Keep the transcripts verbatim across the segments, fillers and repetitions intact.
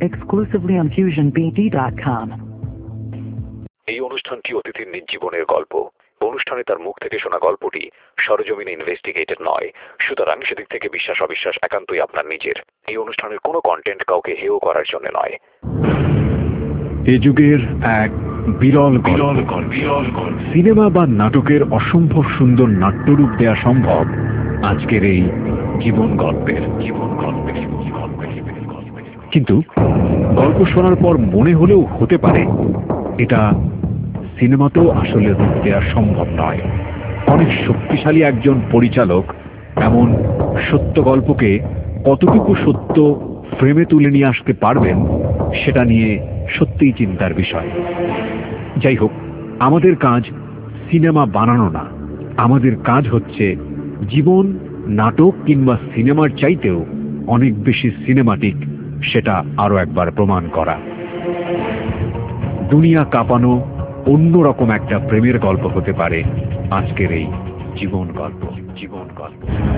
exclusively on fusion b d dot com. এই অনুষ্ঠানটি অতিথির নিজ জীবনের গল্প। অনুষ্ঠানে তার মুখ থেকে শোনা গল্পটি সরজমিনে ইনভেস্টিগেটেড নয়, সুতরাং সেদিক থেকে বিশ্বাস অবিশ্বাস একান্তই আপনার নিজের। এই অনুষ্ঠানের কোনো কন্টেন্ট কাউকে হেয় করার জন্য নয়। এ যুগের এক বিরল বিরল বিরল সিনেমা বা নাটকের অসম্ভব সুন্দর নাট্যরূপ দেয়া সম্ভব আজকের এই জীবন গল্পের জীবন গল্পের কিন্তু গল্প শোনার পর মনে হলেও হতে পারে এটা সিনেমাতেও আসলে রূপ দেওয়া সম্ভব নয়। অনেক শক্তিশালী একজন পরিচালক এমন সত্য গল্পকে কতটুকু সত্য ফ্রেমে তুলে নিয়ে আসতে পারবেন সেটা নিয়ে সত্যিই চিন্তার বিষয়। যাই হোক, আমাদের কাজ সিনেমা বানানো না, আমাদের কাজ হচ্ছে জীবন নাটক কিংবা সিনেমার চাইতেও অনেক বেশি সিনেমাটিক সেটা আরো একবার প্রমাণ করা। দুনিয়া কাঁপানো অন্যরকম একটা প্রেমের গল্প হতে পারে আজকের এই জীবন গল্প। জীবন গল্প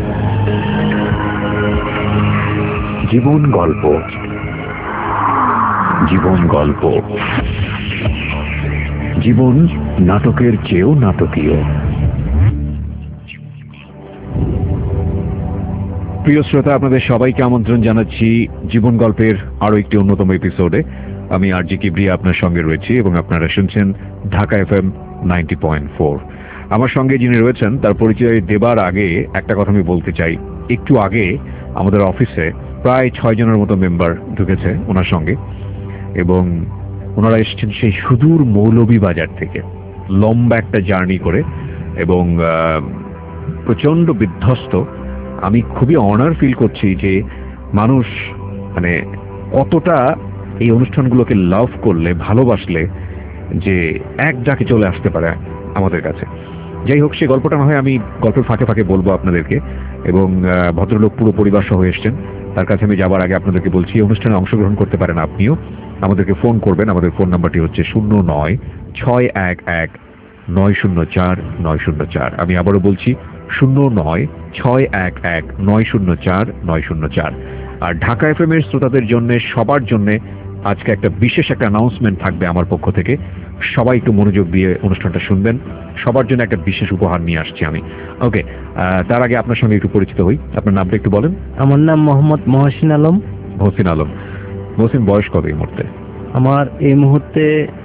জীবন গল্প জীবন গল্প জীবন নাটকের চেয়েও নাটকীয়। প্রিয় শ্রোতা, আপনাদের সবাইকে আমন্ত্রণ জানাচ্ছি জীবন গল্পের আরো একটি অন্যতম এপিসোডে। আমি আর জি কিবরিয়া আপনার সঙ্গে রয়েছি এবং আপনারা শুনছেন Dhaka F M ninety point four. আমার সঙ্গে যিনি রয়েছেন তার পরিচয় দেবার আগে একটা কথা আমি বলতে চাই। একটু আগে আমাদের অফিসে প্রায় ছয় জনের মতো মেম্বার ঢুকেছে ওনার সঙ্গে, এবং ওনারা এসেছেন সেই সুদূর মৌলভীবাজার থেকে লম্বা একটা জার্নি করে, এবং প্রচন্ড বিধ্বস্ত। আমি খুবই অনার ফিল করছি যে মানুষ মানে কতটা এই অনুষ্ঠানগুলোকে লাভ করলে, ভালোবাসলে যে এক ডাকে চলে আসতে পারে আমাদের কাছে। যাই হোক, সে গল্পটা না হয় আমি গল্পের ফাঁকে ফাঁকে বলবো আপনাদেরকে, এবং ভদ্রলোক পুরো পরিবার সহ এসছেন। তার কাছে আমি যাবার আগে আপনাদেরকে বলছি, এই অনুষ্ঠানে অংশগ্রহণ করতে পারেন আপনিও। আমাদেরকে ফোন করবেন। আমাদের ফোন নাম্বারটি হচ্ছে শূন্য নয় ছয় এক এক নয় শূন্য চার নয় শূন্য চার। আমি আবারও বলছি শূন্য নয় ছয় এক এক নয় শূন্য চার নয় শূন্য চার। আর ঢাকা এফ এম এর শ্রোতাদের জন্য, সবার জন্য আজকে একটা বিশেষ একটা অ্যানাউন্সমেন্ট থাকবে আমার পক্ষ থেকে। সবাই একটু মনোযোগ দিয়ে অনুষ্ঠানটা শুনবেন। সবার জন্য একটা বিশেষ উপহার নিয়ে আসছি আমি। ওকে, তার আগে আপনার সঙ্গে একটু পরিচিত হই। আপনার নামটা একটু বলেন। আমার নাম মোহাম্মদ মহসিন আলম। মহসিন আলম। মহসিন, বয়স কত এই মুহূর্তে? আমার এই মুহূর্তে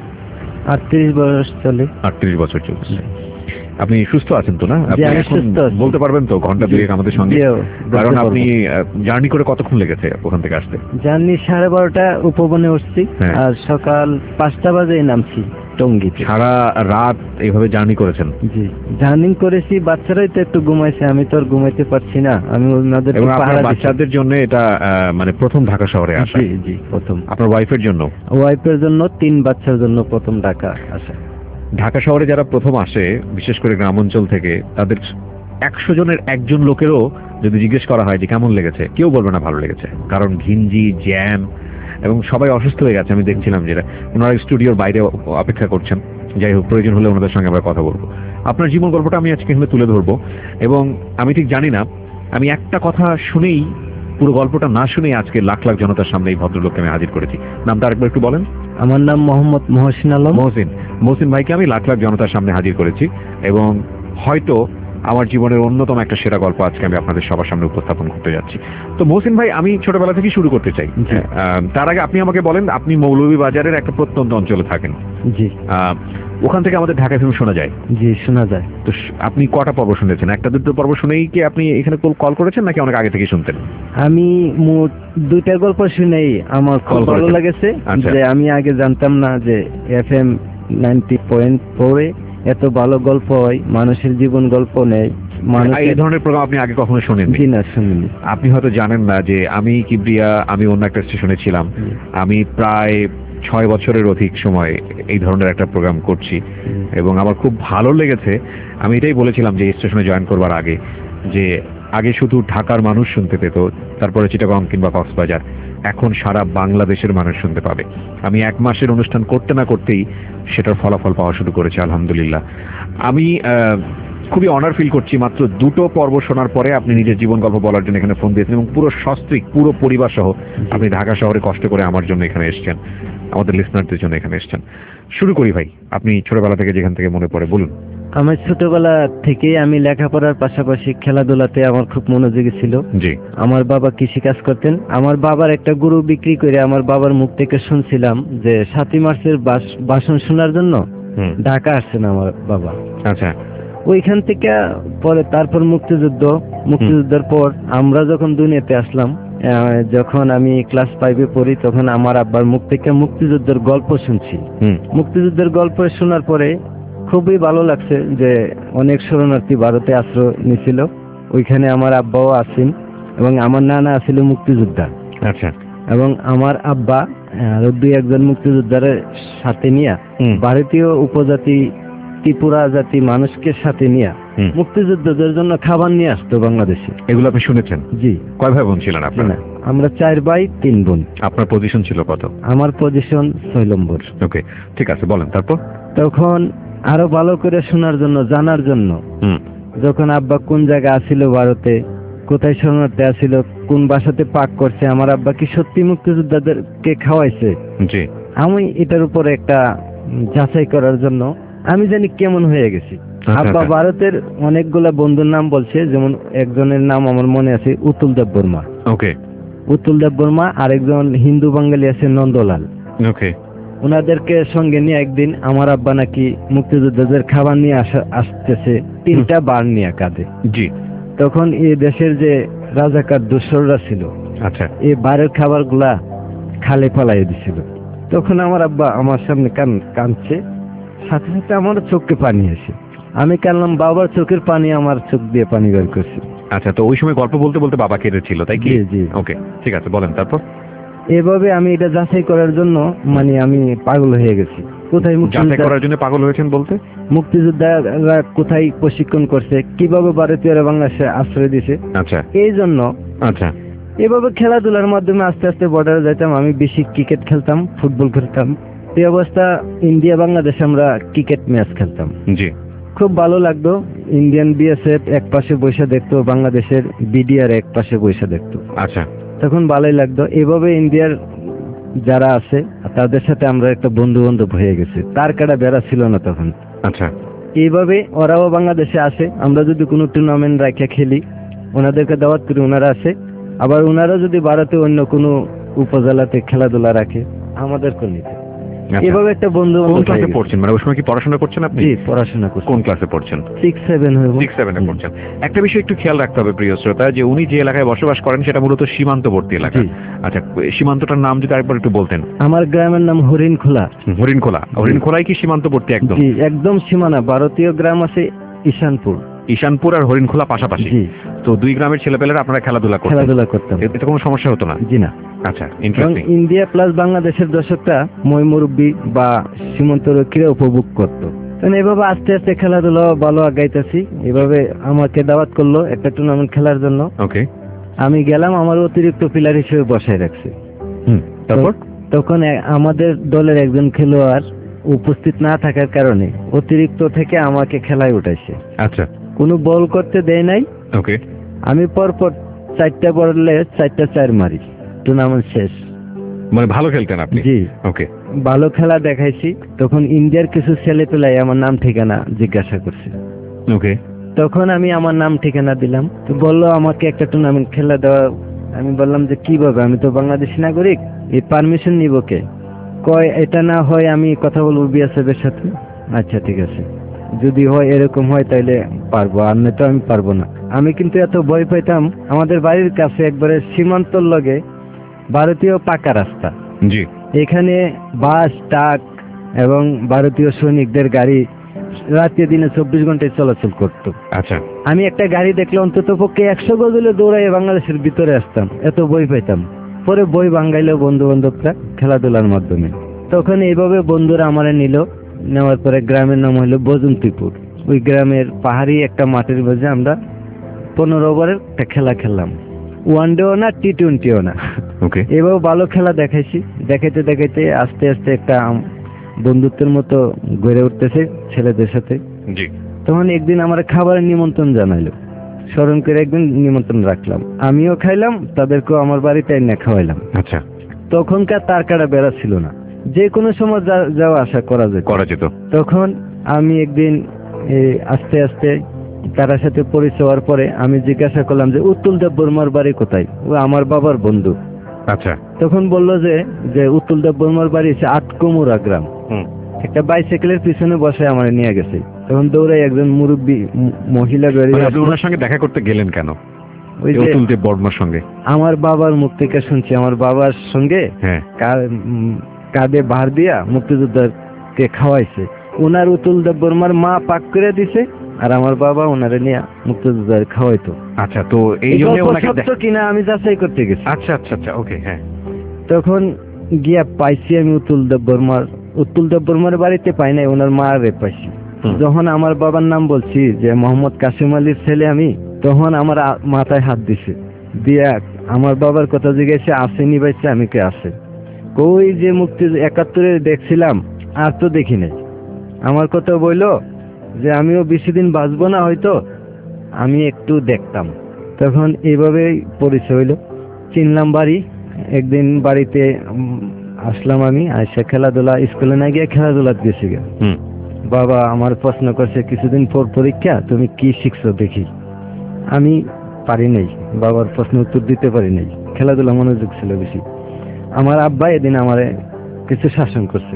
আটত্রিশ বয়স চলে। আটত্রিশ বছর চলছে। আপনি সুস্থ আছেন তো? না, আপনি এখন বলতে পারবেন তো ঘন্টা দুয়েক আমাদের সঙ্গে? কারণ আপনি জার্নি করে কতক্ষণ লেগেছে ওখান থেকে আসতে? জার্নি সাড়ে বারোটা উপবনে উঠছি, আর সকাল পাঁচটা বাজে নামছি টঙ্গীতে। সারা রাত এইভাবে জার্নি করেছেন? জি, জার্নি করেছি। বাচ্চারাই তো একটু ঘুমাইছে, আমি তো আর ঘুমাইতে পারছি না। আমি ওনাদের বাচ্চাদের জন্য এটা মানে প্রথম ঢাকা শহরে আসা? জি জি, প্রথম। আপনার ওয়াইফের জন্য? ওয়াইফের জন্য, তিন বাচ্চার জন্য প্রথম ঢাকা আসা। ঢাকা শহরে যারা প্রথম আসে, বিশেষ করে গ্রাম অঞ্চল থেকে, তাদের একশো জনের একজন লোকেরও যদি জিজ্ঞেস করা হয় যে কেমন লেগেছে, কেউ বলবে না ভালো লেগেছে। কারণ ঘিঞ্জি, জ্যাম, এবং সবাই অসুস্থ হয়ে গেছে। আমি দেখছিলাম যেটা, ওনারা স্টুডিওর বাইরে অপেক্ষা করছেন। যাই হোক, প্রয়োজন হলে ওনাদের সঙ্গে আমরা কথা বলবো। আপনার জীবন গল্পটা আমি আজকে এখানে তুলে ধরবো, এবং আমি ঠিক জানি না, আমি একটা কথা শুনেই, পুরো গল্পটা না শুনেই আজকে লাখ লাখ জনতার সামনে এই ভদ্রলোককে আমি হাজির করেছি। নামটা আরেকবার একটু বলেন। আমার নাম মোহাম্মদ মহসিন আলম। মহসিন। মহসিন ভাইকে আমি লাখ লাখ জনতার সামনে হাজির করেছি, এবং হয়তো আমার জীবনের অন্যতম একটা সেরা গল্প আজকে আমি আপনাদের সবার সামনে উপস্থাপন করতে যাচ্ছি। তো মহসিন ভাই, আমি ছোটবেলা থেকে শুরু করতে চাই। তার আগে আপনি আমাকে বলেন, আপনি মৌলভীবাজারের একটা প্রত্যন্ত অঞ্চলে থাকেন। জি। ওখান থেকে আমাদের ঢাকা ফিল্ম শোনা যায়? জি, শোনা যায়। তো আপনি কটা পর্ব শুনেছেন? একটা দুটো পর্ব শুনেই কি আপনি এখানে কল করেছেন, নাকি অনেক আগে থেকে শুনতেন? আমি মোট দুইটা গল্প শুনেই আমার খুব ভালো লেগেছে। যে আমি আগে জানতাম না যে এফ এম নাইনটি পয়েন্ট ফোরে এত ভালো গল্প হয়, মানুষের জীবন গল্প নেই। এই ধরনের প্রোগ্রাম আপনি আগে কখনো শুনেননি? জি না, শুনিনি। আপনি হয়তো জানেন না যে আমি কিবরিয়া, আমি অন্য একটা স্টেশনে ছিলাম। আমি প্রায় ছয় বছরের অধিক সময় এই ধরনের একটা প্রোগ্রাম করছি, এবং আমার খুব ভালো লেগেছে। আমি এটাই বলেছিলাম যে এই স্টেশনে জয়েন করবার আগে, যে আগে শুধু ঢাকার মানুষ শুনতে পেত, তারপরে চিটাগং কিংবা কক্সবাজার, এখন সারা বাংলাদেশের মানুষ শুনতে পাবে। আমি এক মাসের অনুষ্ঠান করতে না করতেই সেটার ফলাফল পাওয়া শুরু করেছি, আলহামদুলিল্লাহ। আমি খুবই অনার ফিল করছি মাত্র দুটো পর্ব শোনার পরে আপনি নিজের জীবন গল্প বলার জন্য এখানে ফোন দিয়েছেন এবং পুরো সস্ত্রীক পুরো পরিবার সহ আপনি ঢাকা শহরে কষ্ট করে আমার জন্য এখানে এসেছেন, আমাদের লিসনারদের জন্য এখানে এসেছেন। শুরু করি ভাই, আপনি ছোটবেলা থেকে যেখান থেকে মনে পড়ে বলুন। আমার ছোটবেলা থেকে আমি লেখাপড়ার পাশাপাশি খেলাধুলাতে আমার খুব মনোযোগী ছিল। জি। আমার বাবা কৃষি কাজ করতেন। আমার বাবার একটা গরু বিক্রি করে আমার বাবার মুখ থেকে শুনছিলাম যে সাতই মার্চের ভাষণ শোনার জন্য ঢাকা আসছেন আমার বাবা। আচ্ছা। ওইখান থেকে পরে তারপর মুক্তিযুদ্ধ, মুক্তিযুদ্ধের পর আমরা যখন দুনিয়াতে আসলাম, যখন আমি ক্লাস ফাইভে পড়ি, তখন আমার আব্বার মুখ থেকে মুক্তিযুদ্ধের গল্প শুনছি। মুক্তিযুদ্ধের গল্প শোনার পরে খুবই ভালো লাগছে যে অনেক শরণার্থী ভারতে আশ্রয় নিয়েছিল, ওইখানে আমার আব্বাও আছেন এবং আমার নানা আছিল মুক্তিযোদ্ধা। আচ্ছা। এবং আমার আব্বা আরো দুই একজন মুক্তিযোদ্ধার সাথে নিয়ে ভারতীয় উপজাতি ত্রিপুরা জাতি মানুষকে সাথে নিয়ে মুক্তিযোদ্ধাদের জন্য খাবার নিয়ে আসতো বাংলাদেশে। এগুলো আপনি শুনেছেন? জি। কয় ভাই বোন ছিলেন আপনারা? আমরা চার ভাই তিন বোন। আপনার পজিশন ছিল কত? আমার পজিশন ছয় নম্বর। ওকে, ঠিক আছে, বলেন তারপর। তখন আরো ভালো করে শোনার জন্য, জানার জন্য, যখন আব্বা কোন জায়গায় আসিল ভারতে, কোথায় শরণার্থী আসিল, কোন বাসাতে পাক করছে, আমার আব্বা কি সত্যি মুক্তিযোদ্ধাদেরকে খাওয়াইছে, জি, আমি এটার উপরে একটা যাচাই করার জন্য আমি জানি কেমন হয়ে গেছি। আব্বা ভারতের অনেকগুলা বন্ধুর নাম বলছে, যেমন একজনের নাম আমার মনে আছে উতুল দেব বর্মা। ওকে। উতুল দেব বর্মা, আরেকজন হিন্দু বাঙালি আছে নন্দলাল। ওকে। ওনাদেরকে সঙ্গে নিয়ে একদিন আমার আব্বা নাকি মুক্তিযোদ্ধাদের খাবার নিয়ে আসা আসতেছে তিনটা বার নিয়ে কাঁধে। জি। তখন এই দেশের যে রাজাকার দোসররা ছিল, আচ্ছা, এই বারের খাবার গুলা খালে পালাই দিছিল। তখন আমার আব্বা আমার সামনে কান কাঁদছে, সাথে সাথে আমার চোখে পানি আসে। আমি কানলাম, বাবার চোখের পানি আমার চোখ দিয়ে পানি বের করছে। আচ্ছা, তো ওই সময় গল্প বলতে বলতে বাবা কেঁদেছিল, তাই কি? জি। ওকে, ঠিক আছে, বলেন তারপর। এভাবে আমি এটা যাচাই করার জন্য মানে আমি পাগল হয়ে গেছি। কোথায় যাচাই করার জন্য পাগল হয়েছেন বলতে? মুক্তিযোদ্ধারা কোথায় প্রশিক্ষণ করছে, কিভাবে ভারতীয়রা বাংলাদেশে আশ্রয় দিছে। আচ্ছা। এই জন্য আচ্ছা এভাবে খেলাধুলার মাধ্যমে আস্তে আস্তে বর্ডারে যাইতাম। আমি বেশি ক্রিকেট খেলতাম, ফুটবল খেলতাম। এই অবস্থা ইন্ডিয়া বাংলাদেশ আমরা ক্রিকেট ম্যাচ খেলতাম। জি। খুব ভালো লাগতো। ইন্ডিয়ান বিএসএফ এক পাশে বসে দেখতো, বাংলাদেশের বিডিআর এক পাশে বসে দেখতো। আচ্ছা। তখন ভালোই লাগতো। এভাবে ইন্ডিয়ার যারা আছে তাদের সাথে আমরা একটা বন্ধু বান্ধব হয়ে গেছি। তার কাটা বেড়া ছিল না তখন। আচ্ছা। এইভাবে ওরাও বাংলাদেশে আসে, আমরা যদি কোনো টুর্নামেন্ট রাখে খেলি ওনাদেরকে দাওয়াত করি, ওনারা আসে। আবার ওনারা যদি ভারতে অন্য কোনো উপজেলাতে খেলাধুলা রাখে আমাদেরকে নিতে। এভাবে একটা বন্ধু। কোন ক্লাসে পড়ছেন? মানে ওই সময় কি পড়াশোনা করছেন আপনি? জি, পড়াশোনা করছি। কোন ক্লাসে পড়ছেন? সিক্স সেভেন হয়ে সিক্স সেভেন এ পড়ছেন। একটা বিষয় একটু খেয়াল রাখতে হবে প্রিয় শ্রোতা, যে উনি যে এলাকায় বসবাস করেন সেটা মূলত সীমান্তবর্তী এলাকা। আচ্ছা, সীমান্তটার নাম যদি আরেকবার একটু বলতেন। আমার গ্রামের নাম হরিণখোলা। হরিণখোলা। হরিণখোলাই কি সীমান্তবর্তী? একদম। জি, একদম সীমানা। ভারতীয় গ্রাম আছে ঈশানপুর। ঈশানপুর আর হরিণখোলা পাশাপাশি। তো দুই গ্রামের ছেলেপেলেরা আপনারা খেলাধুলা করতেন? খেলাধুলা করতাম। এতে কোনো সমস্যা হতো না? জি না। আচ্ছা, ইন্টারেস্টিং। ইন্ডিয়া প্লাস বাংলাদেশের দর্শকরা মই মুরব্বী বা সীমান্তরক্ষীরা উপভোগ করতো। এভাবে আস্তে আস্তে খেলাধুলা ভালো আগাইতেছি। এভাবে আমাকে দাওয়াত করলো একটা টুর্নামেন্ট খেলার জন্য। ওকে। আমি গেলাম, আমার অতিরিক্ত প্লেয়ার হিসেবে বসায় রাখছে। হুম। তারপর তখন আমাদের দলের একজন খেলোয়াড় উপস্থিত না থাকার কারণে অতিরিক্ত থেকে আমাকে খেলায় উঠাইছে। আচ্ছা। কোনো বল করতে দেয় নাই। ওকে। আমি পরপর চারটা বললে চারটা চার মারি, টুর্নামেন্ট শেষ। মানে ভালো খেলতেন আপনি? জি। ওকে। ভালো খেলা দেখাইছি। তখন ইন্ডিয়ার কিছু ছেলে পেলাই আমার নাম ঠিকানা জিজ্ঞাসা করছে। ওকে। তখন আমি আমার নাম ঠিকানা দিলাম। তো বললো আমাকে একটা টুর্নামেন্ট খেলা দেওয়া। আমি বললাম যে কিভাবে, আমি তো বাংলাদেশি নাগরিক, এই পারমিশন নিব কে? কয় এটা না হয় আমি কথা বলবো বিএসএফ এর সাথে। আচ্ছা, ঠিক আছে, যদি হয় এরকম হয় তাইলে পারবো, আর নয়তো আমি পারবো না। আমি কিন্তু এত ভয় পাইতাম। আমাদের বাড়ির কাছে একবারে সীমান্তর লগে ভারতীয় পাকা রাস্তা। জি। এখানে বাস, ট্রাক এবং ভারতীয় সৈনিকদের গাড়ি রাতে দিনে চব্বিশ ঘন্টায় চলাচল করতো। আচ্ছা। আমি একটা গাড়ি দেখলে অন্তত পক্ষে একশো গজলে দৌড়াই বাংলাদেশের ভিতরে আসতাম, এত বই পাইতাম। পরে বই ভাঙ্গাইলো বন্ধু বান্ধবরা খেলাধুলার মাধ্যমে। তখন এইভাবে বন্ধুরা আমারে নিল। নেওয়ার পরে গ্রামের নাম হলো বজন্তিপুর। ওই গ্রামের পাহাড়ি একটা মাঠের মাঝে আমরা পনেরো ওভারের একটা খেলা খেললাম। ওয়ান ডেও না, টি টোয়েন্টিও না। ওকে। এভাবে ভালো খেলা দেখাইছি। দেখাইতে দেখাইতে আস্তে আস্তে একটা বন্ধুত্বের মতো গড়ে উঠতেছে ছেলেদের সাথে। জি। তখন একদিন আমার খাবারের নিমন্ত্রণ জানাইলো, স্মরণ করে একদিন নিমন্ত্রণ রাখলাম, আমিও খাইলাম, তাদেরকেও আমার বাড়িতে এনে খাওয়াইলাম। আচ্ছা, তখনকার তার কাটা বেড়া ছিল না, যে কোনো সময় যাওয়া আসা করা যেত করা যেত তখন আমি একদিন আস্তে আস্তে তার সাথে পরিচয় হওয়ার পরে আমি জিজ্ঞাসা করলাম যে উত্তুল দেব বর্মার বাড়ি কোথায়? ও আমার বাবার বন্ধু। আচ্ছা, তখন বললো যে যে উত্তুল দেব বর্মার বাড়ি হচ্ছে আটকুমুরা গ্রাম। একটা বাইসাইকেলের পিছনে বসে আমার নিয়ে গেছে। তখন দৌড়াই একজন মুরব্বী মহিলা বেরিয়ে। আপনি ওনার সঙ্গে দেখা করতে গেলেন কেন? ওই যে উত্তুল দেব বর্মার সঙ্গে আমার বাবার মুখ থেকে শুনছি, আমার বাবার সঙ্গে কাঁধে ভার দিয়া মুক্তিযোদ্ধাকে খাওয়াইছে। ওনার উত্তুল দেব বর্মার মা পাক করে দিছে, আর আমার বাবা ওনারে নিয়ে মুক্তিযোদ্ধার খাওয়াইতো। আচ্ছা, তো এই জন্য ওনাকে সত্য কিনা আমি যাচাই করতে গেছি। আচ্ছা আচ্ছা আচ্ছা, ওকে, হ্যাঁ। তখন গিয়া পাইছি আমি উত্তুল দেব বর্মার উত্তুল দেব বর্মার বাড়িতে পাই নাই, ওনার মা রে পাইছি। যখন আমার বাবার নাম বলছি যে মোহাম্মদ কাসিম আলীর ছেলে আমি, তখন আমার মাথায় হাত দিছে, দিয়া আমার বাবার কথা জিজ্ঞাসা আসেনি বাইছে, আমি কে আছে? কই যে মুক্তি একাত্তরে দেখছিলাম, আর তো দেখি নাই। আমার কথা বললো যে আমিও বেশি দিন বাঁচবো না, হয়তো আমি একটু দেখতাম। তখন এইভাবেই পরিচয় হইল, চিনলাম বাড়ি। একদিন বাড়িতে আসলাম আমি, আইসা খেলাধুলা, স্কুলে না গিয়ে খেলাধুলা গেছি গে। বাবা আমার প্রশ্ন করছে কিছুদিন পর পরীক্ষা, তুমি কি শিখছো দেখি। আমি পারি নাই, বাবার প্রশ্ন উত্তর দিতে পারি নাই, খেলাধুলা মনোযোগ ছিল বেশি। আমার আব্বা এদিন আমারে কিছু শাসন করছে,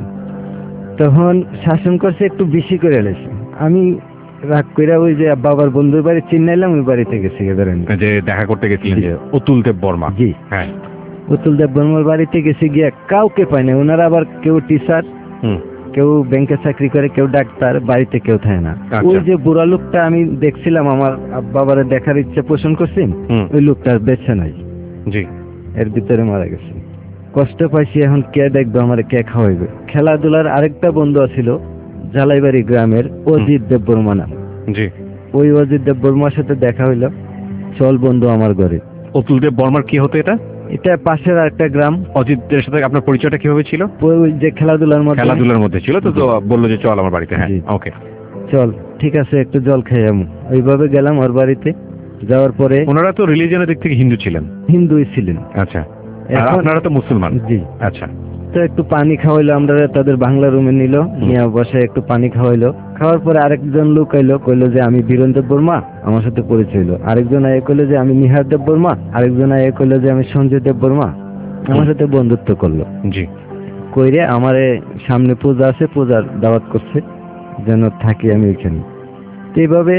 তখন শাসন করছে একটু বেশি করে এলেছে। আমি রাগ করে ওই যে বাবার বন্ধুর বাড়ি চিনাইলাম, ওই বাড়িতে গেছি। যে দেখা করতে গেছিলেন যে উত্তুল দেব বর্মা? জি হ্যাঁ, উত্তুল দেব বর্মার বাড়িতে গেছি, গিয়ে কাউকে পাই না। ওনারা আবার কেউ টিচার, কেউ ব্যাংকে চাকরি করে, কেউ ডাক্তার, বাড়িতে কেউ থাকে না। ওই যে বুড়া লোকটা আমি দেখছিলাম, আমার বাবার দেখার ইচ্ছা পোষণ করছি, ওই লোকটা বেঁচে নাই। জি, এর ভিতরে মারা গেছে। কষ্ট পাইছি, এখন কে দেখবে আমার, কে খাওয়াইবে? খেলাধুলার আরেকটা বন্ধু ছিল জালাইবাড়ি গ্রামের, অজিত দেব বর্মা নাম। জি, ওই অজিত দেব বর্মার সাথে দেখা হইলো, চল বন্ধু আমার ঘরে। অতুল দেব বর্মার কি হতো এটা? এটা পাশের একটা গ্রাম। অজিতের সাথে আপনার পরিচয়টা কিভাবে ছিল? ওই যে খেলাধুলার মধ্যে খেলাধুলার মধ্যে ছিল, তো বললো যে চল আমার বাড়িতে। হ্যাঁ, ওকে, চল, ঠিক আছে, একটু জল খাই। আমি ওইভাবে গেলাম ওর বাড়িতে। যাওয়ার পরে ওনারা তো রিলিজিয়নের দিক থেকে হিন্দু ছিলেন? হিন্দুই ছিলেন। আচ্ছা, আপনারা তো মুসলমান? জি। আচ্ছা, তো একটু পানি খাওয়াইলো, আমরা তাদের বাংলা রুমে নিল, নিয়ে বসে একটু পানি খাওয়াইলো। খাওয়ার পরে আরেকজন লোক আইলো, কইলো যে আমি বীরেন দেব বর্মা, আমার সাথে পরিচয় হইলো। আরেকজন আয়ে কইলো যে আমি নিহার দেব বর্মা, আরেকজন আয়ে কইলো যে আমি সঞ্জয় দেব বর্মা, আমার সাথে বন্ধুত্ব করলো। জি, কইরে আমারে সামনে পূজা আছে, পূজার দাওয়াত করছে যেন থাকি আমি ওইখানে। এইভাবে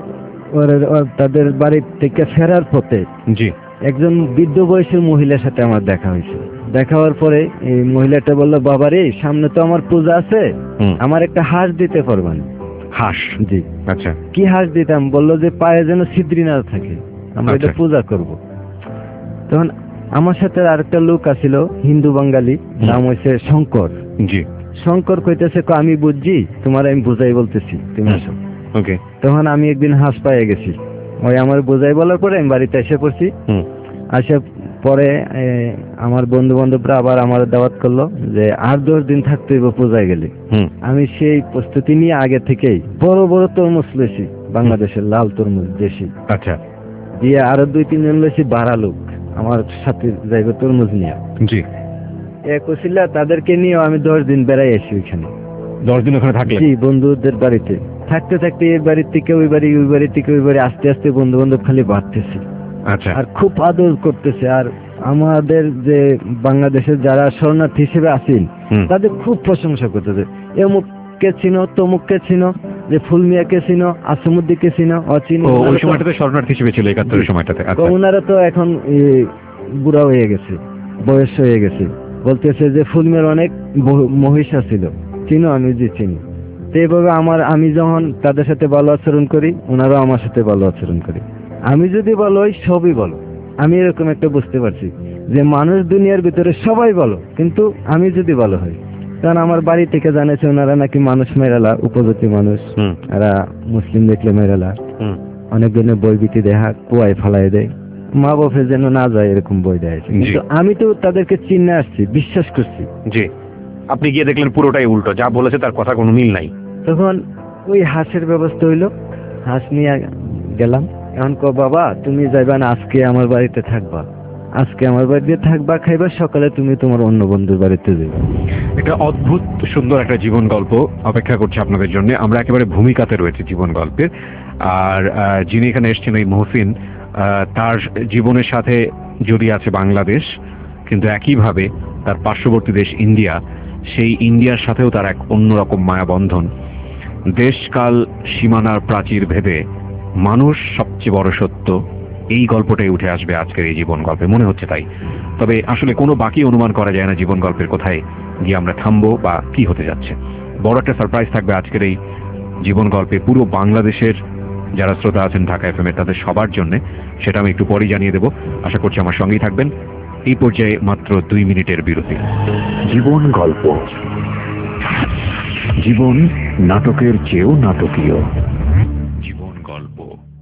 তাদের বাড়ি থেকে ফেরার পথে জি একজন বৃদ্ধ বয়সের মহিলার সাথে আমার দেখা হয়েছে। দেখা হওয়ার পরে এই মহিলাটা বললো, বাবা রে, সামনে তো আমার পূজা আছে, আমার একটা হাঁস দিতে পারবেন? হাঁস? জি। আচ্ছা, কি হাঁস দিতাম? বললো যে পায়ে যেন ছিদ্রি না থাকে, আমরা এটা পূজা করব। তখন আমার সাথে আরেকটা লোক আছিল, হিন্দু বাঙালি, নাম হয়েছে শঙ্কর। জি। শঙ্কর কইতেছে, আমি বুঝছি, তোমার আমি বুঝাই বলতেছি, তুমি আসো। ওকে। তখন আমি একদিন হাঁস পাইয়ে গেছি, ওই আমার বোঝাই বলার পরে আমি বাড়িতে এসে পড়ছি। আসে পরে আমার বন্ধু বান্ধবরা আবার আমার দাওয়াত করলো যে আর দশ দিন থাকতে হইব পূজায় গেলে। আমি সেই প্রস্তুতি নিয়ে আগে থেকেই বড় বড় তরমুজ লইছি, বাংলাদেশের লাল তরমুজ দেশি। আচ্ছা। দিয়ে আরো দুই তিনজন লইছি বাড়া লোক আমার সাথে যাইবে তরমুজ নিয়ে। জি। এক ওসিলা তাদেরকে নিয়ে আমি দশ দিন বেড়াই আসি ওইখানে। দশ দিন ওখানে থাকলে? জি, বন্ধুদের বাড়িতে থাকতে থাকতে এই বাড়ির থেকে ওই বাড়ি, ওই বাড়ি থেকে ওই বাড়ি, আস্তে আস্তে বন্ধু বান্ধব খালি বাড়তেছে। আচ্ছা। আর খুব আদর করতেছে। আর আমাদের যে বাংলাদেশের যারা শরণার্থী হিসেবে আছেন তাদের খুব প্রশংসা করতেছে, এমুককে চিনো, তমুককে চিনো, যে ফুলমিয়াকে চিনো, আসিমুদ্দিনকে চিনো, অচিনো। ওই সময়টাতে শরণার্থী হিসেবে ছিল একাত্তরের সময়টাতে? ওনারা তো এখন বুড়া হয়ে গেছে, বয়স হয়ে গেছে। বলতেছে যে ফুলমিয়ার অনেক মহিষা ছিল, চিনো? আমি যে চিনি। তো এইভাবে আমার, আমি যখন তাদের সাথে ভালো আচরণ করি, ওনারাও আমার সাথে ভালো আচরণ করি। আমি যদি ভালো হই, সবই ভালো। আমি এরকম একটা বুঝতে পারছি যে মানুষ দুনিয়ার ভিতরে সবাই ভালো, কিন্তু আমি যদি ভালো হই। কারণ আমার বাড়ি থেকে জানাচ্ছে ওনারা নাকি মানুষ মেরালা, উপজাতি মানুষ, এরা মুসলিম দেখলে মেরালা, অনেক দিনের বই বিতি দেখা কুয়ায় ফালাই দেয়, মা বাপে যেন না যায় এরকম বই দেয়। কিন্তু আমি তো তাদেরকে চিনে আসছি, বিশ্বাস করছি। জি। আপনি গিয়ে দেখলেন পুরোটাই উল্টো, যা বলেছে তার কথা কোনো মিল নাই। তখন ওই হাঁসের ব্যবস্থা হইলো, হাঁস নিয়ে গেলাম। এখন কো বাবা তুমি যাইবা না, আজকে আমার বাড়িতে থাকবা, আজকে আমার বাড়িতে থাকবা, খাইবা, সকালে তুমি তোমার অন্য বন্ধুর বাড়িতে যাবে। এটা অদ্ভুত সুন্দর একটা জীবন গল্প অপেক্ষা করছে আপনাদের জন্য। আমরা একেবারে ভূমিকাতে রয়েছে জীবন গল্পের। আর যিনি এখানে এসেছেন এই মহসিন, তার জীবনের সাথে জড়িয়ে আছে বাংলাদেশ, কিন্তু একইভাবে তার পার্শ্ববর্তী দেশ ইন্ডিয়া, সেই ইন্ডিয়ার সাথেও তার এক অন্যরকম মায়াবন্ধন। দেশকাল সীমানার প্রাচীর ভেদে মানুষ সবচেয়ে বড় সত্য, এই গল্পটাই উঠে আসবে আজকের এই জীবন গল্পে, মনে হচ্ছে তাই। তবে আসলে কোনো বাকি অনুমান করা যায় না জীবন গল্পের কোথায় গিয়ে আমরা থামবো বা কি হতে যাচ্ছে। বড় একটা সারপ্রাইজ থাকবে আজকের এই জীবন গল্পে পুরো বাংলাদেশের যারা শ্রোতা আছেন ঢাকা এফএম এর, তাদের সবার জন্য। সেটা আমি একটু পরেই জানিয়ে দেবো। আশা করছি আমার সঙ্গেই থাকবেন। এই পর্যায়ে মাত্র দুই মিনিটের বিরতি। জীবন গল্প। জীবন নাটকের চেয়েও নাটকীয়। জীবন গল্প।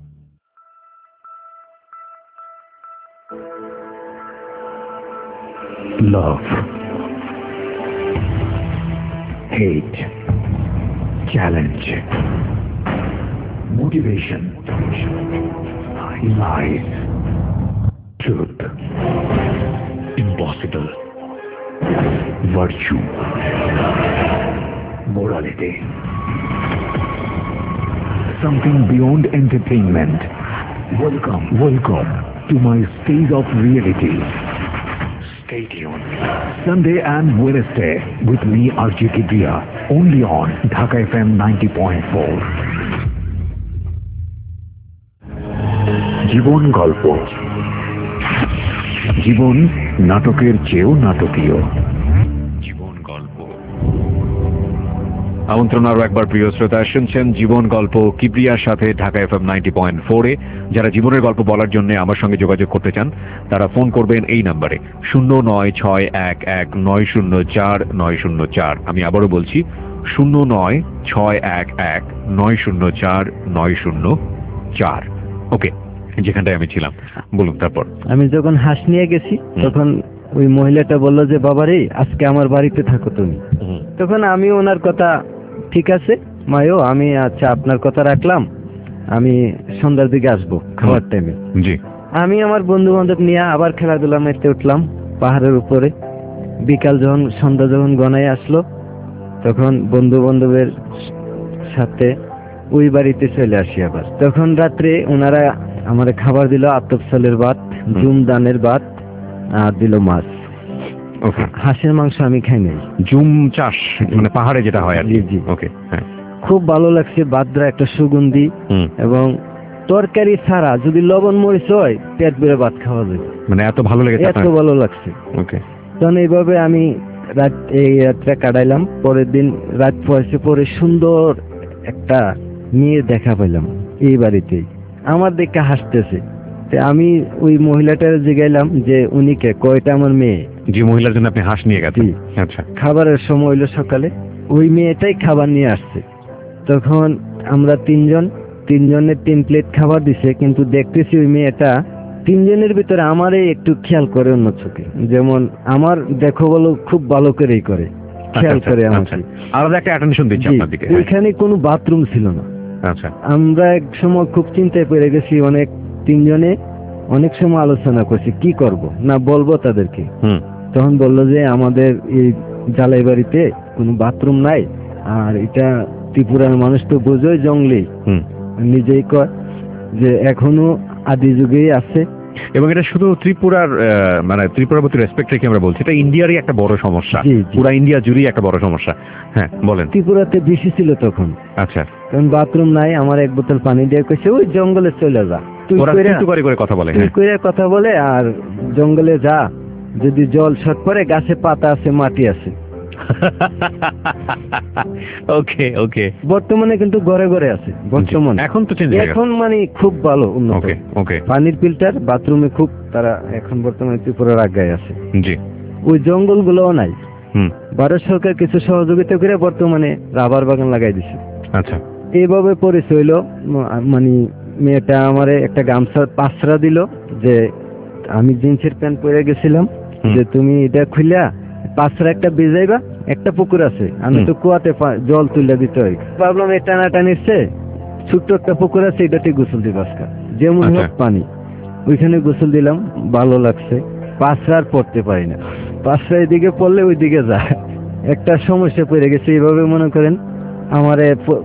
Love, hate, challenge, motivation, lies, truth, impossible, virtue, morality, something beyond entertainment. Welcome, welcome to my stage of reality. Stay tuned. Sunday and Wednesday with me, Archie Kibria, only on Dhaka F M ninety point four. জীবন গল্প। জীবন নাটকের চেয়েও নাটকীয়। জীবন গল্প। আমন্ত্রণ আরো একবার প্রিয় শ্রোতা, শুনছেন জীবন গল্প কিবরিয়ার সাথে Dhaka F M ninety point ফোরে। যারা জীবনের গল্প বলার জন্য আমার সঙ্গে যোগাযোগ করতে চান তারা ফোন করবেন এই নাম্বারে শূন্য নয় ছয় এক এক নয় শূন্য চার নয় শূন্য চার। আমি আবারও বলছি শূন্য নয় ছয় এক এক নয় শূন্য চার নয় শূন্য চার। ওকে, যেখানটায় আমি ছিলাম বলুন। তারপর আমি যখন হাঁস নিয়ে গেছি তখন ওই মহিলাটা বললো যে বাবারে আজকে আমার বাড়িতে থাকো তুমি। তখন আমি ওনার কথা, ঠিক আছে মায়ো, আমি আচ্ছা আপনার কথা রাখলাম, আমি সন্ধ্যার দিকে আসবো খাবার টাইমে। জি। আমি আমার বন্ধু বান্ধব নিয়ে আবার খেলাধুলা মেতে উঠলাম পাহাড়ের উপরে। বিকাল যখন সন্ধ্যা যখন গনায় আসলো তখন বন্ধু বান্ধবের সাথে ওই বাড়িতে চলে আসি আবার। তখন রাত্রে ওনারা আমার খাবার দিল আতপ চালের ভাত, জুম দানের ভাত আর দিল মাছ। হাঁসের মাংস আমি খাই নাই। জুম চাষ মানে পাহাড়ে যেটা হয় আর কি। জি। ওকে, হ্যাঁ। খুব ভালো লাগছে, বাদরা একটা সুগন্ধি, এবং তরকারি ছাড়া যদি লবণ মরিচ হয় পেট ভরে ভাত খাওয়া যায়, মানে এত ভালো লেগেছে, এত ভালো লাগছে। ওকে। তখন এইভাবে আমি রাত এই রাতটা কাটাইলাম। পরের দিন রাত পয়সে পরে সুন্দর একটা মেয়ে দেখা পেলাম এই বাড়িতেই, আমার দেখে হাসতেছে। আমি ওই মহিলাটার জিগাইলাম যে উনিকে কয়টা, আমার মেয়ে। যে মহিলার জন্য আপনি হাঁস নিয়ে গেছেন। আচ্ছা। খাবারের সময় হইলো সকালে, ওই মেয়েটাই খাবার নিয়ে আসছে। তখন আমরা তিনজন, তিনজনের তিন প্লেট খাবার দিছে, কিন্তু দেখতেছি ওই মেয়েটা তিনজনের ভিতরে আমারই একটু খেয়াল করে অন্য চোখে, যেমন আমার দেখো বলো খুব ভালো করেই করে খেয়াল করে আমাকে, আলাদা একটা অ্যাটেনশন দিচ্ছে আপনার দিকে। ওইখানে কোনো বাথরুম ছিল না। আচ্ছা। আমরা এক সময় খুব চিন্তায় পড়ে গেছি, অনেক তিনজনে অনেক সময় আলোচনা করছি কি করব না বলবো তাদেরকে। তখন বললো যে আমাদের এই জালাই বাড়িতে কোনো বাথরুম নাই, আর এটা ত্রিপুরার মানুষ তো বোঝোই জঙ্গলি, নিজেই কয় যে এখনো আদি যুগেই আছে। এবং এটা শুধু ত্রিপুরার মানে ত্রিপুরার প্রতি রেসপেক্ট রেখে আমরা বলছি, এটা ইন্ডিয়ারই একটা বড় সমস্যা, পুরা ইন্ডিয়া জুড়েই একটা বড় সমস্যা। হ্যাঁ বলেন। ত্রিপুরাতে বেশি ছিল তখন। আচ্ছা। কারণ বাথরুম নাই, আমার এক বোতল পানি দিয়ে কইছে ওই জঙ্গলে চলে যা, তুই করে কথা বলে কথা বলে আর জঙ্গলে যা, যদি জল শর্ট পরে গাছে পাতা আছে মাটি আছে। ওকে ওকে। বর্তমানে কিন্তু ঘরে ঘরে আছে বর্তমানে, এখন তো চেঞ্জ হয়ে গেছে, এখন মানে খুব ভালো উন্নত। ওকে ওকে। পানির ফিল্টার বাথরুমে খুব, তারা এখন বর্তমানে ত্রিপুরার আগায় আছে। জি। ওই জঙ্গল গুলোও নাই। হুম। ভারত সরকার কিছু সহযোগিতা করে বর্তমানে রাবার বাগান লাগাই দিছে। আচ্ছা। এইভাবে পরিচয় হইলো, মানে মেয়েটা আমারে একটা গামছা পাঁচরা দিল, যে আমি জিন্সের প্যান্ট পরে গেছিলাম, যে তুমি এটা খুলিয়া পাঁচরা একটা ভিজাইবা, একটা পুকুর আছে, আমি তো কুয়াতে জল তুলে দিতে হয়, ভাবলাম এই টানা টানিছে ছোট্ট একটা পুকুর আছে, এটাতে গোসল দিব আজকে, যেমন হোক পানি, ওইখানে গোসল দিলাম, ভালো লাগছে। পাঁচরা আর পড়তে পারি না, পাঁচরা এদিকে পড়লে ওইদিকে যায়, একটা সমস্যা পড়ে গেছে। এইভাবে মনে করেন আমার,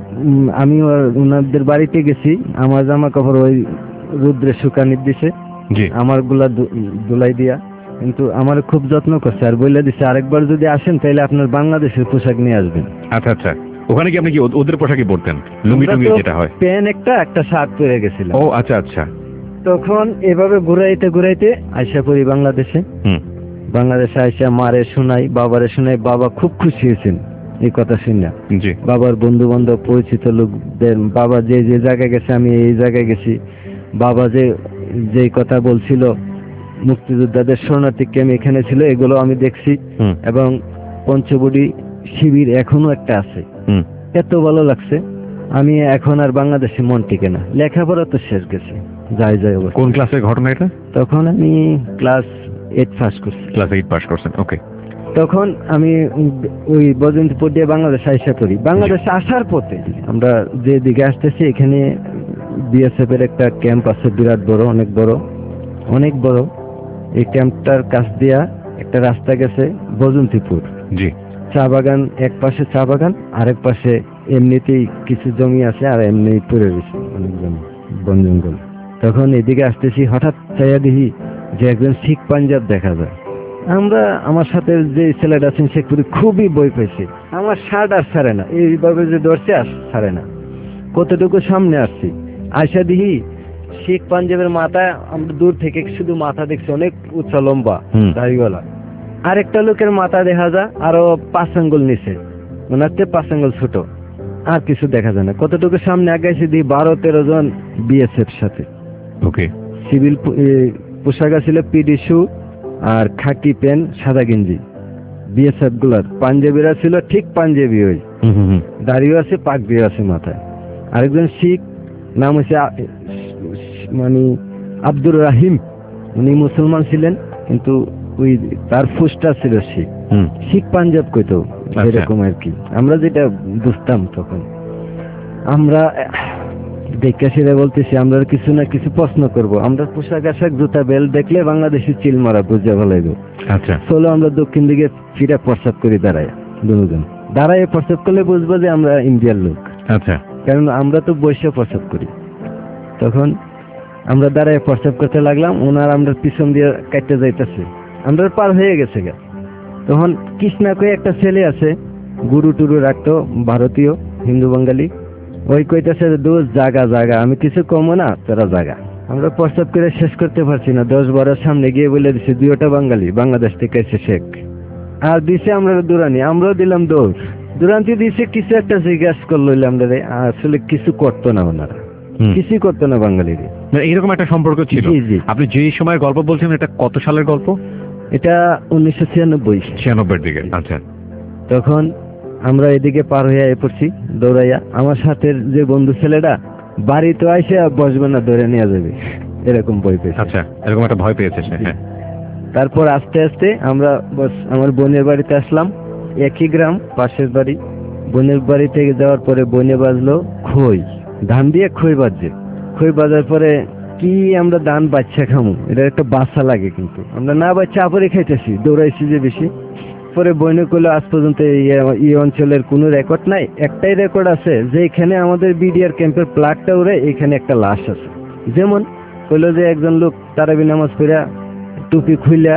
আমি ওনাদের বাড়িতে গেছি, আমার জামা কাপড় ওই রুদ্রে শুকানি দিছে, আমার গুলা ধুলাই দিয়া, কিন্তু আমার খুব যত্ন করছে আর বলে দিছে আরেকবার যদি আসেন তাহলে আপনার বাংলাদেশের পোশাক নিয়ে আসবেন। আচ্ছা আচ্ছা, ওখানে কি আপনি কি ওদের পোশাকই পরতেন, লুঙ্গি টুঙ্গি যেটা হয়? প্যান্ট একটা একটা শার্ট পরে গেছিলাম। ও আচ্ছা আচ্ছা। তখন এভাবে ঘুরাইতে ঘুরাইতে আইসা পড়ি বাংলাদেশে। বাংলাদেশে আইসা মারে শোনাই, বাবারে শোনাই, বাবা খুব খুশি হয়েছেন এই কথা শুনে। বাবার বন্ধু বান্ধব পরিচিত লোকদের, বাবা যে যে জায়গায় গেছে আমি এই জায়গায় গেছি, বাবা যে যে কথা বলছিল মুক্তিযোদ্ধাদের শরণার্থী ক্যাম্প এখানে ছিল, এগুলো আমি দেখছি, এবং পঞ্চবটি শিবির এখনো একটা আছে, এত ভালো লাগছে। আমি এখন আর বাংলাদেশে মন টিকে না, লেখাপড়া তো শেষ গেছে, যাই যাই অবস্থা। কোন ক্লাসের ঘটনা এটা? তখন আমি ক্লাস এইট পাস করছি। ক্লাস এইট পাস করছেন, ওকে। তখন আমি ওই বজন্তপুর দিয়ে বাংলাদেশ আইসা করি। বাংলাদেশে আসার পথে আমরা যে দিকে আসতেছি, এখানে বিএসএফ এর একটা ক্যাম্প আছে, বিরাট বড়, অনেক বড়, অনেক বড়। এই ক্যাম্পটার কাছ দিয়া একটা রাস্তা গেছে বজন্তপুর। জি। চা বাগান, এক পাশে চা বাগান, আরেক পাশে এমনিতেই কিছু জমি আছে, আর এমনি পড়ে রয়েছে অনেক জমি, বন জঙ্গল। তখন এদিকে আসতেছি, হঠাৎ চাইয়া দেখি যে একজন শিখ পাঞ্জাব দেখা যায়। আমরা, আমার সাথে যে ছেলেটা আছেন সে খুবই বই পেয়েছে, আমার শার্ট আর ছাড়ে না, এইভাবে যে ধরছে আর ছাড়ে না। কতটুকু সামনে আসছি, আয়সা দিহি শিখ পাঞ্জাবের মাথা, আমরা দূর থেকে শুধু মাথা দেখছি, অনেক উঁচা লম্বা দাড়িওয়ালা। আরেকটা লোকের মাথা দেখা যায় আরো পাঁচ আঙ্গুল নিচে, মনে হচ্ছে পাঁচ আঙ্গুল ছোট, আর কিছু দেখা যায় না। কতটুকু সামনে আগাইছি দিই বারো তেরো জন বিএসএফ সাথে। ওকে। সিভিল পোশাক ছিল, পিডি শু আর খাকি প্যান্ট, সাদা গেঞ্জি। বিএসএফ গুলার পাঞ্জাবিরা ছিল ঠিক পাঞ্জাবি, ওই দাড়িও আছে, পাগড়িও আছে মাথায়। আরেকজন শিখ, নাম হচ্ছে মানে আব্দুর রাহিম, উনি মুসলমান ছিলেন, কিন্তু ওই তার ফুসটা ছিল শিখ, শিখ পাঞ্জাব কইতো এরকম আর কি। আমরা যেটা বুঝতাম তখন, আমরা দেখে সেটা বলতেছি, আমরা কিছু না কিছু প্রশ্ন করব। আমরা পোশাক আশাক জুতা বেল্ট দেখলে বাংলাদেশি চিল মারা বুঝে ভালো। আচ্ছা, চলো আমরা দক্ষিণ দিকে ফিরে প্রস্তাব করি, দাঁড়ায় দুজন দাঁড়ায় প্রস্তাব করলে বুঝবো যে আমরা ইন্ডিয়ার লোক। আচ্ছা, কারণ আমরা তো বৈশ্য প্রস্তাব করি। তখন আমরা দাঁড়ায় প্রস্তাব করতে লাগলাম, ওনার আমরা পিছন দিয়ে কাটতে যাইতেছে, আমরা পার হয়ে গেছে গা। তখন কৃষ্ণা কয়ে একটা ছেলে আছে, গুরু টুরু রাখতো, ভারতীয় হিন্দু বাঙালি, ওই কইতেছে দোষ জাগা জাগা, আমি কিছু কমো না, তোরা জাগা। আমরা প্রস্তাব করে শেষ করতে পারছি না, দশ বারোর সামনে গিয়ে বলে দিছে দুইটা বাঙালি, বাংলাদেশ থেকে এসে শেখ, আর দিছে আমরা দূরানি, আমরাও দিলাম দৌড়। দূরান্তি দিছে, কিছু একটা জিজ্ঞাসা করলো, আমরা আসলে কিছু করতো না, ওনারা কিছুই করতো না বাঙালির। এইরকম একটা সম্পর্ক ছিল। আপনি যে সময় গল্প বলছেন, এটা কত সালের গল্প? এটা উনিশশো ছিয়ানব্বই ছিয়ানব্বই দিকে। আচ্ছা, তখন আমরা এদিকে পার হইয়া পড়ছি দৌড়াইয়া। আমার সাথে যে বন্ধু ছেলেটা বাড়িতে আইসে বসবে না, ধরে নিয়ে যাবে, এরকম ভয় পেয়েছে। আচ্ছা, এরকম একটা ভয় পেয়েছে। তারপর আস্তে আস্তে আমরা আমার বোনের বাড়িতে আসলাম, একই গ্রাম, পাশের বাড়ি। বোনের বাড়ি থেকে যাওয়ার পরে বনে বাজলো খই, ধান দিয়ে খই বাজছে। খই বাজার পরে কি আমরা ধান বাচ্চা খামু, এটা একটা বাচ্চা লাগে, কিন্তু আমরা না বাচ্চা আপরে খাইতেছি, দৌড়াইছি যে বেশি। পরে বইনে করলো আজ পর্যন্ত এই অঞ্চলের কোনো রেকর্ড নাই, একটাই রেকর্ড আছে যে এখানে আমাদের বিডিআর ক্যাম্পের প্লাগটা উড়ে এখানে একটা লাশ আছে। যেমন কইলো যে একজন লোক তারাবি নামাজ পড়া, টুপি খুইলা,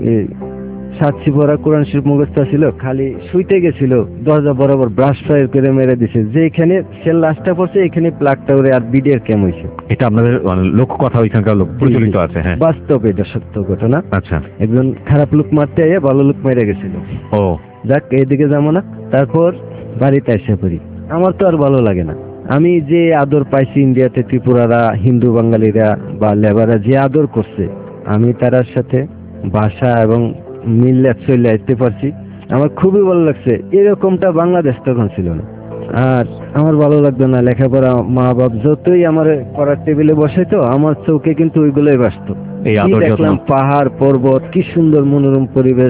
সাতশি ভরা কোরআন শরীফ মুখস্থ ছিল, খালি শুইতে গেছিল, দরজা বরাবর ব্রাশ ফায়ার করে মেরে দিছে, যে এখানে সে লাশটা পড়ছে এখানে প্লাগটা উড়ে আর বিডিআর ক্যাম্প হয়েছে। এটা আপনাদের লোক কথা, ওইখানকার লোক প্রচলিত আছে। হ্যাঁ, বাস্তব, এটা সত্য ঘটনা। আচ্ছা, একজন খারাপ লোক মারতে আইয়া ভালো লোক মেরে গেছিল। ও যাক, এইদিকে যাবো না। তারপর বাড়িতে এসে পড়ি, আমার তো আর ভালো লাগে না। আমি যে আদর পাইছি ইন্ডিয়াতে, ত্রিপুরারা, হিন্দু বাঙালিরা বা লেবাররা যে আদর করছে, আমি তার সাথে ভাষা এবং মিললে চলে আসতে পারছি, আমার খুবই ভালো লাগছে। এরকমটা বাংলাদেশ তখন ছিল না। আর আমার ভালো লাগতো না লেখাপড়া, মা বাপ যতই আমার পড়ার টেবিলে বসাইতো, আমার চোখে কিন্তু ওইগুলোই বাসতো। দেখলাম পাহাড় পর্বত, কি সুন্দর মনোরম পরিবেশ,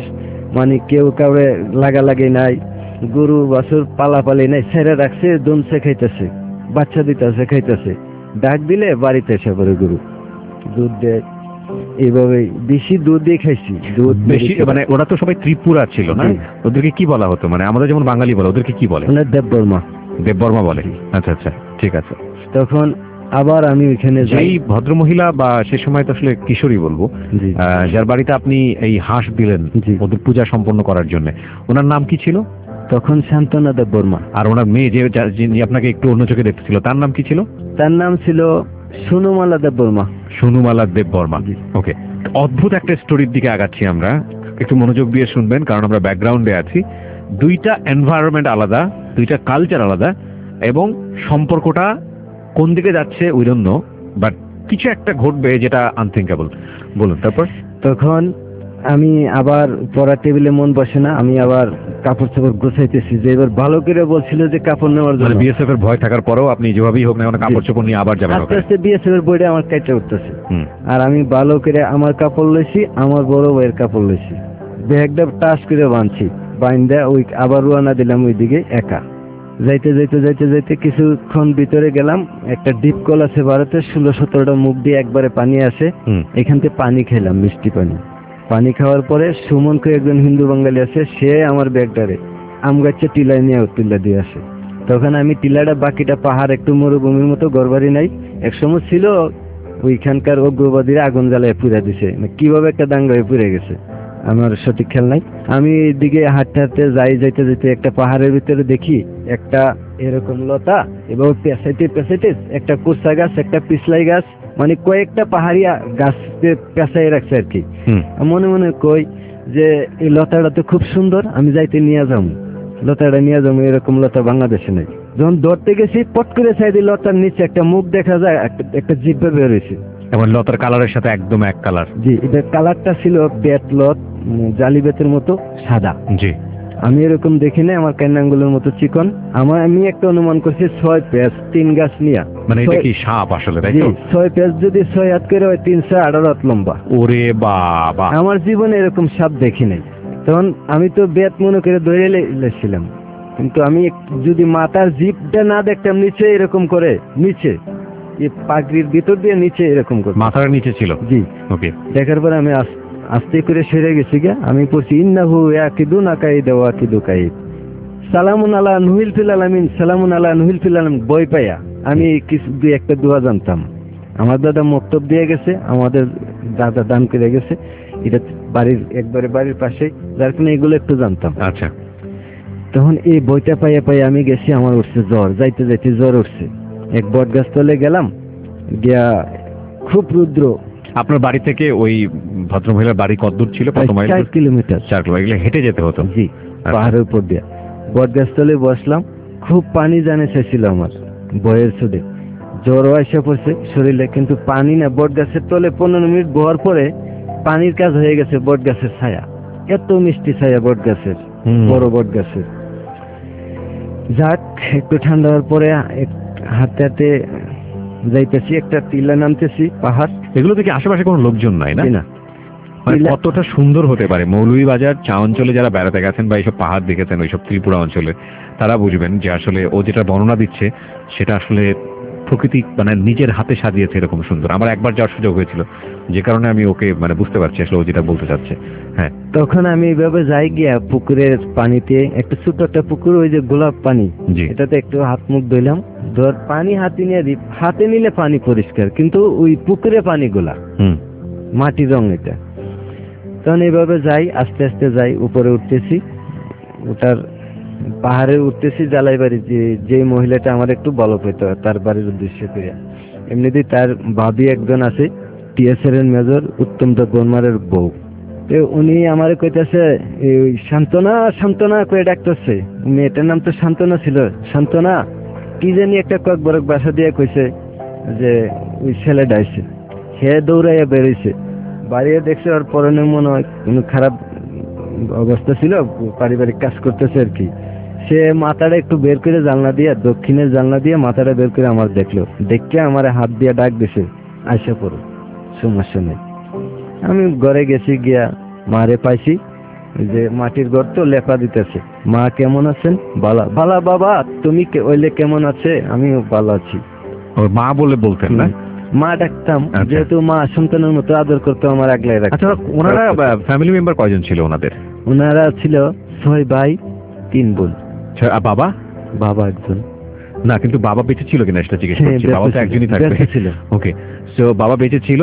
মানে কেউ কাউরে লাগালাগি নাই, গরু বাছুর পালাপালি নাই, ছেড়ে রাখছে, দুমছে খাইতেছে, বাচ্চা দিতেছে খাইতেছে, ডাক দিলে বাড়িতে এসে পড়ে গরু, দুধ দেয়। এইভাবে বেশি দুধ দিয়ে খাইছি। দুধ বেশি মানে ওরা তো সবাই ত্রিপুরা ছিল না, ওদেরকে কি বলা হতো? মানে আমাদের যেমন বাঙালি বলে, ওদেরকে কি বলে? দেববর্মা। দেববর্মা বলে। আচ্ছা আচ্ছা, ঠিক আছে। তখন আবার আমি ওইখানে যাই, ভদ্র মহিলা বা সে সময় তো আসলে কিশোরী বলবো, যার বাড়িতে আপনি এই হাঁস দিলেন ওদের পূজা সম্পন্ন করার জন্য, ওনার নাম কি ছিল তখন? শান্তনা দেববর্মা। আর ওনার মেয়ে যে যিনি আপনাকে একটু অন্য চোখে দেখতেছিল, তার নাম কি ছিল? তার নাম ছিল সোনুমালা দেববর্মা। সোনুমালা দেববর্মা। ওকে, অদ্ভুত একটা স্টোরির দিকে আগাচ্ছি আমরা, একটু মনোযোগ দিয়ে শুনবেন কারণ আমরা ব্যাকগ্রাউন্ডে আছি। দুইটা এনভায়রনমেন্ট আলাদা, দুইটা কালচার আলাদা, এবং সম্পর্কটা কোন দিকে যাচ্ছে উই ডোন্ট নো, বাট কিছু একটা ঘটবে যেটা আনথিঙ্কেবল। বলুন তারপর। তখন আমি আবার পড়ার টেবিলে মন বসে না, আমি আবার কাপড় চাপড় গোছাইতেছি, যে এবার ভালো করে বলছিল যে কাপড় নেওয়ার জন্য। বিএসএফ এর ভয় থাকার পরেও আপনি যেভাবেই হোক না কেন কাপড় চোপড় নিয়ে আবার যাবেন। আস্তে আস্তে বিএসএফ এর বইটা আমার কাইটা উঠতেছে, আর আমি ভালো করে আমার কাপড় লইছি, আমার বড় ভাইয়ের কাপড় লইছি, ব্যাগটা টাচ করে বাঁধছি, বাইন্দা ওই আবার রওনা দিলাম ওইদিকে একা। যাইতে যাইতে যাইতে যাইতে কিছুক্ষণ ভিতরে গেলাম, একটা ডিপ কল আছে ভারতে, ষোলো সতেরোটা মুখ দিয়ে একবারে পানি আসে, এখান থেকে পানি খেলাম, মিষ্টি পানি। পানি খাওয়ার পরে সুমনকে একজন হিন্দু বাঙালি আছে, সে আমার ব্যাগটারে আম গাছে টিলায় নিয়ে তুলে দিয়ে আসে। তখন আমি টিলাটা, বাকিটা পাহাড়, একটু মরুভূমির মতো, ঘরবাড়ি নাই। একসময় ছিল ওইখানকার উগ্রবাদীরা আগুন জ্বালায় পুড়ে দিছে, কিভাবে একটা দাঙ্গা হয়ে পুড়ে গেছে আমার সঠিক খেয়াল নাই। আমি এদিকে হাঁটতে হাঁটতে যাই, যাইতে যেতে একটা পাহাড়ের ভিতরে দেখি একটা এরকম লতা, এবং পেঁচাইতে পেঁচাইতে একটা কুরসা গাছ, একটা পিছলাই গাছ, মানে কয়েকটা পাহাড়িয়া গাছ পেঁচাই রাখছে আর কি। মনে মনে কই যে এই লতাটা তো খুব সুন্দর, আমি যাইতে নিয়ে যাবো, লতাটা নিয়ে যাবো, এরকম লতা বাংলাদেশে নেই। যখন ধরতে গেছি, পট করে চাই দিই, লতার নিচে একটা মুখ দেখা যায়, একটা জিভে বেরোয়েছে, এবং লতার কালারের সাথে একদম এক কালার। জি, এটা কালারটা ছিল বেত লত, জালি বেতের মতো সাদা। জি, আমি এরকম দেখি না, আমার কান্নাঙ্গুলের মতো চিকন। আমার আমি একটা অনুমান করছি ছয় পেঁচ, তিন গাছ নিয়া। মানে এটা কি সাপ আসলে, তাই তো? ছয় পেঁচ যদি ছয় হাত করে হয়, তিনশো আঠারো হাত লম্বা। ওরে বাবা, আমার জীবনে এরকম সাপ দেখি নাই। তখন আমি তো বেত মনে করে ধরে লেছিলাম, কিন্তু আমি যদি মাথার জিপটা না দেখতাম নিচে এরকম করে, নিচে পাগড়ির ভিতর দিয়ে নিচে এরকম করে, মাথার নিচে ছিল। জি, ওকে। দেখার পরে আমি আস্তে করে সেরে গেছি গা, আমি পড়ছি ইন্নাহু ইয়াকিদুন আকাইদ ওয়া আকিদু কাইদ, সালামুন আলা নুহিল ফিল আলামিন, সালামুন আলা নুহিল ফিল আলামিন। বই পাইয়া আমি কিছু দুই একটা দোয়া জানতাম, আমার দাদা মক্তব দিয়ে গেছে, আমাদের দাদা দান করে গেছে, এটা বাড়ির একবারে বাড়ির পাশে, যার কারণে এগুলো একটু জানতাম। আচ্ছা। তখন এই বইটা পাইয়া পাইয়া আমি গেছি, আমার উঠছে জ্বর, যাইতে যাইতে জ্বর উঠছে। এক বট গাছ তলে গেলাম, গিয়া খুব রুদ্র। আপনার বাড়ি থেকে ওই ভদ্রমহিলার বাড়ি কত দূর ছিল? কত মাইল? চার কিলোমিটার। চার কিলোমিটার হেঁটে যেতে হতো? জি, পাহাড়ের উপর দিয়ে। বট গাছ তলে বসলাম, খুব পানি জানে চাইছিল আমার বয়ের সুদে, জ্বরও এসে পড়ছে শরীরে, কিন্তু পানি না। বট গাছের তলে পনেরো মিনিট বহার পরে পানির কাজ হয়ে গেছে বট গাছের ছায়া, এত মিষ্টি ছায়া বট গাছের, বড় বট গাছের। যাক, একটু ঠান্ডা হওয়ার পরে হাঁটতে হাঁটতে যাইতেছি, একটা টিলা নামতেছি, পাহাড়। এগুলো থেকে আশেপাশে কোনো লোকজন নাই না? না। মানে কতটা সুন্দর হতে পারে মৌলভীবাজার চা অঞ্চলে যারা বেড়াতে গেছেন বা এইসব পাহাড় দেখেছেন ওইসব ত্রিপুরা অঞ্চলে, তারা বুঝবেন যে আসলে ও যেটা বর্ণনা দিচ্ছে সেটা আসলে প্রকৃতি মানে নিজের হাতে সাজিয়েছে এরকম সুন্দর। আমার একবার যাওয়ার সুযোগ হয়েছিল, যে কারণে আমি ওকে মানে বুঝতে পারছি আসলে ও যেটা বলতে চাচ্ছে। হ্যাঁ, তখন আমি এইভাবে যাই গিয়া পুকুরের পানিতে, একটা ছোট একটা পুকুর, ওই যে গোলাপ পানি, এটাতে একটু হাত মুখ ধুইলাম, ধর পানি হাতে নিয়ে দিই, হাতে নিলে পানি পরিষ্কার, কিন্তু ওই পুকুরে পানি গোলা, মাটির রং এটা। তখন এইভাবে যাই, আস্তে আস্তে যাই, উপরে উঠতেছি, ওটার পাহাড়ে উঠতেছি, জালাই বাড়ি, যে যে মহিলাটা আমার একটু বলো পেত, তার বাড়ির উদ্দেশ্যে করে। এমনিতেই তার ভাবি একজন আছে, টিএসএর মেজর, উত্তম দেববর্মার বউ। উনি আমার কইতেছে শান্তনা শান্তনা করে ডাকতেছে, মেয়েটার নাম তো শান্তনা ছিল, শান্তনা কি জানি একটা কয়েক বড় বাসা দিয়ে কইছে যে ওই ছেলে ডাইছে। সে দৌড়াইয়া বেরোইছে, বাড়িয়ে দেখছে ওর পরনে মনে হয় কোনো খারাপ অবস্থা ছিল, পারিবারিক কাজ করতেছে আর কি। সে মাথাটা একটু বের করে জানলা দিয়ে, দক্ষিণের জানলা দিয়ে মাথাটা বের করে আমার দেখলো, দেখে আমার হাত দিয়ে ডাক দিছে, আইসা পড়ো, সমস্যা নেই। আমি ঘরে গেছি, গিয়া মারে পাইছি, ওই যে মাটির ঘর তো লেপা দিতেছে। মা কেমন আছেন? বালা বালা বাবা, তুমি ওইলে কেমন আছে? আমিও ভালো আছি। মা বলে বলতেন না? মা ডাকতাম, যেহেতু মা সন্তানের মতো আদর করতো আমার আগলে রাখতো। আচ্ছা, ওনারা ফ্যামিলি মেম্বার কয়জন ছিল ওনাদের? ওনারা ছিল ছয় ভাই তিন বোন। বাবা? বাবা একজন না, কিন্তু বাবা বেঁচে ছিল কিনা সেটা জিজ্ঞেস করছি। বাবা তো একজনই থাকবে। ওকে, সো বাবা বেঁচে ছিল,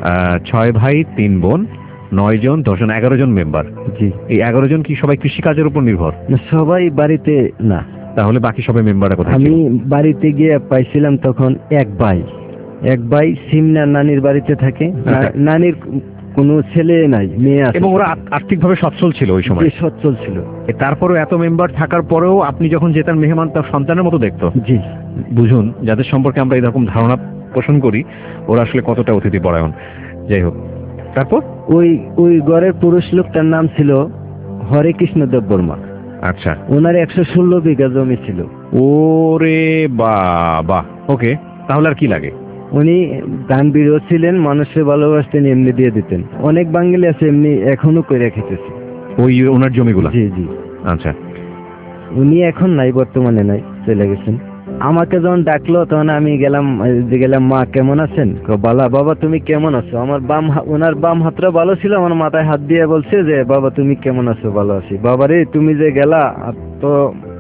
ছয় ভাই তিন বোন, নয় জন দশ জন এগারো জন মেম্বার। জি। এই এগারো জন কি সবাই কৃষিকাজের উপর নির্ভর? সবাই বাড়িতে না। তাহলে বাকি সবাই মেম্বাররা কোথায়? আমি বাড়িতে গিয়ে পাইছিলাম তখন এক ভাই এক ভাই সিমনা নানির বাড়িতে থাকে। নানির কোনো ছেলে নাই, মেয়ে আছে। এবং ওরা আর্থিকভাবে সচ্ছল ছিল ওই সময়? সচ্ছল ছিল। তারপরেও এত মেম্বার থাকার পরেও আপনি যখন যেতেন মেহমান তার সন্তানের মতো দেখতো? জি। বুঝুন, যাদের সম্পর্কে আমরা এরকম ধারণা পোষণ করি ওরা আসলে কতটা অতিথি পরায়ণ। যাই হোক, তারপর ওই ওই ঘরের পুরুষ লোকটার নাম ছিল হরে কৃষ্ণ দেববর্মা। আচ্ছা। ওনার একশো ষোলো বিঘা জমি ছিল। ওরে বাবা। ওকে, তাহলে আর কি লাগে? উনি দান বিরোধ ছিলেন, মানুষের ভালোবাসতেন, এমনি দিয়ে দিতেন। অনেক বাঙালি আছে এমনি এখনো করে রেখেছে ওই ওনার জমিগুলো। জি জি। আচ্ছা। উনি এখন নাই, বর্তমানে নাই, চলে গেছেন। আমাকে যখন ডাকলো তখন আমি গেলাম, গেলাম মা কেমন আছেন? বালা বাবা তুমি কেমন আছো? আমার বাম ওনার বাম হাতটা ভালো ছিল, আমার মাথায় হাত দিয়ে বলছে যে বাবা তুমি কেমন আছো? ভালো আছি। বাবারে তুমি যে গেলা তো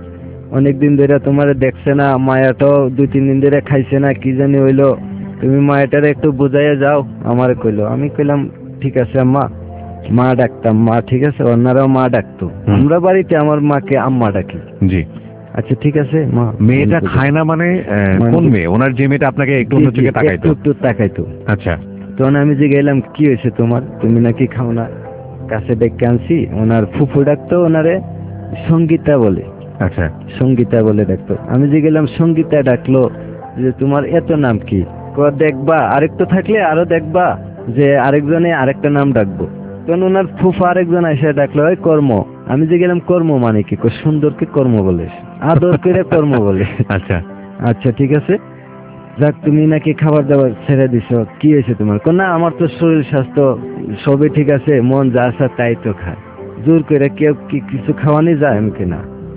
অনেকদিন ধরে তোমার দেখছে না, মায়াটাও দুই তিন দিন ধরে খাইছে না, কি জানি হইলো, তুমি মায়াটারে একটু বুঝাইয়া যাও আমারে কইলো। আমি কইলাম ঠিক আছে মা। মা ডাকতাম, মা ঠিক আছে। ওনারাও মা ডাকতো। আমরা বাড়িতে আমার মাকে আম্মা ডাকি। জি। আচ্ছা ঠিক আছে মা। মেয়েটা খায় না মানে কোন মেয়ে? ওনার যে মেয়েটা আপনাকে একটু অন্য চোখে তাকাইতো? একটু তাকাইতো। আচ্ছা। তখন আমি যে গেলাম, কি হয়েছে তোমার? তুমি নাকি খাও না? কাছে ডেকে আনছি। ওনার ফুফু ডাকতো ওনারে সঙ্গীতা বলে। আচ্ছা। সঙ্গীতা বলে ডাকতো। আমি যে গেলাম, সঙ্গীতা ডাকলো যে তোমার এত নাম কি? দেখবা আরেকটু থাকলে আরো দেখবা যে আরেকজনে আরেকটা নাম ডাকবো। তখন ওনার ফুফা আরেকজন এসে ডাকলো ওই কর্ম। আমি যে গেলাম কর্ম মানে কি? সুন্দরকে কর্ম বলে, আদর করে কর্ম বলে। আচ্ছা আচ্ছা ঠিক আছে, যাক তুমি নাকি খাবার দাবার ছেড়ে দিছো, কি হয়েছে তোমার? না আমার তো শরীর স্বাস্থ্য সবই ঠিক আছে, মন যা আসা তাই তো খায়, জোর করে কেউ কি কিছু খাওয়ানি যায়? আমি কিনা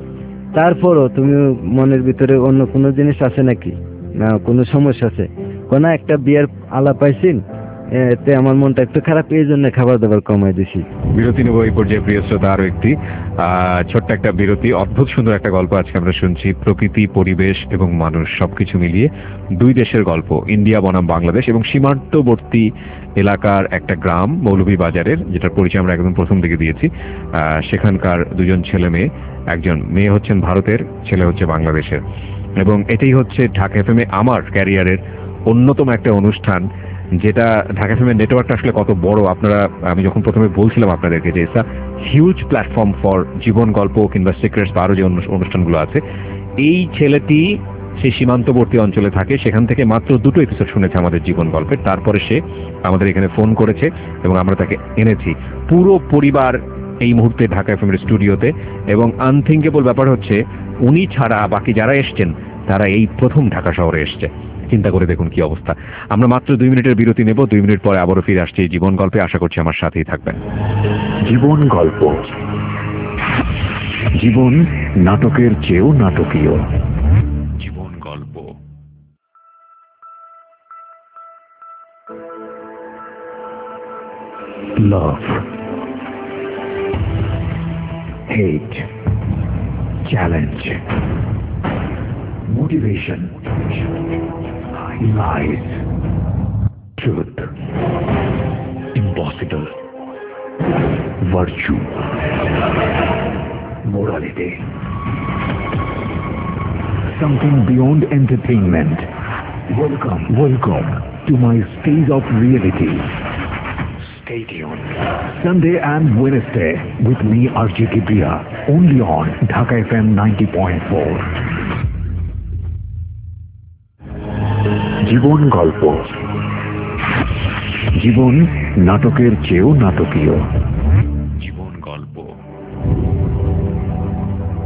তারপরও তুমি মনের ভিতরে অন্য কোনো জিনিস আছে নাকি? না কোনো সমস্যা আছে? কোন একটা বিয়ের আলাপ পাইছেন, এতে আমার মনটা একটু খারাপ, এই জন্য খাবার দাবার কমাই দিছি। বিরতি নেব এই পর্যায়ে প্রিয় শ্রোতা, আরো একটি ছোট্ট একটা বিরতি। অদ্ভুত সুন্দর একটা গল্প আজকে আমরা শুনছি, প্রকৃতি, পরিবেশ এবং মানুষ সবকিছু মিলিয়ে দুই দেশের গল্প, ইন্ডিয়া বনাম বাংলাদেশ এবং সীমান্তবর্তী এলাকার একটা গ্রাম মৌলভীবাজারের, যেটার পরিচয় আমরা একদম প্রথম দিকে দিয়েছি। সেখানকার দুজন ছেলে মেয়ে, একজন মেয়ে হচ্ছেন ভারতের, ছেলে হচ্ছে বাংলাদেশের। এবং এটাই হচ্ছে ঢাকা এফএম এ আমার ক্যারিয়ারের অন্যতম একটা অনুষ্ঠান, যেটা ঢাকা এফএম এর নেটওয়ার্কটা আসলে কত বড় আপনারা, আমি যখন প্রথমে বলছিলাম আপনাদেরকে যে এটা হিউজ প্ল্যাটফর্ম ফর জীবন গল্প কিংবা সিক্রেটস বা আরো যে অনুষ্ঠানগুলো আছে, এই ছেলেটি সেই সীমান্তবর্তী অঞ্চলে থাকে, সেখান থেকে মাত্র দুটো এপিসোড শুনেছে আমাদের জীবন গল্পের। তারপরে সে আমাদের এখানে ফোন করেছে এবং আমরা তাকে এনেছি পুরো পরিবার এই মুহূর্তে ঢাকা এফএম এর স্টুডিওতে। এবং আনথিঙ্কেবল ব্যাপার হচ্ছে উনি ছাড়া বাকি যারা এসছেন তারা এই প্রথম ঢাকা শহরে এসছে। চিন্তা করে দেখুন কি অবস্থা। আমরা মাত্র দুই মিনিটের বিরতি নেব, দুই মিনিট পরে আবারও ফিরে আসছে জীবন গল্পে। আশা করছি আমার সাথেই থাকবেন। জীবন গল্প, জীবন নাটকের চেয়েও নাটকীয়। জীবন গল্প। Love, hate, challenge, motivation, lies, truth, impossible, virtue, morality, something beyond entertainment. Welcome, welcome to my stage of reality. Stay tuned. Sunday and Wednesday with me R J Kibriya, only on Dhaka F M ninety point four. জীবন গল্প, জীবন নাটকের চেয়েও নাটকীয়। জীবন গল্প।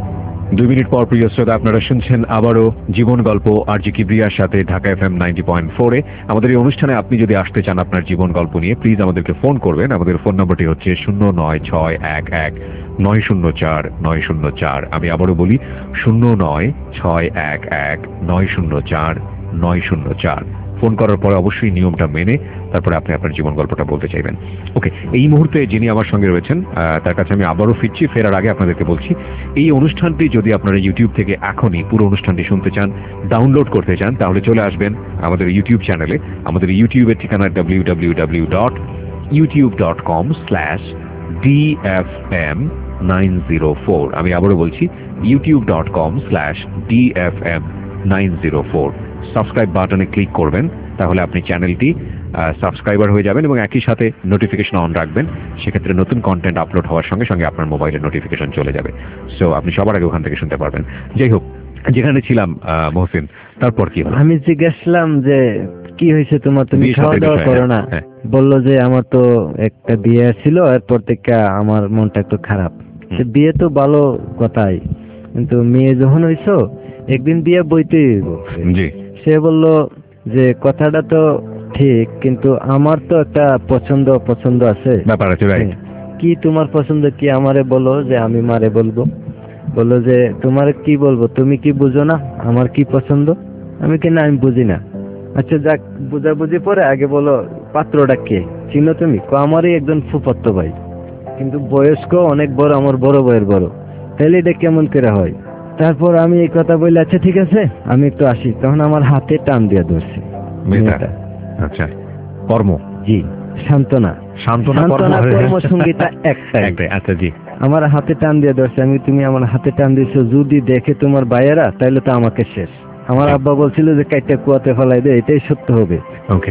দুই minute পর প্রিয় শ্রোতা আপনারা শুনছেন আবারও জীবন গল্প আর জি কিবরিয়ার সাথে Dhaka F M ninety point four এ। আমাদের এই অনুষ্ঠানে আপনি যদি আসতে চান আপনার জীবন গল্প নিয়ে, প্লিজ আমাদেরকে ফোন করবেন। আমাদের ফোন নম্বরটি হচ্ছে শূন্য নয় ছয় এক এক নয় শূন্য চার নয় শূন্য চার। আমি আবারও বলি শূন্য নয় ছয় এক এক নয় শূন্য চার নয় শূন্য চার। ফোন করার পরে অবশ্যই নিয়মটা মেনে তারপরে আপনি আপনার জীবন গল্পটা বলতে চাইবেন। ওকে, এই মুহূর্তে যিনি আমার সঙ্গে রয়েছেন তার কাছে আমি আবারও ফিরছি। ফেরার আগে আপনাদেরকে বলছি, এই অনুষ্ঠানটি যদি আপনারা ইউটিউব থেকে এখনই পুরো অনুষ্ঠানটি শুনতে চান, ডাউনলোড করতে চান, তাহলে চলে আসবেন আমাদের ইউটিউব চ্যানেলে। আমাদের ইউটিউবের ঠিকানা W W W dot YouTube dot com slash D F M nine zero four. আমি আবারও বলছি YouTube dot com slash D F M nine zero four. Subscribe বাটনে ক্লিক করবেন, তাহলে আপনি চ্যানেলটি সাবস্ক্রাইবার হয়ে যাবেন এবং একই সাথে নোটিফিকেশন অন রাখবেন। সেক্ষেত্রে নতুন কন্টেন্ট আপলোড হওয়ার সঙ্গে সঙ্গে আপনার মোবাইলে নোটিফিকেশন চলে যাবে। সো আপনি সবার আগে ওখান থেকে শুনতে পারবেন। যাই হোক, যেখানে ছিলাম মহসিন, তারপর কি হলো? আমি জিজ্ঞাসলাম যে কি হয়েছে তোমার, তুমি খাওয়া দাওয়া করো না? বললো যে আমার তো একটা বিয়ে ছিল, এরপর থেকে আমার মনটা একটু খারাপ। বিয়ে তো ভালো কথাই, কিন্তু মেয়ে যখন হইছো একদিন বিয়ে বইতে। জি। সে বলল যে কথাটা তো ঠিক, কিন্তু আমার তো একটা পছন্দ পছন্দ আছে, ব্যাপার আছে। কি তোমার পছন্দ কি আমারে বলো, যে আমি মারে বলবো। বললো যে তোমার কি বলবো, তুমি কি বুঝো না আমার কি পছন্দ? আমি কি না, আমি বুঝি না। আচ্ছা যাক, বুঝাবুঝি পরে আগে বলো পাত্রটা কে, চিনো তুমি? আমারই একজন ফুফাতো ভাই, কিন্তু বয়স্ক অনেক বড়, আমার বড় বয়ের বড়। তাহলে এটা কেমন করে হয়? তারপর আমি এই কথা বললে আচ্ছা ঠিক আছে আমি একটু আসি, তখন আমার হাতে টান দিয়ে ধরছে মেয়েটা। আচ্ছা, কর্ম। জি, সান্ত্বনা। সান্ত্বনা কর্ম সঙ্গীতা একটাই। আচ্ছা জি। আমার হাতে টান দিয়ে ধরছে। আমি, তুমি আমার হাতে টান দিয়েছো, যদি দেখে তোমার ভাইয়েরা তাহলে তো আমাকে শেষ। আমার আব্বা বলছিল যে কাইটা কুয়াতে ফেলাই দে, এটাই সত্য হবে। ওকে।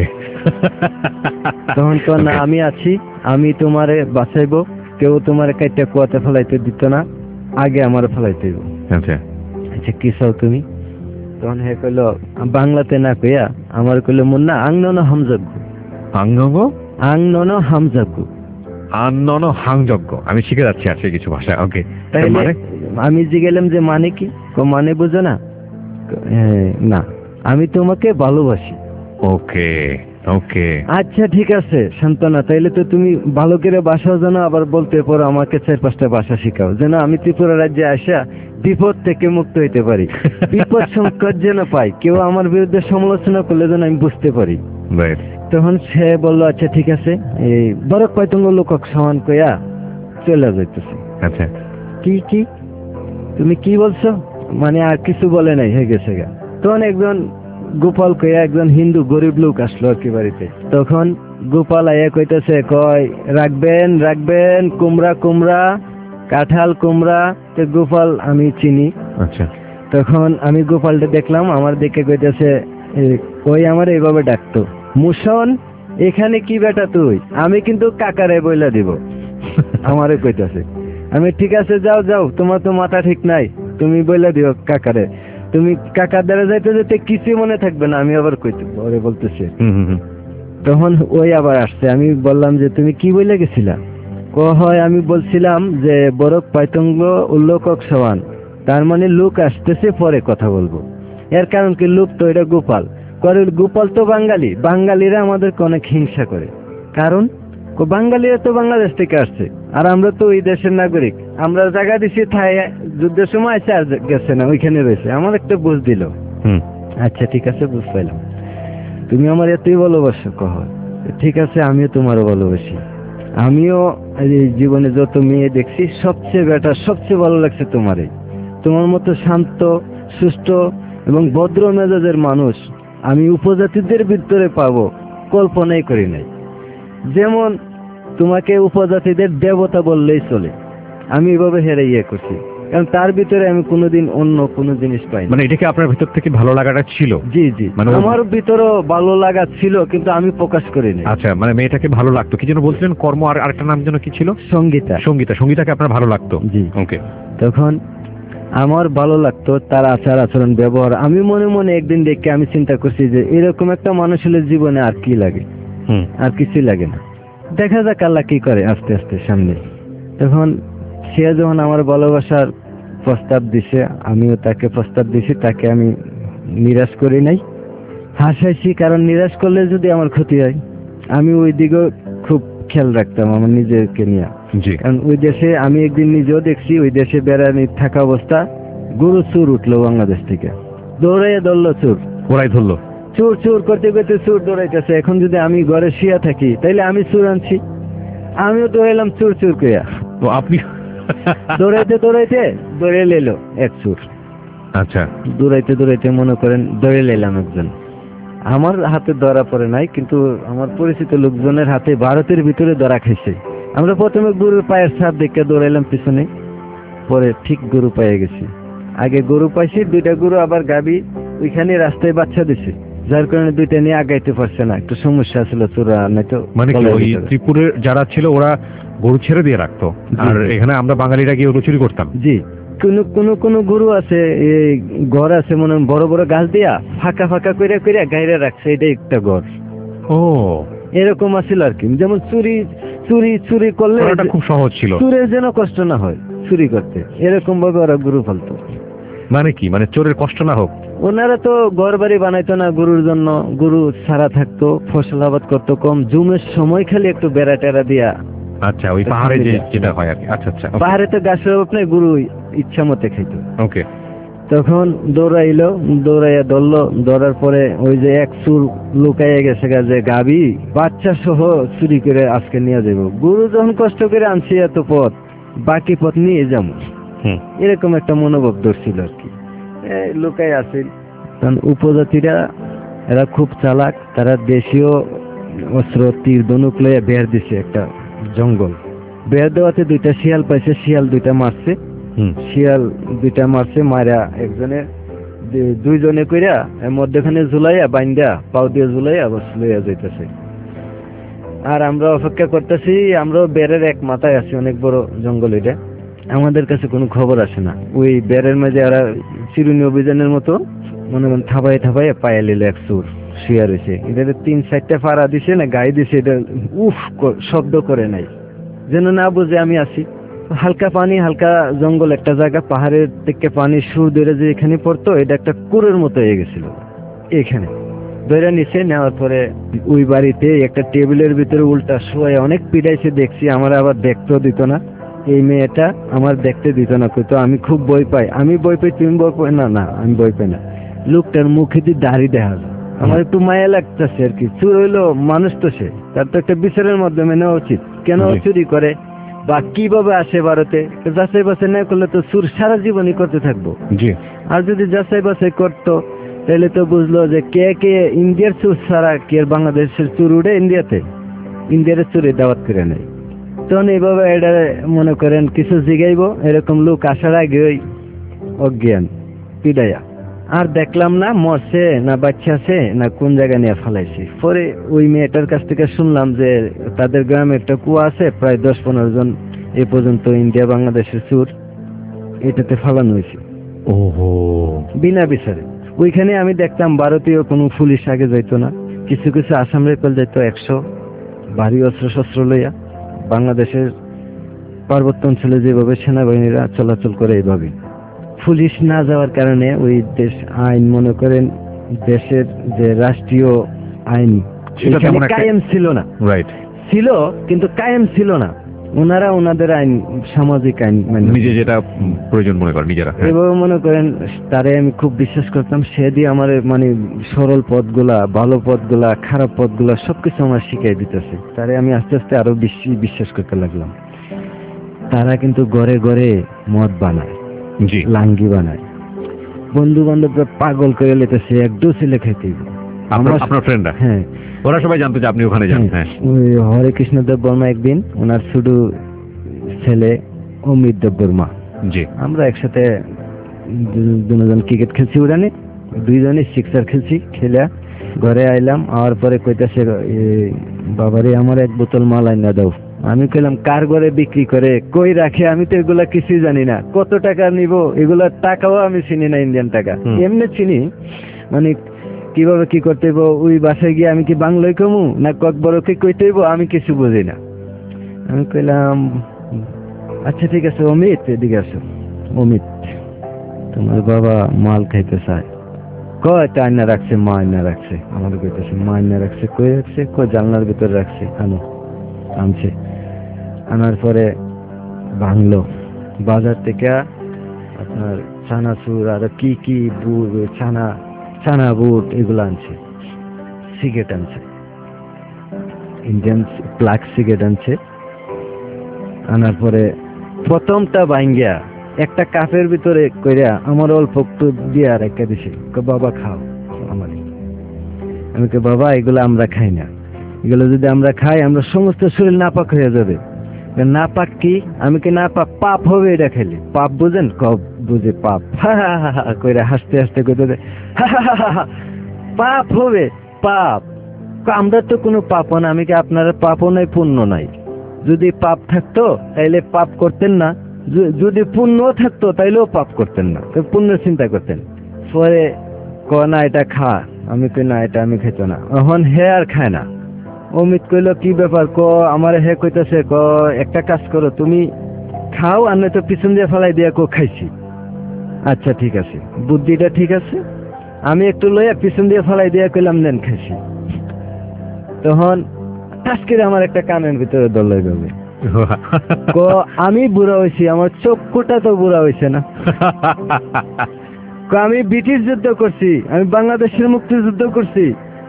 তখন তো না, আমি আছি, আমি তোমারে বাঁচাইবো, কেউ তোমারে কাইটা কুয়াতে ফেলাইতে দিত না, আগে আমার ফেলাইতে দিব। আচ্ছা আচ্ছা কি চাও তুমি? তখন হে কইল বাংলাতে না কইয়া আমার কইল মুন্না আংনন হামযজ্ঞ। আংনন আংনন হামযজ্ঞ আংনন হামযজ্ঞ। আমি শিখে যাচ্ছি আছে কিছু ভাষা। ওকে, মানে আমি জিজ্ঞেলাম যে মানে কি? মানে বুঝো না? না, আমি তোমাকে ভালোবাসি। ওকে ওকে, আচ্ছা ঠিক আছে সান্ত্বনা, তাইলে তো তুমি ভালো করে বাসাও জানো, আবার বলতে পারো আমাকে চার পাঁচটা ভাষা শিখাও, যেন আমি ত্রিপুরা রাজ্যে আসা বিপদ থেকে মুক্ত হইতে পারি। বিপদ সংকট যেন পাই, কেউ আমার বিরুদ্ধে সমালোচনা করলে যেন আমি বুঝতে পারি। তখন সে বললো আচ্ছা ঠিক আছে, এই বরক পয়তঙ্গ লোকক সমান কইয়া চলে যাইতেছে। আচ্ছা, কি কি তুমি কি বলছো? মানে আর কিছু বলে নাই, হয়ে গেছে গা। তখন একজন গোপাল কইয়া একজন হিন্দু গরিব লোক আসলো আর কি বাড়িতে। তখন গোপাল আইয়া কইতেছে, কয় রাখবেন রাখবেন কুমড়া কুমড়া কাঁঠাল কুমড়া। তো গোপাল আমি চিনি। আচ্ছা, তখন আমি গোপালটা দেখলাম, আমার দেখে কইতেছে, ওই আমার এইভাবে ডাকতো, মুশন এখানে কি বেটা তুই? আমি কিন্তু কাকারে বইলা দিব। আমারে কইতেছে। আমি ঠিক আছে যাও যাও, তোমার তো মাথা ঠিক নাই, তুমি বইলা দিও কাকারে। তুমি কাকার দ্বারা যাইতে যেতে কিছু মনে থাকবে না। আমি আবার কইতে ওরে বলতেছি। তখন ওই আবার আসছে। আমি বললাম যে তুমি কি বইলা গেছিলা? ক হয় আমি বলছিলাম যে বরক পয়তঙ্গ উল্লোকক সমান, তার মানে লোক আসতেছে পরে কথা বলবো। এর কারণ কি? লোক তো এটা গোপাল করে, গোপাল তো বাঙালি, বাঙালিরা আমাদেরকে অনেক হিংসা করে। কারণ বাঙালিরা তো বাংলাদেশ থেকে আসছে, আর আমরা তো ওই দেশের নাগরিক। আমরা জায়গা দিছি থাই, যুদ্ধের সময় আছে আর গেছে না, ওইখানে রয়েছে। আমার একটা বুঝ দিল। আচ্ছা ঠিক আছে, বুঝ পাইলাম, তুমি আমার এতই ভালোবাসো। কহ ঠিক আছে, আমিও তোমারও ভালোবাসি। আমিও জীবনে যত মেয়ে দেখছি সবচেয়ে বেটা সবচেয়ে ভালো লাগছে তোমারে। তোমার মতো শান্ত সুষ্ঠ এবং ভদ্র মেজাজের মানুষ আমি উপজাতিদের ভিতরে পাবো কল্পনাই করি নাই। যেমন তোমাকে উপজাতিদের দেবতা বললেই চলে, আমি এভাবে হেরে ইয়ে করছি, কারণ তার ভিতরে আমি কোনোদিন অন্য কোনো জিনিস পাই। মানে এটাকে আপনার ভিতর থেকে ভালো লাগাটা ছিল? জি জি, মানে আমার ভিতরেও ভালো লাগা ছিল, কিন্তু আমি প্রকাশ করিনি। আচ্ছা, মানে মেয়েটাকে ভালো লাগতো। কি যেন বলছিলেন? কর্ম, আর আরেকটা নাম যেন কি ছিল? সঙ্গীতা। সঙ্গীতা, সঙ্গীতাকে আপনার ভালো লাগতো? জি। ওকে। তখন আমার ভালো লাগতো তার আচার আচরণ ব্যবহার। আমি মনে মনে একদিন দেখে আমি চিন্তা করছি যে এরকম একটা মানুষের জীবনে আর কি লাগে? আর কিছুই লাগে না। দেখা যাক আল্লাহ কি করে আস্তে আস্তে সামনে। তখন সে যখন আমার ভালোবাসার প্রস্তাব দিছে, আমিও তাকে প্রস্তাব দিছি, তাকে আমি নিরাশ করি নাই, হাসাইছি, কারণ নিরাশ করলে যদি আমার ক্ষতি হয়। আমি ওই দিকেও খুব খেয়াল রাখতাম আমার নিজেকে নিয়ে, কারণ ওই দেশে আমি একদিন নিজেও দেখছি, ওই দেশে বেড়ানি থাকা অবস্থা গরু চুর উঠলো বাংলাদেশ থেকে, দৌড়াইয়া ধরলো চুর, ওরাই ধরলো চুর চুর করতে করতে চুর দৌড়াইতেছে। এখন যদি আমি ঘরে শুয়ে থাকি তাইলে আমি চুর আনছি, আমিও দৌড়াইলাম চুর চুর কইয়া। তো আপনি দৌড়াইতে দৌড়াইতে দৌড়ে লেলো এক চুর। আচ্ছা, দৌড়াইতে দৌড়াইতে মনে করেন দৌড়ে লেলাম একজন, আমার হাতে ধরা পড়ে নাই, কিন্তু আমার পরিচিত লোকজনের হাতে ভারতের ভিতরে ধরা খাইছে। আমরা প্রথমে গরুর পায়ের ছাপ দেখে দৌড়াইলাম পিছনে, পরে ঠিক গরু পাইয়ে গেছি। আগে গরু পাইছি, দুইটা গরু আবার গাবি ওইখানে রাস্তায় বাচ্চা দিছে, যার কারণে দুইটা নিয়ে আগাইতে পারছে না, একটু সমস্যা ছিল চোরা নয়তো। মানে কি ওই ত্রিপুরের যারা ছিল ওরা গরু ছেড়ে দিয়ে রাখতো, আর এখানে আমরা বাঙালিরা গিয়ে ওগুলো চুরি করতাম। জি, কোন কোন কোন গরু আছে এই ঘর আছে মনে বড় বড় গাছ দিয়া ফাঁকা ফাঁকা কইরা কইরা গাইরে রাখছে, এটা একটা ঘর। ও এরকম আছিল আর কি, যেমন চুরি চুরি চুরি করলে এটা খুব সহজ ছিল, চুরের যেন কষ্ট না হয় চুরি করতে, এরকম ভাবে ওরা গরু পালতো। মানে কি, মানে চোরের কষ্ট না হোক। ওনারা তো ঘর বাড়ি বানাইতো না গরুর জন্য, গরু ছাড়া থাকতো, ফসল আবাদ করতো কম, জুমের সময় খালি একটু বেড়া টেরা দিয়া। আচ্ছা, ওই পাহাড়ে যে যেটা হয় আর কি। আচ্ছা আচ্ছা, পাহাড়ে তো গাছের উপরে গরু ইচ্ছা মতে খাইতো। ওকে, তখন দৌড়াইলো, দৌড়াইয়া ধরলো, ধরার পরে ওই যে এক চুর লুকাইয়া গেছে যে গাবি বাচ্চা সহ চুরি করে আজকে নিয়ে যাবো। গরু যখন কষ্ট করে আনছি এত পথ, বাকি পথ নিয়ে যাবো, এরকম একটা মনোভাব ধরছিল আর কি, লুকাই আছে। কারণ উপজাতিরা এরা খুব চালাক, তারা দেশীয় অস্ত্র তীর ধনুক লইয়া বের দিছে একটা জঙ্গল। বের দেওয়াতে দুইটা শিয়াল পাইছে, শিয়াল দুইটা মারছে, শিয়াল দুইটা মারছে, মারা একজনে দুইজনে কইরা মধ্যখানে ঝুলাইয়া বাইন্দা পাও দিয়ে ঝুলাইয়া আবার লইয়া যাইতেছে। আর আমরা অপেক্ষা করতেছি, আমরাও বেরের এক মাথায় আছি, অনেক বড় জঙ্গল এটা, আমাদের কাছে কোনো খবর আসে না। ওই বেরের মাঝে এরা চিরুনি অভিযানের মতো মনে করেন থাবাই থাবাই পায়ে লিল এক চোর শুয়া রয়েছে, এটা তিন চারটা ফাড়া দিছে না গায়ে দিছে, এটা উফ শব্দ করে নাই, যেন না বুঝে আমি আছি। হালকা পানি, হালকা জঙ্গল একটা জায়গা, পাহাড়ের থেকে পানি সুর ধরে যে এখানে পড়তো, এটা একটা কুড়ের মতো হয়ে গেছিল এখানে। ধরে নিচে নেওয়ার পরে ওই বাড়িতে একটা টেবিলের ভিতরে উল্টা শোয়া অনেক পিড়াইছে দেখছি, আমার আবার দেখতেও দিত না। এই মেয়েটা আমার দেখতে দিত না, কইতো আমি খুব ভয় পাই, আমি ভয় পাই, তুমি ভয় পাই না? না আমি ভয় পাই না। লোকটার মুখে দিয়ে দাড়ি দেখা যায়, আমার একটু মায়া লাগতেছে আর কি। চুর হইলো মানুষ তো, সে তার তো একটা বিচারের মাধ্যমে নেওয়া উচিত, কেন চুরি করে বা কিভাবে আসে ভারতে। যাচাই বাছাই না করলে তো চুর সারা জীবনই করতে থাকবো। আর যদি যাচাই বাছাই করতো তাহলে তো বুঝলো যে কে কে ইন্ডিয়ার চুর ছাড়া কি আর বাংলাদেশের চুর উঠে ইন্ডিয়াতে, ইন্ডিয়ার চুরে দাওয়াত করে নেই। তখন এইভাবে এটা মনে করেন কিছু জিগাইবো, এরকম লোক আসার আগে ওই অজ্ঞান পিডাইয়া আর দেখলাম না মরছে না বাচ্চা আছে না কোন জায়গায় নিয়ে ফেলাইছি। পরে ওই মেয়েটার কাছ থেকে শুনলাম যে তাদের গ্রামে একটা কুয়া আছে, প্রায় দশ পনেরো জন এ পর্যন্ত ইন্ডিয়া বাংলাদেশের চুর এটাতে ফালানো হয়েছে। ওহো, বিনা বিচারে। ওইখানে আমি দেখতাম ভারতীয় কোনো পুলিশ আগে যাইতো না, কিছু কিছু আসাম রাইফেল যাইতো একশো ভারী অস্ত্র শস্ত্র লইয়া। বাংলাদেশের পার্বত্য অঞ্চলে যেভাবে সেনাবাহিনীরা চলাচল করে এইভাবে, পুলিশ না যাওয়ার কারণে ওই দেশ আইন মনে করেন দেশের যে রাষ্ট্রীয় আইন কায়েম ছিল না। রাইট, ছিল কিন্তু কায়েম ছিল না। ওনারা ওনাদের আইন, সামাজিক আইন মানে নিজে যেটা প্রয়োজন মনে করেন নিজেরা এভাবে মনে করেন। তারে আমি খুব বিশ্বাস করতাম, সে দিয়ে আমার মানে সরল পথগুলা, ভালো পথগুলা, খারাপ পথগুলা সবকিছু আমার শিখাই দিতেছে। তারে আমি আস্তে আস্তে আরো বেশি বিশ্বাস করতে লাগলাম। তারা কিন্তু ঘরে ঘরে মদ বানায়, জি লাঙ্গি বানায়, বন্ধু বান্ধবরা পাগল করে লেতেছে, এক ডো ছেলে খাইতে। আপনার ফ্রেন্ডরা? হ্যাঁ, ওরা সবাই জানতো যে আপনি ওখানে যান। হ্যাঁ, হরে কৃষ্ণ দেব বর্মা একদিন, ওনার শুধু ছেলে অমিত দেব বর্মা, জি আমরা একসাথে দুজন ক্রিকেট খেলছি, উড়ানে দুইজনে সিক্সার খেলছি। খেলে ঘরে আইলাম, আওয়ার পরে কইতাছে বাবারে আমার এক বোতল মাল আইনা দাও। আমি কইলাম কার ঘরে বিক্রি করে, কই রাখে, আমি তো এগুলা কিছুই জানি না, কত টাকা নিব এগুলার টাকাও আমি চিনি না, ইন্ডিয়ান টাকা এমনি চিনি, মানে কিভাবে কি করতে হইব। ওই বাসায় গিয়ে আমি কি বাংলায় কমু না কক বড়কে কইতে হইব, আমি কিছু বুঝি না। আমি কইলাম আচ্ছা ঠিক আছে অমিত, এদিকে আসো। অমিত তোমার বাবা মাল খাইতে চায়। কয় তা আইনা রাখছে, মা আইনা রাখছে। আমাদের কইতেছে মা আইনা রাখছে, কই রাখছে? কয় জানলার ভিতরে রাখছে। আনো, আনছে। আনার পরে ভাঙলো। বাজার থেকে আপনার চানাচুর আর কি কি বুট, ছানা ছানা বুট এগুলো আনছে। সিগারেট আনছে, ইন্ডিয়ান প্লাগ সিগারেট আনছে। আনার পরে প্রথমটা ভাঙ্গিয়া একটা কাপের ভিতরে কইরা আমার অল্প একটু দিয়া রেখে দিছে। বাবা খাও। আমার আমি কে বাবা এগুলো আমরা খাই না, এগুলো যদি আমরা খাই আমরা সমস্ত শরীর নাপাক হয়ে যাবে। নাপাক কি? আমি কি নাপাক? পাপ হবে এটা খাইলে। পাপ বুঝেন? কব বুঝে পাপ। কইরা হাসতে হাসতে কইতে পাপ হবে, পাপ। আমরা তো কোনো পাপ না। আমি কি আপনারা পাপও নাই পুণ্য নাই? যদি পাপ থাকতো তাইলে পাপ করতেন না, যদি পুণ্য থাকতো তাইলেও পাপ করতেন না, পুণ্য চিন্তা করতেন। পরে ক না এটা খা। আমি কই না এটা আমি খাইতো না। এখন হে আর খায় না। অমিত কইল কি ব্যাপার? ক আমার হে কইতাছে ক একটা কাজ করো, তুমি খাও আর নয়তো পিছন দিয়ে ফেলাই দিয়া কো খাইছি। আচ্ছা ঠিক আছে, বুদ্ধিটা ঠিক আছে। আমি একটু লইয়া পিছন দিয়ে ফেলাই দিয়া কইলাম নেন খাইছি। তখন আজকের আমার একটা কানের ভিতরে দল হয়ে যাবে। আমি বুড়া হয়েছি, আমার চক্ষুটা তো বুড়া হয়েছে না। আমি ব্রিটিশ যুদ্ধ করছি, আমি বাংলাদেশের মুক্তিযুদ্ধ করছি,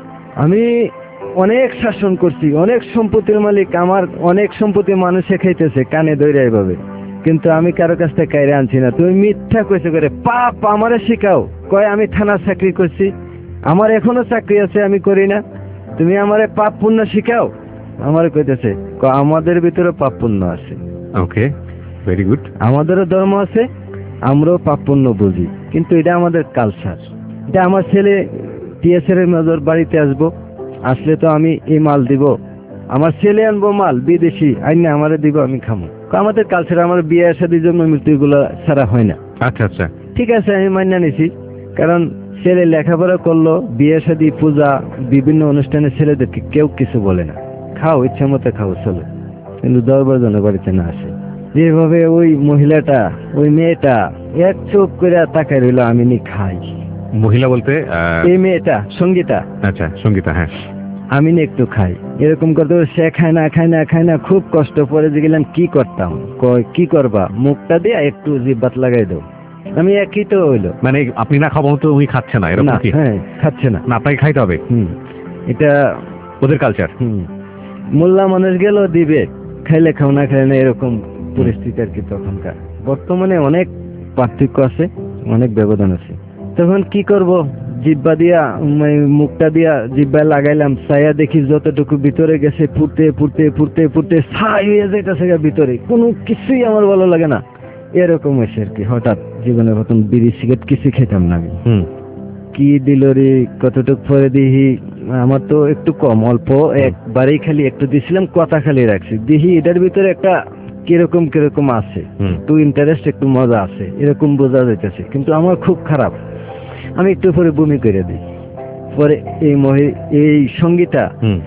আমি অনেক শাসন করছি, অনেক সম্পত্তির মালিক, আমার অনেক সম্পত্তি মানুষে খাইতেছে কানে ধরে এইভাবে, কিন্তু আমি কারো কাছ থেকে কাইরে আনছি না। তুমি মিথ্যা কইছো করে পাপ আমারে শিখাও। কয় আমি থানার চাকরি করছি, আমার এখনো চাকরি আছে, আমি করি না। তুমি আমারে পাপ পুণ্য শিখাও। আমারে কইতেছে আমাদের ভিতরে পাপ পুণ্য আছে। Okay, very good. আমাদেরও ধর্ম আছে, আমরাও পাপ পুণ্য বুঝি, কিন্তু এটা আমাদের কালচার। এটা আমার ছেলে টিএসএর নজর বাড়িতে আসবো, আসলে তো আমি এই মাল দিব। আমার ছেলে আনবো মাল বিদেশি আইনে আমারে দিব, আমি খামো। আমাদের কালচার, আমার বিয়ে শাদীর জন্য মৃত্যুগুলো ছাড়া হয় না। আচ্ছা আচ্ছা, ঠিক আছে, আমি মান্য নিছি। কারণ ছেলে লেখাপড়া করলো, বিয়ে শাদী পূজা বিভিন্ন অনুষ্ঠানে ছেলেদেরকে কেউ কিছু বলে না। খাও, ইচ্ছা মতো খাও, চলো, কিন্তু দরবার জন্য বাড়িতে না আসে। যেভাবে ওই মহিলাটা, ওই মেয়েটা এক চোখ করে তাকাই রইল, আমি নি খাই। মহিলা বলতে এই মেয়েটা সঙ্গীতা। আচ্ছা, সঙ্গীতা, হ্যাঁ। আমি না একটু খাই, এরকম করতে সে খায় না খায় না খায় না, খুব কষ্ট পরে যে গেলাম কি করতাম। কয় কি করবা, মুখটা দিয়ে একটু জিহ্বাত লাগাই দাও। আমি একই তো হইলো, মানে আপনি না খাবো তো উনি খাচ্ছে না, এরকম কি? হ্যাঁ, খাচ্ছে না, না আপনাকে খাইতে হবে। হুম, এটা ওদের কালচার। হুম, মোল্লা মানুষ গেল দিবে, খাইলে খাও না খাইলে না, এরকম পরিস্থিতি আর কি তখনকার। বর্তমানে অনেক পার্থক্য আছে, অনেক ব্যবধান আছে। তখন কি করব, জিব্বা দিয়া মুখটা দিয়া জিব্বা লাগাইলাম, ছায়া দেখি যতটুকু ভিতরে গেছে ফুটতে ফুটতে ফুটতে ফুটতে ছাই হয়ে যাইতেছে ভিতরে, কোনো কিছুই আমার ভালো লাগে না। এরকম হয়েছে আর কি। হঠাৎ জীবনে প্রথম বিড়ি সিগারেট কিছু খেতাম না আমি। হুম, কি দিল রে, কতটুকু পরে দিহি, আমার তো একটু কম, অল্প একবারেই খালি একটু দিছিলাম, কথা খালি রাখছি, দিহি এটার ভিতরে একটা কিরকম কিরকম আছে, একটু ইন্টারেস্ট, একটু মজা আছে, এরকম বোঝা যাইতেছে। কিন্তু আমার খুব খারাপ, আমি একটু পরে বমি করে দিই। পরে এই মহি এই সঙ্গীতা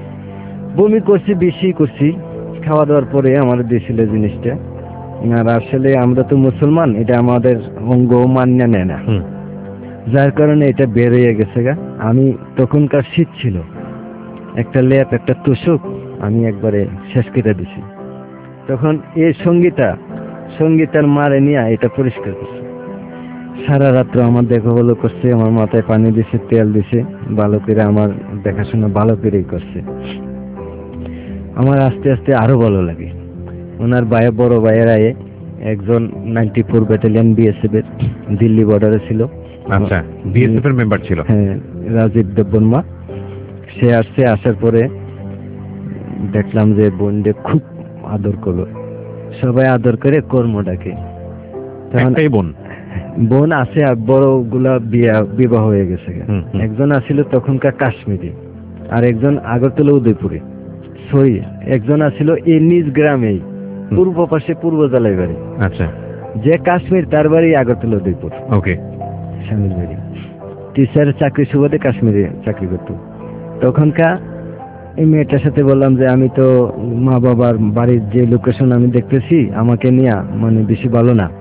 বমি করছি, বেশি করছি। খাওয়া দাওয়ার পরে আমাদের দিয়েছিল জিনিসটা। আর আসলে আমরা তো মুসলমান, এটা আমাদের অঙ্গ মান্য নেয় না, যার কারণে এটা বের হয়ে গেছে গা। আমি তখনকার শীত ছিল, একটা লেপ একটা তুষক আমি একবারে শেষ কেটে দিছি। তখন এই সঙ্গীতা সঙ্গীতার মারে নিয়ে এটা পরিষ্কার করছে। সারা রাত্র আমার দেখা ভালো করছে, আমার মাথায় পানি দিছে, তেল দিছে, ভালো করে আমার দেখাশোনা ভালো করেই করছে। আমার আস্তে আস্তে আরো ভালো লাগে। ওনার ভাইয়ের বড় ভাইয়ের আয়ে একজন নাইনটি ফোর ব্যাটালিয়ন বিএসএফ এর দিল্লি বর্ডারে ছিল। আচ্ছা, বিএসএফ এর মেম্বার ছিল। হ্যাঁ, রাজীব দেববর্মা। সে আসছে, আসার পরে দেখলাম যে বোনদের খুব আদর করলো, সবাই আদর করে কর্ম ডাকে। একটাই বোন বোন আছে, আর বড় গুলা বিয়া বিবাহ হয়ে গেছে। একজন আসিল তখনকার কাশ্মীরে, আর একজন আগরতলা উদয়পুরে, সরি একজন আসিল এই নিজ গ্রামেই পূর্ব পাশে পূর্ব জেলায় বাড়ি। আচ্ছা, যে কাশ্মীর তার বাড়ি আগরতলা উদয়পুর। ওকে, স্বামীর বাড়ি টিচারের চাকরি সুবাদে কাশ্মীরে চাকরি করত। তখনকার এই মেয়েটার সাথে বললাম যে আমি তো মা বাবার বাড়ির যে লোকেশন আমি দেখতেছি আমাকে নিয়ে মানে বেশি ভালো না,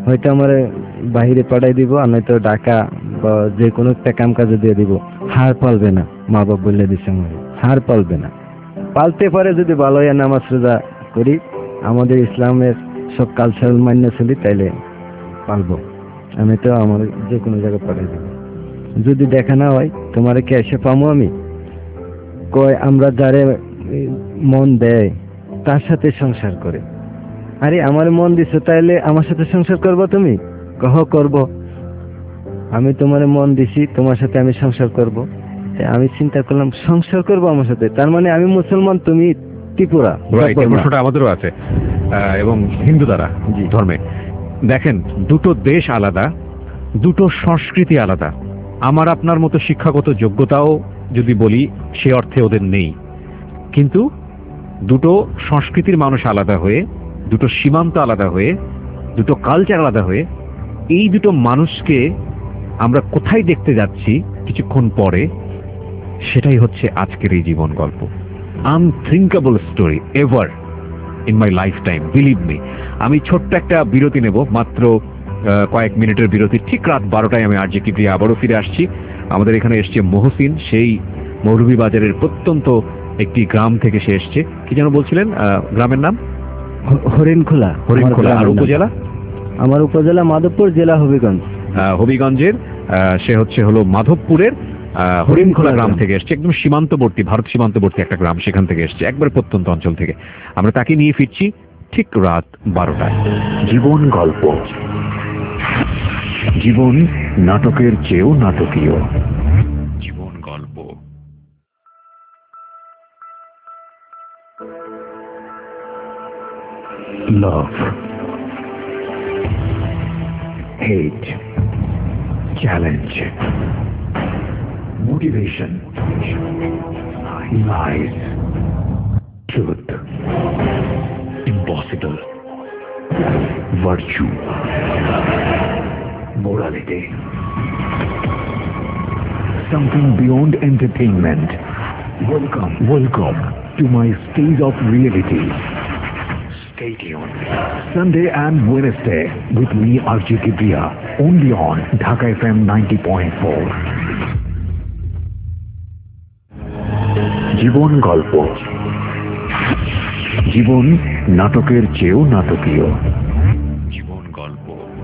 হয়তো আমার বাহিরে পাঠাই দিব, আর নয়তো ঢাকা বা যে কোনো একটা কাম কাজে দিয়ে দিব। হার পালবে না, মা বাপ বলে দিচ্ছে আমার, হার পালবে না। পালতে পারে যদি ভালো হয়, নামাজ রোজা করি, আমাদের ইসলামের সব কালচারাল মান্য চলি, তাইলে পালবো। আমি তো আমার যে কোনো জায়গায় পাঠাই দেবো। যদি দেখা না হয় তোমার কে এসে পামো আমি, কয় আমরা যারে মন দেয় তার সাথে সংসার করে। আরে আমার মন দিছো, তাইলে আমার সাথে সংসার করবো তুমি? কহ করব। আমি তোমার মন দিছি, তোমার সাথে আমি সংসার করব। আমি চিন্তা করলাম সংসার করব আমার সাথে, তার মানে আমি মুসলমান, তুমি ত্রিপুরা। প্রশ্নটা আমাদেরও আছে এবং হিন্দু দ্বারা ধর্মে। দেখেন, দুটো দেশ আলাদা, দুটো সংস্কৃতি আলাদা। আমার আপনার মতো শিক্ষাগত যোগ্যতাও যদি বলি সে অর্থে ওদের নেই, কিন্তু দুটো সংস্কৃতির মানুষ আলাদা হয়ে, দুটো সীমান্ত আলাদা হয়ে, দুটো কালচার আলাদা হয়ে, এই দুটো মানুষকে আমরা কোথায় দেখতে যাচ্ছি কিছুক্ষণ পরে, সেটাই হচ্ছে আজকের এই জীবন গল্প। Unthinkable story ever in my lifetime, believe me. আমি ছোট্ট একটা বিরতি নেব, মাত্র কয়েক মিনিটের বিরতি। ঠিক রাত বারোটায় আমি আরজে কিবরিয়া আবারও ফিরে আসছি। আমাদের এখানে এসছে মহসিন, সেই মৌলভীবাজারের প্রত্যন্ত একটি গ্রাম থেকে সে এসছে। কি যেন বলছিলেন গ্রামের নাম? হরিণখোলা। হরিণখোলা। আর উপজেলা? আমার উপজেলা মাধবপুর, জেলা হবিগঞ্জ। হবিগঞ্জের সে হচ্ছে হলো মাধবপুরের হরিণখোলা গ্রাম থেকে এসছে, একদম সীমান্তবর্তী, ভারত সীমান্তবর্তী একটা গ্রাম, সেখান থেকে এসছে, একবার প্রত্যন্ত অঞ্চল থেকে। আমরা তাকে নিয়ে ফিরছি ঠিক রাত বারোটায়। জীবন গল্প, জীবন নাটকের চেয়েও নাটকীয়। জীবন গল্প। Love, hate, challenge, motivation, lies, truth, impossible, virtue, morality, something beyond entertainment. Welcome, welcome to my stage of reality. Stay tuned. Sunday and Wednesday with me, Arjun Kibriya, only on Dhaka F M ninety point four. জীবন গল্প, জীবন নাটকের চেয়েও নাটকীয়। জীবন গল্প।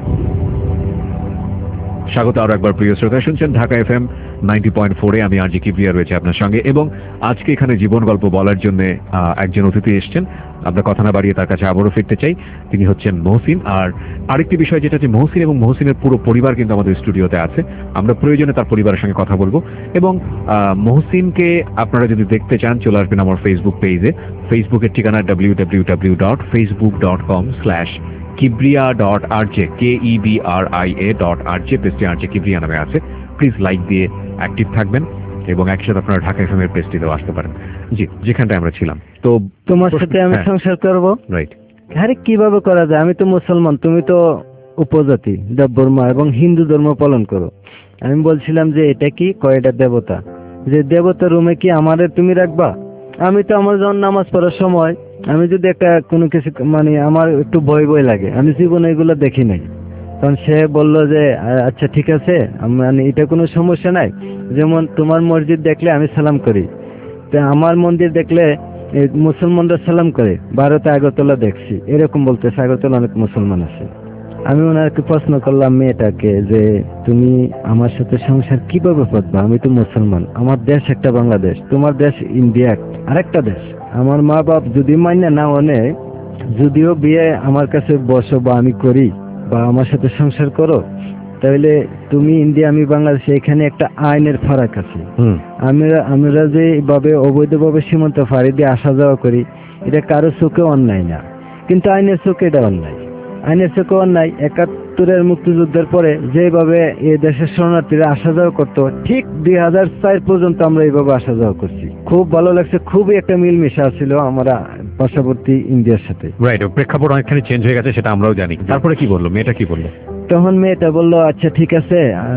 স্বাগত আরো একবার প্রিয় শ্রোতা, শুনছেন Dhaka F M ninety point ফোরে। আমি আরজে কিবরিয়া রয়েছে আপনার সঙ্গে, এবং আজকে এখানে জীবন গল্প বলার জন্য একজন অতিথি এসছেন। আমরা কথা না বাড়িয়ে তার কাছে আবারও ফিরতে চাই। তিনি হচ্ছেন মহসিন। আর আরেকটি বিষয় যেটা হচ্ছে, মহসিন এবং মহসিনের পুরো পরিবার কিন্তু আমাদের স্টুডিওতে আছে। আমরা প্রয়োজনে তার পরিবারের সঙ্গে কথা বলবো। এবং মহসিনকে আপনারা যদি দেখতে চান, চলে আসবেন আমার ফেসবুক পেজে। ফেসবুকের ঠিকানা W W W dot Facebook dot com slash Kibria dot RJ, K E B R I A dot RJ, পেজটি আরজে কিবরিয়া নামে আছে। প্লিজ লাইক দিয়ে অ্যাক্টিভ থাকবেন, এবং একসাথে আপনারা ঢাকা এফএম এর পেজটিতেও আসতে পারেন। জি, যেখানটায় আমরা ছিলাম। তো তোমার সাথে আমি সংসার করব। রাইট। আরে কিভাবে করা যায়? আমি তো মুসলমান, তুমি তো উপজাতি, দেববর্মা এবং হিন্দু ধর্ম পালন করো। আমি বলছিলাম যে এটা কি, কয়টা দেবতা, যে দেবতা রুমে কি আমাদের তুমি রাখবা? আমি তো আমার যখন নামাজ পড়ার সময় আমি যদি একটা কোনো কিছু, মানে আমার একটু ভয় ভয় লাগে, আমি জীবনে এগুলো দেখি নাই। তখন সে বলল যে আচ্ছা ঠিক আছে, মানে এটা কোনো সমস্যা নাই। যেমন তোমার মসজিদ দেখলে আমি সালাম করি, তো আমার মন্দির দেখলে মুসলমানরা সালাম করে। ভারতে আগরতলা দেখছি এরকম বলতেছে, আগরতলা অনেক মুসলমান আছে। আমি ওনাকে প্রশ্ন করলাম মেয়েটাকে যে তুমি আমার সাথে সংসার কিভাবে করবা? আমি তো মুসলমান, আমার দেশ একটা বাংলাদেশ, তোমার দেশ ইন্ডিয়া আরেকটা দেশ। আমার মা বাপ যদি মান্য না অনে, যদিও বিয়ে আমার কাছে বসো বা আমি করি বা আমার সাথে সংসার করো, তাহলে তুমি ইন্ডিয়া আমি বাংলাদেশে, এখানে একটা আইনের ফারাক আছে। আমরা আমরা যে ভাবে অবৈধভাবে সীমান্ত ফাঁড়ি দিয়ে আসা যাওয়া করি, এটা কারো চোখে অন্যায় না, কিন্তু আইনের চোখে এটা অন্যায়। আইনের চোখে অন্যায়। একাত্তরের মুক্তিযুদ্ধের পরে যেভাবে এই দেশের শরণার্থীরা আসা যাওয়া করতো, ঠিক দুই হাজার চার পর্যন্ত আমরা এইভাবে আসা যাওয়া করছি। খুব ভালো লাগছে, খুবই একটা মিলমিশা ছিল আমরা পার্শ্ববর্তী ইন্ডিয়ার সাথে। রাইট। প্রেক্ষাপট অনেকখানি চেঞ্জ হয়ে গেছে, সেটা আমরাও জানি। তারপরে কি বললো মেয়েটা? কি বললো তখন? মেয়েটা বললো আচ্ছা ঠিক আছে,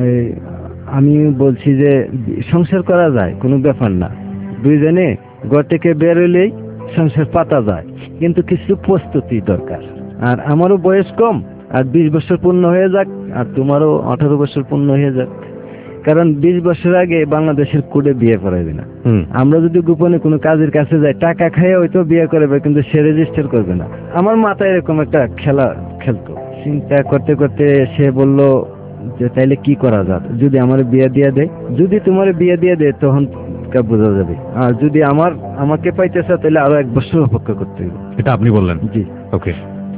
আমি বলছি যে সংসার করা যায়, কোনো ব্যাপার না, দুইজনে ঘর থেকে বের হইলেই সংসার পাতা যায়, কিন্তু কিছু প্রস্তুতি দরকার। আর আমারও বয়স কম, আর বিশ বছর পূর্ণ হয়ে যাক, আর তোমারও আঠারো বছর পূর্ণ হয়ে যাক। কারণ বিশ বছর আগে বাংলাদেশের কোডে বিয়ে করাবে না। আমরা যদি গোপনে কোনো কাজের কাছে যাই, টাকা খাইয়ে হয়তো বিয়ে করবে, কিন্তু সে রেজিস্টার করবে না। আমার মাথায় এরকম একটা খেলা খেলতো। চিন্তা করতে করতে সে বলল যে তাইলে কি করা যাক, যদি আমার বিয়ে দিয়ে দেয়, যদি তোমার বিয়ে দিয়ে দেয় তখন বোঝা যাবে, আর যদি আমার আমাকে পাইতেছে তাহলে আরো এক বছর অপেক্ষা করতে হবে। এটা আপনি বললেন? জি। ওকে।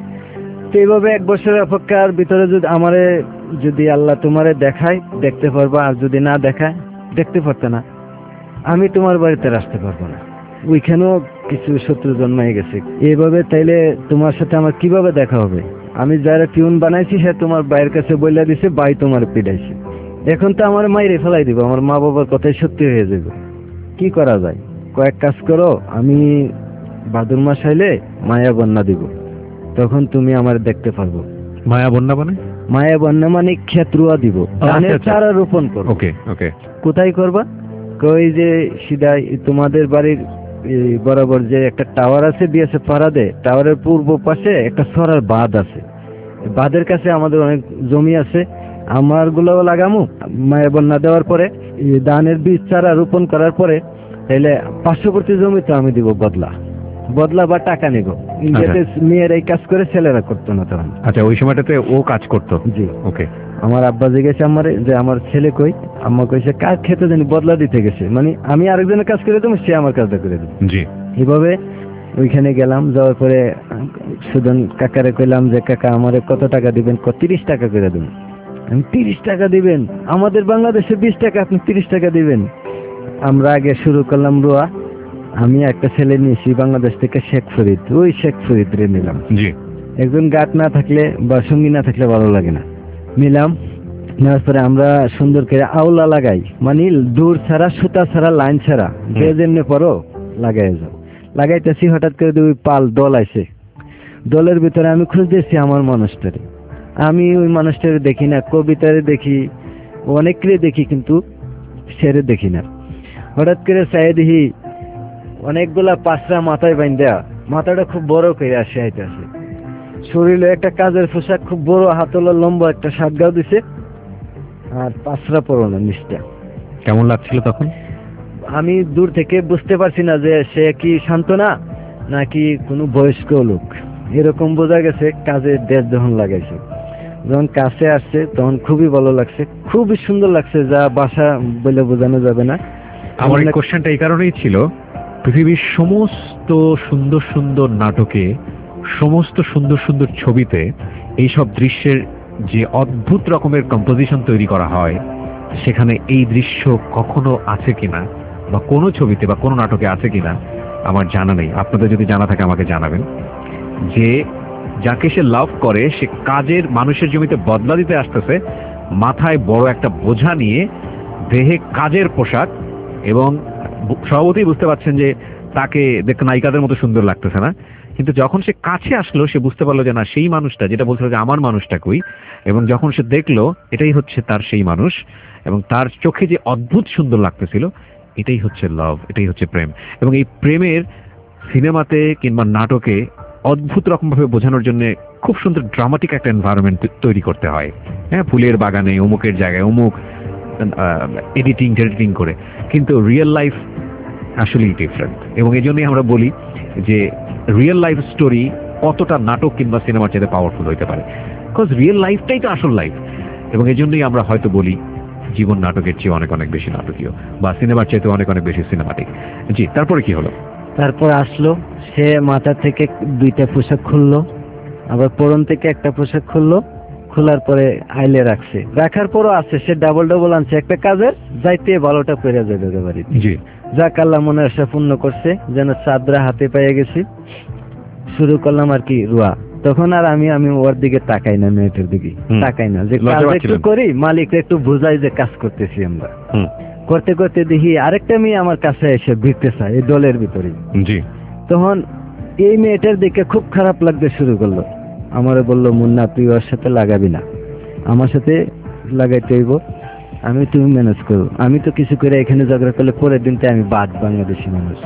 তো এইভাবে এক বছরের অপেক্ষার ভিতরে যদি আমারে যদি আল্লাহ তোমারে দেখায় দেখতে পারবা, আর যদি না দেখায় দেখতে পারতে না, আমি তোমার বাড়িতে আসতে পারবো না। ওইখানেও কিছু শত্রু জন্মাই গেছে। এইভাবে তাইলে তোমার সাথে আমার কিভাবে দেখা হবে? আমি যারা পিউন বানাইছি সে তোমার বাইরের কাছে বইলা দিছে, বাই তোমার পিড়াইছে। এখন তো আমার মাইরে ফেলাই দিব, আমার মা বাবার কথাই সত্যি হয়ে যাবে। কি করা যায়? কয়েক কাজ করো, আমি ভাদর মাস আইলে মায়া বন্যা দিব, তখন তুমি আমার দেখতে পারবো। মায়া বন্যা মানে? মায়া বন্যা মানে ক্ষেত্রুয়া দিব, ধানের চারা রোপণ করো। ওকে ওকে। কোথায় করবা? কই যে সিধাই তোমাদের বাড়ির বরাবর যে একটা টাওয়ার আছে বিএসএফ পাড়াতে, টাওয়ারের পূর্ব পাশে একটা সরার বাঁধ আছে। বাঁধের কাছে আমাদের অনেক জমি আছে, আমার গুলোও লাগামু। মায়া বন্যা দেওয়ার পরে ধানের বীজ চারা রোপণ করার পরে তাহলে পার্শ্ববর্তী জমি তো আমি দিব বদলা বদলা বা টাকা নিব। ইন্ডিয়াতে মেয়েরা এই কাজ করে, ছেলেরা করতো না তখন। আচ্ছা, ওই সময়টাতে ও কাজ করতো? জি। ওকে। আমার আব্বা জিজ্ঞেস আমারে যে আমার ছেলে কই, আম্মা কইছে কাজ খেতে জানি বদলা দিতে গেছে, মানে আমি আরেকজনের কাজ করে দেবো, সে আমার কাজটা করে দেবো। জি। এইভাবে ওইখানে গেলাম, যাওয়ার পরে সুদন কাকারে কইলাম যে কাকা আমারে কত টাকা দিবেন? তিরিশ টাকা করে দেবেন। আমি তিরিশ টাকা দিবেন? আমাদের বাংলাদেশে বিশ টাকা, আপনি তিরিশ টাকা দিবেন? আমরা আগে শুরু করলাম রোয়া। আমি একটা ছেলে নিয়েছি বাংলাদেশ থেকে, শেখ ফরিদ। ওই শেখ ফরিদ রে নিলাম। জি। একজন গার্ড না থাকলে বা সঙ্গী না থাকলে ভালো লাগে না। নিলাম, নেওয়ার পরে আমরা সুন্দর করে আওলা লাগাই, মানে দূর ছাড়া, সুতা ছাড়া, লাইন ছাড়া, যে যেমনি পরো লাগাই যাও। লাগাইতেছি, হঠাৎ করে দুই পাল দল আছে। দলের ভিতরে আমি খুঁজতেছি আমার মানুষটারে। আমি ওই মানুষটারে দেখি না, কবিতারে দেখি, অনেকরে দেখি, কিন্তু সেরে দেখি না। হঠাৎ করে চাই দেখি অনেকগুলা পাঁচরা মাথায় বাইন্দা, মাথাটা খুব বড় করে আসে আইতেছে। শরীরে একটা কাজের পোশাক, খুব বড় হাতলা লম্বা একটা সাতগাও দিছে, আর পাঁচরা পরনো নিচটা। কেমন লাগছিল তখন? আমি দূর থেকে বুঝতে পারছি না যে সে কি সান্ত্বনা নাকি কোনো বয়স্ক লোক, এরকম বোঝা গেছে কাজের দেশ যখন লাগাইছে। যখন কাছে আসছে তখন খুবই ভালো লাগছে, খুবই সুন্দর লাগছে, যা ভাষা বলে বোঝানো যাবে না। আমার এই কোশ্চেনটা এই কারণেই ছিল, পৃথিবীর সমস্ত সুন্দর সুন্দর নাটকে, সমস্ত সুন্দর সুন্দর ছবিতে এইসব দৃশ্যের যে অদ্ভুত রকমের কম্পোজিশন তৈরি করা হয়, সেখানে এই দৃশ্য কখনো আছে কিনা, বা কোনো ছবিতে বা কোনো নাটকে আছে কিনা আমার জানা নেই। আপনাদের যদি জানা থাকে আমাকে জানাবেন, যে যাকে সে লাভ করে সে কাজের মানুষের জমিতে বদলা দিতে আসতেছে, মাথায় বড় একটা বোঝা নিয়ে, দেহে কাজের পোশাক, এবং স্বভাবতই বুঝতে পারছেন যে তাকে দেখতে নায়িকাদের মতো সুন্দর লাগতেছে না, কিন্তু যখন সে কাছে আসলো সে বুঝতে পারলো যে না, সেই মানুষটা যেটা বলছিল যে আমার মানুষটা কই, এবং যখন সে দেখলো এটাই হচ্ছে তার সেই মানুষ, এবং তার চোখে যে অদ্ভুত সুন্দর লাগতেছিল, এটাই হচ্ছে লাভ, এটাই হচ্ছে প্রেম। এবং এই প্রেমের সিনেমাতে কিংবা নাটকে অদ্ভুত রকম ভাবে বোঝানোর জন্য খুব সুন্দর ড্রামাটিক একটা এনভায়রনমেন্ট তৈরি করতে হয়। হ্যাঁ, ফুলের বাগানে, অমুকের জায়গায় অমুক, এডিটিং টেডিটিং করে, কিন্তু রিয়েল লাইফ আসলেই ডিফারেন্ট। এবং এই জন্যই আমরা বলি যে রিয়েল লাইফ স্টোরি কতটা নাটক কিংবা সিনেমার চাইতে পাওয়ারফুল হইতে পারে, বিকজ রিয়েল লাইফটাই তো আসল লাইফ। এবং এই জন্যই আমরা হয়তো বলি জীবন নাটকের চেয়ে অনেক অনেক বেশি নাটকীয়, বা সিনেমার চাইতে অনেক অনেক বেশি সিনেমাটিক। জি, তারপরে কি হলো? তারপর আসলো সে মাথা থেকে দুইটা পোশাক খুললো, আবার পরন থেকে একটা পোশাক খুললো, খোলার পরে আইলে রাখছে, রাখার পরও আছে সে ডাবল ডাবল আনছে একটা কাজের, যাইতে ভালোটা পেরে যাবে বাড়িতে। জি, যাক আল্লাহ মনে আশা পূর্ণ করছে, যেন চাদরা হাতে পেয়ে গেছি। শুরু করলাম আর কি রোয়া। তখন আর আমি আমি ওর দিকে তাকাই না, মেয়েটার দিকে তাকাই না, যে কাজ একটু করি, মালিক একটু বোঝাই যে কাজ করতেছি আমরা। করতে করতে দেখি আরেকটা মেয়ে আমার কাছে এসে ভিড়তে চায় এই দলের ভিতরে। জি, তখন এই মেয়েটার দিকে খুব খারাপ লাগতে শুরু করলো। আমারে বললো, মুন্না তুই ওর সাথে লাগাবি না, আমার সাথে লাগাইতে হইব, আমি তুমি ম্যানেজ করো, আমি তো কিছু করে এখানে ঝগড়া করলে পরের দিনতে আমি বাদ বাংলাদেশি মানুষ।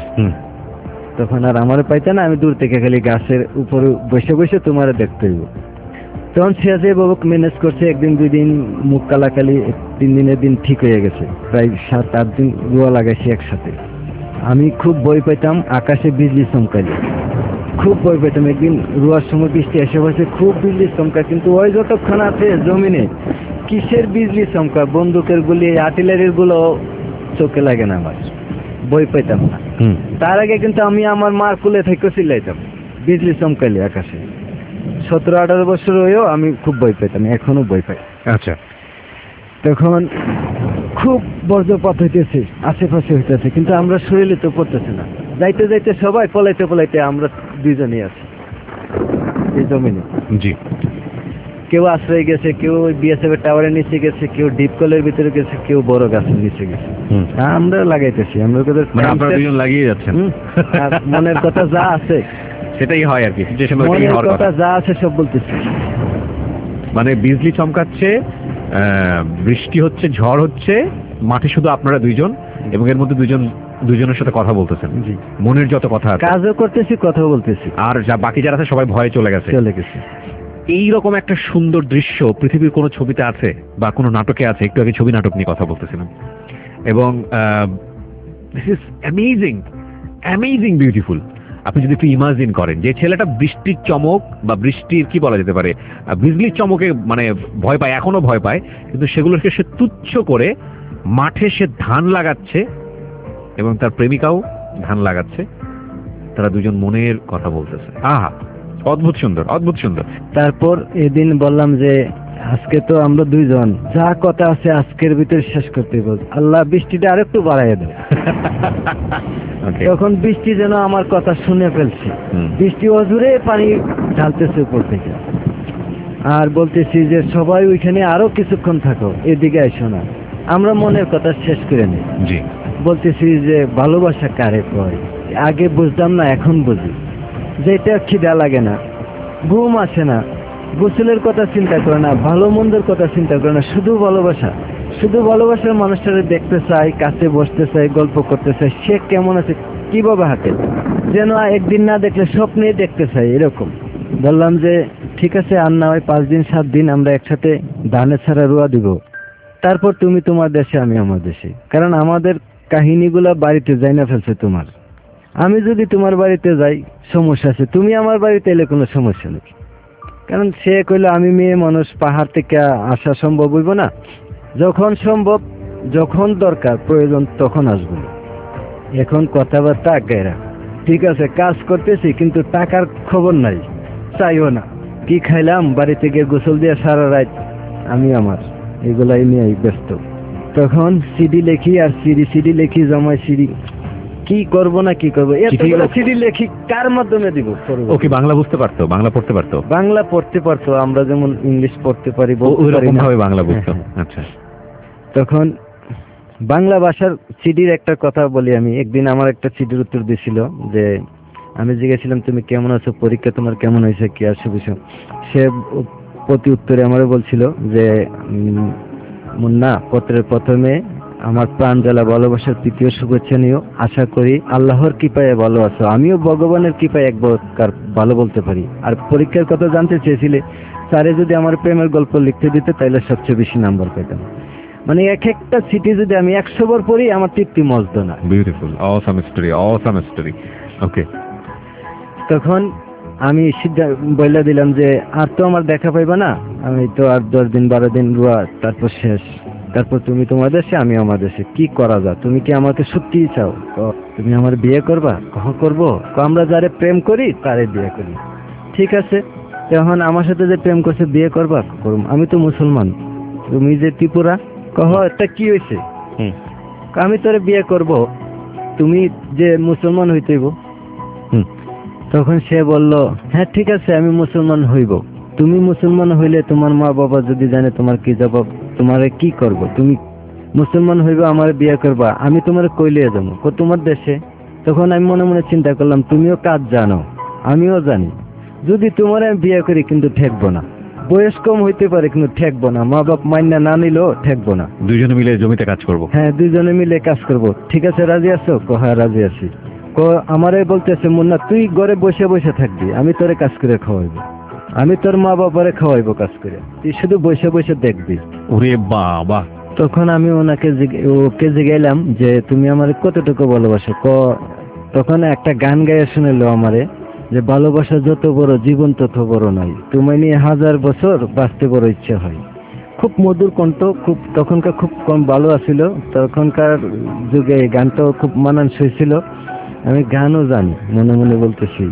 তখন আর আমারও পাইতে না, আমি দূর থেকে খালি গাছের উপরে বসে বসে তোমার দেখতে হইব। তখন সে যে বাবুক ম্যানেজ করছে, একদিন দুই দিন মুখ কালাকালি, তিন দিনের দিন ঠিক হয়ে গেছে। প্রায় সাত আট দিন রুয়া লাগাইছি একসাথে। আমি খুব ভয় পেতাম আকাশে বিজলি চমকাইলে, খুব ভয় পেতাম। একদিন রুয়ার সময় বৃষ্টি এসে বসে, খুব বিজলি চমকা, কিন্তু ওই যতক্ষণ আছে জমিনে কিসের বিজলি চমকা, বন্দুকের গুলি, আর্টিলারির গুলো চোখে লাগে না, আমার ভয় পেতাম না। তার আগে কিন্তু আমি আমার মার কুলে থেকে চিল্লাইতাম বিজলি চমকাইলে আকাশে। সতেরো আঠারো বছর হয়েও আমি খুব ভয় পেতাম, এখনো ভয় পাই। আচ্ছা, তখন খুব বজ্রপাত হইতেছে, আশেপাশে হইতেছে, কিন্তু আমরা শরীরে তো পড়তেছে না। যাইতে যাইতে সবাই পলাইতে পলাইতে আমরা দুইজনই আছি এই জমিনে। জি। কেউ আশ্রয় গেছে, কেউ বিএসএফ এর টাওয়ারের নিচে গেছে, কেউ ডিপ কলের ভিতরে গেছে, কেউ বড় গাছের নিচে গেছে। আমরা লাগাইতেছি, আমরা দুজন লাগিয়ে যাচ্ছেন। মনের কথা যা আছে সেটাই হয় আর কি, মনের কথা যা আছে সব বলতেছি। মানে বিজলি চমকাচ্ছে, বৃষ্টি হচ্ছে, ঝড় হচ্ছে, মাঠে শুধু আপনারা দুইজন, এবং এর মধ্যে দুইজন দুজনের সাথে কথা বলতেছেন। জি, মনের যত কথা আছে, কাজও করতেছি, কথা বলতেছি, আর যা বাকি যারা আছে সবাই ভয়ে চলে গেছে চলে গেছে এইরকম একটা সুন্দর দৃশ্য পৃথিবীর কোনো ছবিতে আছে বা কোনো নাটকে আছে? একটু আগে ছবি নাটক নিয়ে কথা বলতেছিলাম, এবং this is amazing, amazing beautiful. আপনি যদি একটু ইমাজিন করেন যে ছেলেটা বৃষ্টির চমক বা বৃষ্টির কি বলা যেতে পারে বিজলির চমকে মানে ভয় পায়, এখনো ভয় পায়, কিন্তু সেগুলোকে সে তুচ্ছ করে মাঠে সে ধান লাগাচ্ছে এবং তার প্রেমিকাও ধান লাগাচ্ছে, তারা দুজন মনের কথা বলতেছে। আহা, অদ্ভুত সুন্দর, অদ্ভুত সুন্দর। তারপর এদিন বললাম যে আজকে তো আমরা দুইজন যা কথা আছে আজকের ভিতরে শেষ করতে বল, আল্লাহ বৃষ্টিটা আরেকটু বাড়াইয়া দেয়। তখন বৃষ্টি যেন আমার কথা শুনে ফেলছে, বৃষ্টি অজুরে পানি ঢালতেছে উপর থেকে, আর বলতেছি যে সবাই ওইখানে আরো কিছুক্ষণ থাকো, এদিকে আইসো না, আমরা মনের কথা শেষ করে নিই। জি। বলতেছি যে ভালোবাসা কারে কয়, আগে বুঝতাম না, এখন বুঝি। যেটা খিদা লাগে না, ঘুম আসে না, গোসলের কথা চিন্তা করে না, ভালো মন্দের কথা চিন্তা করে না, শুধু ভালোবাসা, শুধু ভালোবাসার মানুষটারে দেখতে চাই, কাছে বসতে চাই, গল্প করতে চাই, সে কেমন আছে, কিভাবে হাঁটে, যেন একদিন না দেখলে স্বপ্নে দেখতে চাই, এরকম। বললাম যে ঠিক আছে, আর না হয় পাঁচ দিন সাত দিন আমরা একসাথে ধানের ছাড়া রুয়া দিব, তারপর তুমি তোমার দেশে, আমি আমার দেশে। কারণ আমাদের কাহিনীগুলা বাড়িতে যাই না ফেলছে তোমার, আমি যদি তোমার বাড়িতে যাই সমস্যা আছে, তুমি আমার বাড়িতে এলে কোনো সমস্যা নেই। কারণ সে কইলো আমি মেয়ে মানুষ, পাহাড় থেকে আসা সম্ভব হইব না, যখন সম্ভব, যখন দরকার প্রয়োজন তখন আসবো। এখন কথাবার্তা আগায় রাখ, ঠিক আছে কাজ করতেছি, কিন্তু টাকার খবর নাই, চাইও না। কি খাইলাম, বাড়িতে গিয়ে গোসল দিয়ে সারা রাত আমি আমার এগুলাই নিয়ে ব্যস্ত। তখন সিডি লেখি, আর সিডি সিডি লেখি জমায়, সিডি কি করবো না কি করবো, এতগুলো সিডি লেখি কার মাধ্যমে দিব? ওকে বাংলা বুঝতে পারতো, বাংলা পড়তে পারতো, বাংলা পড়তে পারতো, আমরা যেমন ইংলিশ পড়তে পারি ওইরকম ভাবে বাংলা বুঝতো। আচ্ছা, তখন বাংলা ভাষার সিডির একটা কথা বলি আমি। একদিন আমার একটা সিডির উত্তর দিছিল যে আমি জিজ্ঞেছিলাম তুমি কেমন আছো, পরীক্ষা তোমার কেমন হয়েছে, কি আর বিষয়। সে প্রতি উত্তরে আমারও বলছিল যে মুন্না, পত্রের প্রথমে আমার প্রাণ জ্বালা ভালোবাসার তৃতীয় শুভেচ্ছা নিও, আশা করি আল্লাহর কৃপায় ভালো আছো, আমিও ভগবানের কৃপায় একবার ভালো বলতে পারি। আর পরীক্ষার কথা জানতে চেয়েছিলে, স্যারে যদি আমার প্রেমের গল্প লিখতে দিতে তাইলে সবচেয়ে বেশি নাম্বার পেতাম। মানে এক একটা সিটি যদি আমি একশো বার পড়ি আমার তৃপ্তি মজদ না। Beautiful, awesome story, awesome story. Okay, তখন আমি সিদ্ধান্ত বলে দিলাম যে আর তো আমার দেখা পাইবা না, আমি তো আর দশ দিন বারো দিন রুয়া, তারপর শেষ, তারপর তুমি তোমার দেশে, আমি আমার দেশে, কি করা যায়? তুমি কি আমাকে সত্যিই চাও? তুমি আমার বিয়ে করবা? কহ করবো, আমরা যারে প্রেম করি তারে বিয়ে করি। ঠিক আছে, তখন আমার সাথে যে প্রেম করছে বিয়ে করবা? করুম, আমি তো মুসলমান, তুমি যে ত্রিপুরা, কহ এটা কি হয়েছে? আমি তোরে বিয়ে করব, তুমি যে মুসলমান হইতেইব। তখন সে বলল হ্যাঁ ঠিক আছে আমি মুসলমান হইব, তুমি মুসলমান হইলে তোমার মা বাবা যদি জানে তোমার কি জবাব, তোমারে কি করব? তুমি মুসলমান হইবা, আমার বিয়ে করবা, আমি তোমার কইলে যাবো তোমার দেশে। তখন আমি মনে মনে চিন্তা করলাম তুমিও কাজ জানো, আমিও জানি, যদি তোমার আমি বিয়ে করি কিন্তু ঠেকবো না, বয়স কম হইতে পারে কিন্তু ঠেকবো না, মা বাপ মাইনা না নিলেও ঠেকবো না, দুইজনে মিলে জমিতে কাজ করব। হ্যাঁ দুইজনে মিলে কাজ করব। ঠিক আছে রাজি আছো? কো হ্যাঁ রাজি আছি। কো আমারে বলতেছে মুন্না তুই ঘরে বসে বসে থাকবি, আমি তোরে কাজ করে খাওয়াইব। আমি তোর মা বাবারে খাওয়াইবো কাজ করে, তুই শুধু বসে বসে দেখবি। ওরে বাবা! তখন আমি ওনাকে ওকে জিগাইলাম যে তুমি আমার কতটুকু ভালোবাসো। ক তখন একটা গান গাইয়া শুনেলো আমারে যে ভালোবাসা যত বড় জীবন তত বড় নয়, তুমি নিয়ে হাজার বছর বাঁচতে বড় ইচ্ছে হয়। খুব মধুর কণ্ঠ, খুব তখনকার খুব কম ভালো আছিল, তখনকার যুগে গানটাও খুব মানানসই ছিল। আমি গানও জানি, মনে মনে বলতেছি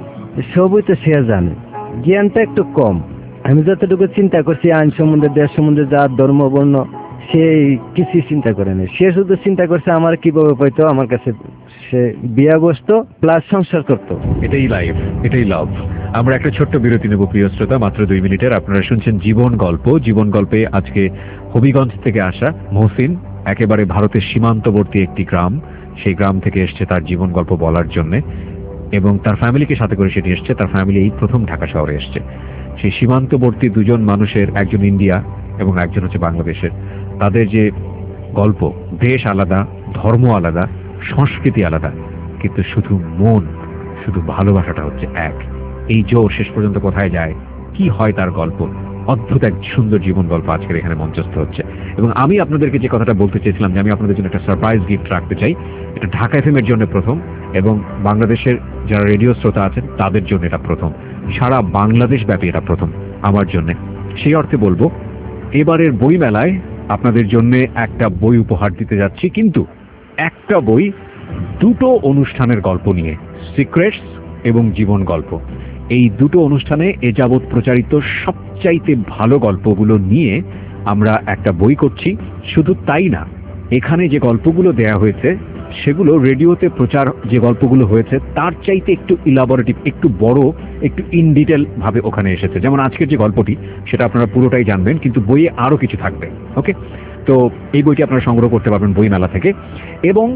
সবই তো সে জানে, জ্ঞানটা একটু কম। আমি যতটুকু চিন্তা করছি আইন সম্বন্ধে, দেশ সম্বন্ধে, জাত ধর্ম বর্ণ, সে কিছু চিন্তা করে না। সে শুধু চিন্তা করছে আমার কিভাবে পাইতো, আমার কাছে সে বিয়া বসতো প্লাস সংসার করতো। এটাই লাইফ, এটাই লাভ। আমরা একটা ছোট্ট বিরতি নেব প্রিয় শ্রোতা, মাত্র দুই মিনিটের। আপনারা শুনছেন জীবন গল্প। জীবন গল্পে আজকে হবিগঞ্জ থেকে আসা মহসিন, একেবারে ভারতের সীমান্তবর্তী একটি গ্রাম, সেই গ্রাম থেকে এসছে তার জীবন গল্প বলার জন্যে, এবং তার ফ্যামিলিকে সাথে করে সেটি এসছে। তার ফ্যামিলি এই প্রথম ঢাকা শহরে এসছে। সেই সীমান্তবর্তী দুজন মানুষের, একজন ইন্ডিয়া এবং একজন হচ্ছে বাংলাদেশের, তাদের যে গল্প, দেশ আলাদা, ধর্ম আলাদা, সংস্কৃতি আলাদা, কিন্তু শুধু মন, শুধু ভালোবাসাটা হচ্ছে এক। এই জোর শেষ পর্যন্ত কোথায় যায়, কি হয় তার গল্প, অদ্ভুত এক সুন্দর জীবন গল্প আজকের এখানে মঞ্চস্থ হচ্ছে। এবং আমি আপনাদেরকে যে কথাটা বলতে চেয়েছিলাম যে আমি আপনাদের জন্য একটা সারপ্রাইজ গিফট রাখতে চাই, এটা ঢাকা এফএম এর জন্য প্রথম, এবং বাংলাদেশের যারা রেডিও শ্রোতা আছেন তাদের জন্য এটা প্রথম, সারা বাংলাদেশ ব্যাপী এটা প্রথম আমার জন্য। সেই অর্থে বলবো, এবারের বই মেলায় আপনাদের জন্য একটা বই উপহার দিতে যাচ্ছি, কিন্তু একটা বই দুটো অনুষ্ঠানের গল্প নিয়ে, সিক্রেটস এবং জীবন গল্প। এই দুটো অনুষ্ঠানে এ যাবৎ প্রচারিত সবচাইতে ভালো গল্পগুলো নিয়ে আমরা একটা বই করছি। শুধু তাই না, এখানে যে গল্পগুলো দেয়া হয়েছে সেগুলো রেডিওতে প্রচার যে গল্পগুলো হয়েছে তার চাইতে একটু ইলাবোরেটিভ, একটু বড়, একটু ইন ডিটেল ভাবে ওখানে এসেছে। যেমন আজকের যে গল্পটি সেটা আপনারা পুরোটাই জানবেন, কিন্তু বইয়ে আরো কিছু থাকবে। ওকে, তো এই বইটি আপনারা সংগ্রহ করতে পারবেন বই মেলা থেকে, এবং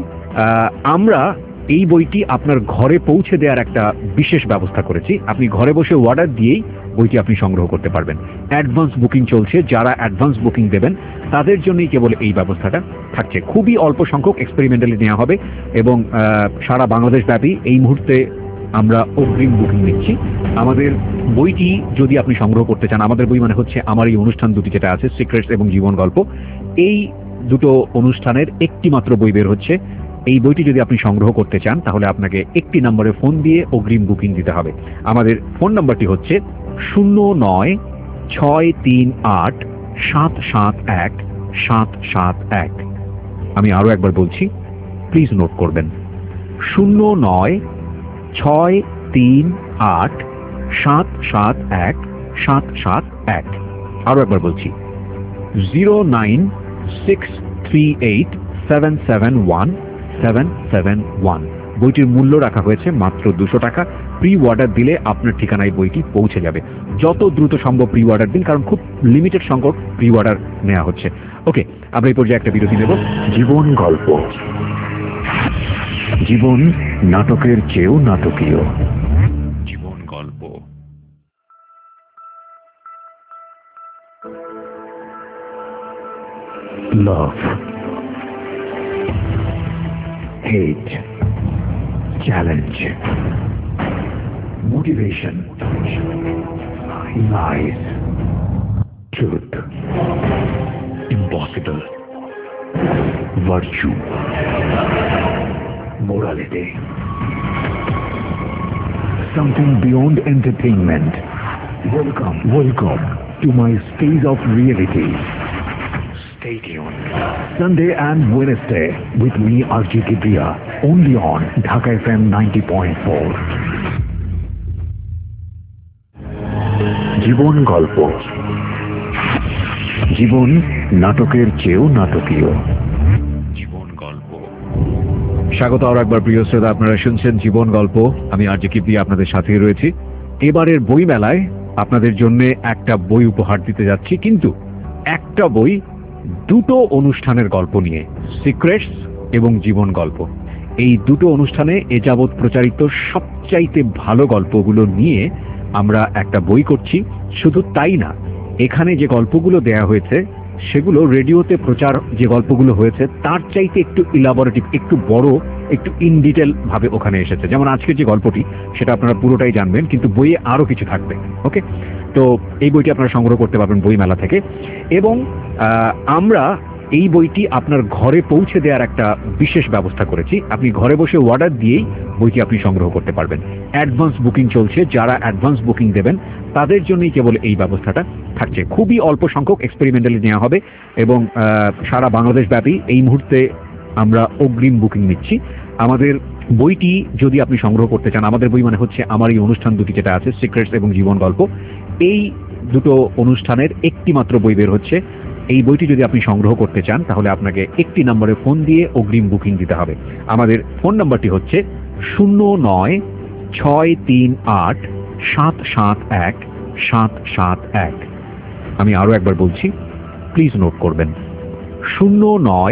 আমরা এই বইটি আপনার ঘরে পৌঁছে দেওয়ার একটা বিশেষ ব্যবস্থা করেছি। আপনি ঘরে বসে অর্ডার দিয়েই বইটি আপনি সংগ্রহ করতে পারবেন। অ্যাডভান্স বুকিং চলছে, যারা অ্যাডভান্স বুকিং দেবেন তাদের জন্যই কেবল এই ব্যবস্থাটা থাকছে। খুবই অল্প সংখ্যক এক্সপেরিমেন্টালি নেওয়া হবে, এবং সারা বাংলাদেশ ব্যাপী এই মুহূর্তে আমরা অগ্রিম বুকিং নিচ্ছি। আমাদের বইটি যদি আপনি সংগ্রহ করতে চান, আমাদের বই মানে হচ্ছে আমার এই অনুষ্ঠান দুটি যেটা আছে, সিক্রেটস এবং জীবন গল্প, এই দুটো অনুষ্ঠানের একটি মাত্র বই বের হচ্ছে। এই বইটি যদি আপনি সংগ্রহ করতে চান তাহলে আপনাকে একটি নম্বরে ফোন দিয়ে অগ্রিম বুকিং দিতে হবে। আমাদের ফোন নাম্বারটি হচ্ছে শূন্য নয় ছয় তিন আট সাত সাত এক সাত সাত এক। আমি আরো একবার বলছি, প্লিজ নোট করবেন, শূন্য নয় ছয় তিন আট সাত সাত এক সাত সাত এক। আরো একবার বলছি, zero nine six three eight seven seven one seven seven one. বইটির মূল্য রাখা হয়েছে মাত্র দুশো টাকা। প্রি অর্ডার দিলে আপনার ঠিকানায় বইটি পৌঁছে যাবে। যত দ্রুত সম্ভব প্রি অর্ডার দিন, কারণ খুব লিমিটেড সংখ্যক প্রি অর্ডার নেওয়া হচ্ছে। ওকে, আমরা এই পর্যায়ে একটা বিরতি নেব। জীবন গল্প। জীবন নাটকের চেয়েও নাটকীয়। জীবন গল্প। লাভ, hate, challenge, motivation, lies, truth, impossible, virtue, morality, something beyond entertainment. Welcome, welcome to my space of reality. Stay tuned. Sunday and Wednesday with me, R J Kibriya, only on Dhaka F M ninety point four. জীবন গল্প। জীবন নাটকের চেয়েও নাটকীয়। জীবন গল্প। স্বাগত আরো একবার প্রিয় শ্রোতা, আপনারা শুনছেন জীবন গল্প। আমি আর জে কিবরিয়া আপনাদের সাথেই রয়েছি। এবারের বই মেলায় আপনাদের জন্য একটা বই উপহার দিতে যাচ্ছি, কিন্তু একটা বই দুটো অনুষ্ঠানের গল্প নিয়ে, সিক্রেটস এবং জীবন গল্প। এই দুটো অনুষ্ঠানে এ যাবৎ প্রচারিত সবচাইতে ভালো গল্পগুলো নিয়ে আমরা একটা বই করছি। শুধু তাই না, এখানে যে গল্পগুলো দেয়া হয়েছে সেগুলো রেডিওতে প্রচার যে গল্পগুলো হয়েছে তার চাইতে একটু ইলাবোরেটিভ, একটু বড়, একটু ইন ডিটেল ভাবে ওখানে এসেছে। যেমন আজকের যে গল্পটি সেটা আপনারা পুরোটাই জানবেন, কিন্তু বইয়ে আরো কিছু থাকবে। ওকে, তো এই বইটি আপনারা সংগ্রহ করতে পারবেন বইমেলা থেকে। এবং আমরা এই বইটি আপনার ঘরে পৌঁছে দেওয়ার একটা বিশেষ ব্যবস্থা করেছি। আপনি ঘরে বসে অর্ডার দিয়েই বইটি আপনি সংগ্রহ করতে পারবেন। অ্যাডভান্স বুকিং চলছে, যারা অ্যাডভান্স বুকিং দেবেন তাদের জন্যই কেবল এই ব্যবস্থাটা থাকছে। খুবই অল্প সংখ্যক এক্সপেরিমেন্টালি নেওয়া হবে এবং সারা বাংলাদেশ ব্যাপী এই মুহূর্তে আমরা অগ্রিম বুকিং নিচ্ছি। আমাদের বইটি যদি আপনি সংগ্রহ করতে চান, আমাদের বই মানে হচ্ছে আমার এই অনুষ্ঠান দুটি যেটা আছে, সিক্রেটস এবং জীবন গল্প, এই দুটো অনুষ্ঠানের একটি মাত্র বই বের হচ্ছে। এই বইটি যদি আপনি সংগ্রহ করতে চান তাহলে আপনাকে একটি নম্বরে ফোন দিয়ে অগ্রিম বুকিং দিতে হবে। আমাদের ফোন নাম্বারটি হচ্ছে শূন্য নয় ছয় তিন আট সাত সাত এক সাত সাত এক। আমি আরো একবার বলছি, প্লিজ নোট করবেন, শূন্য নয়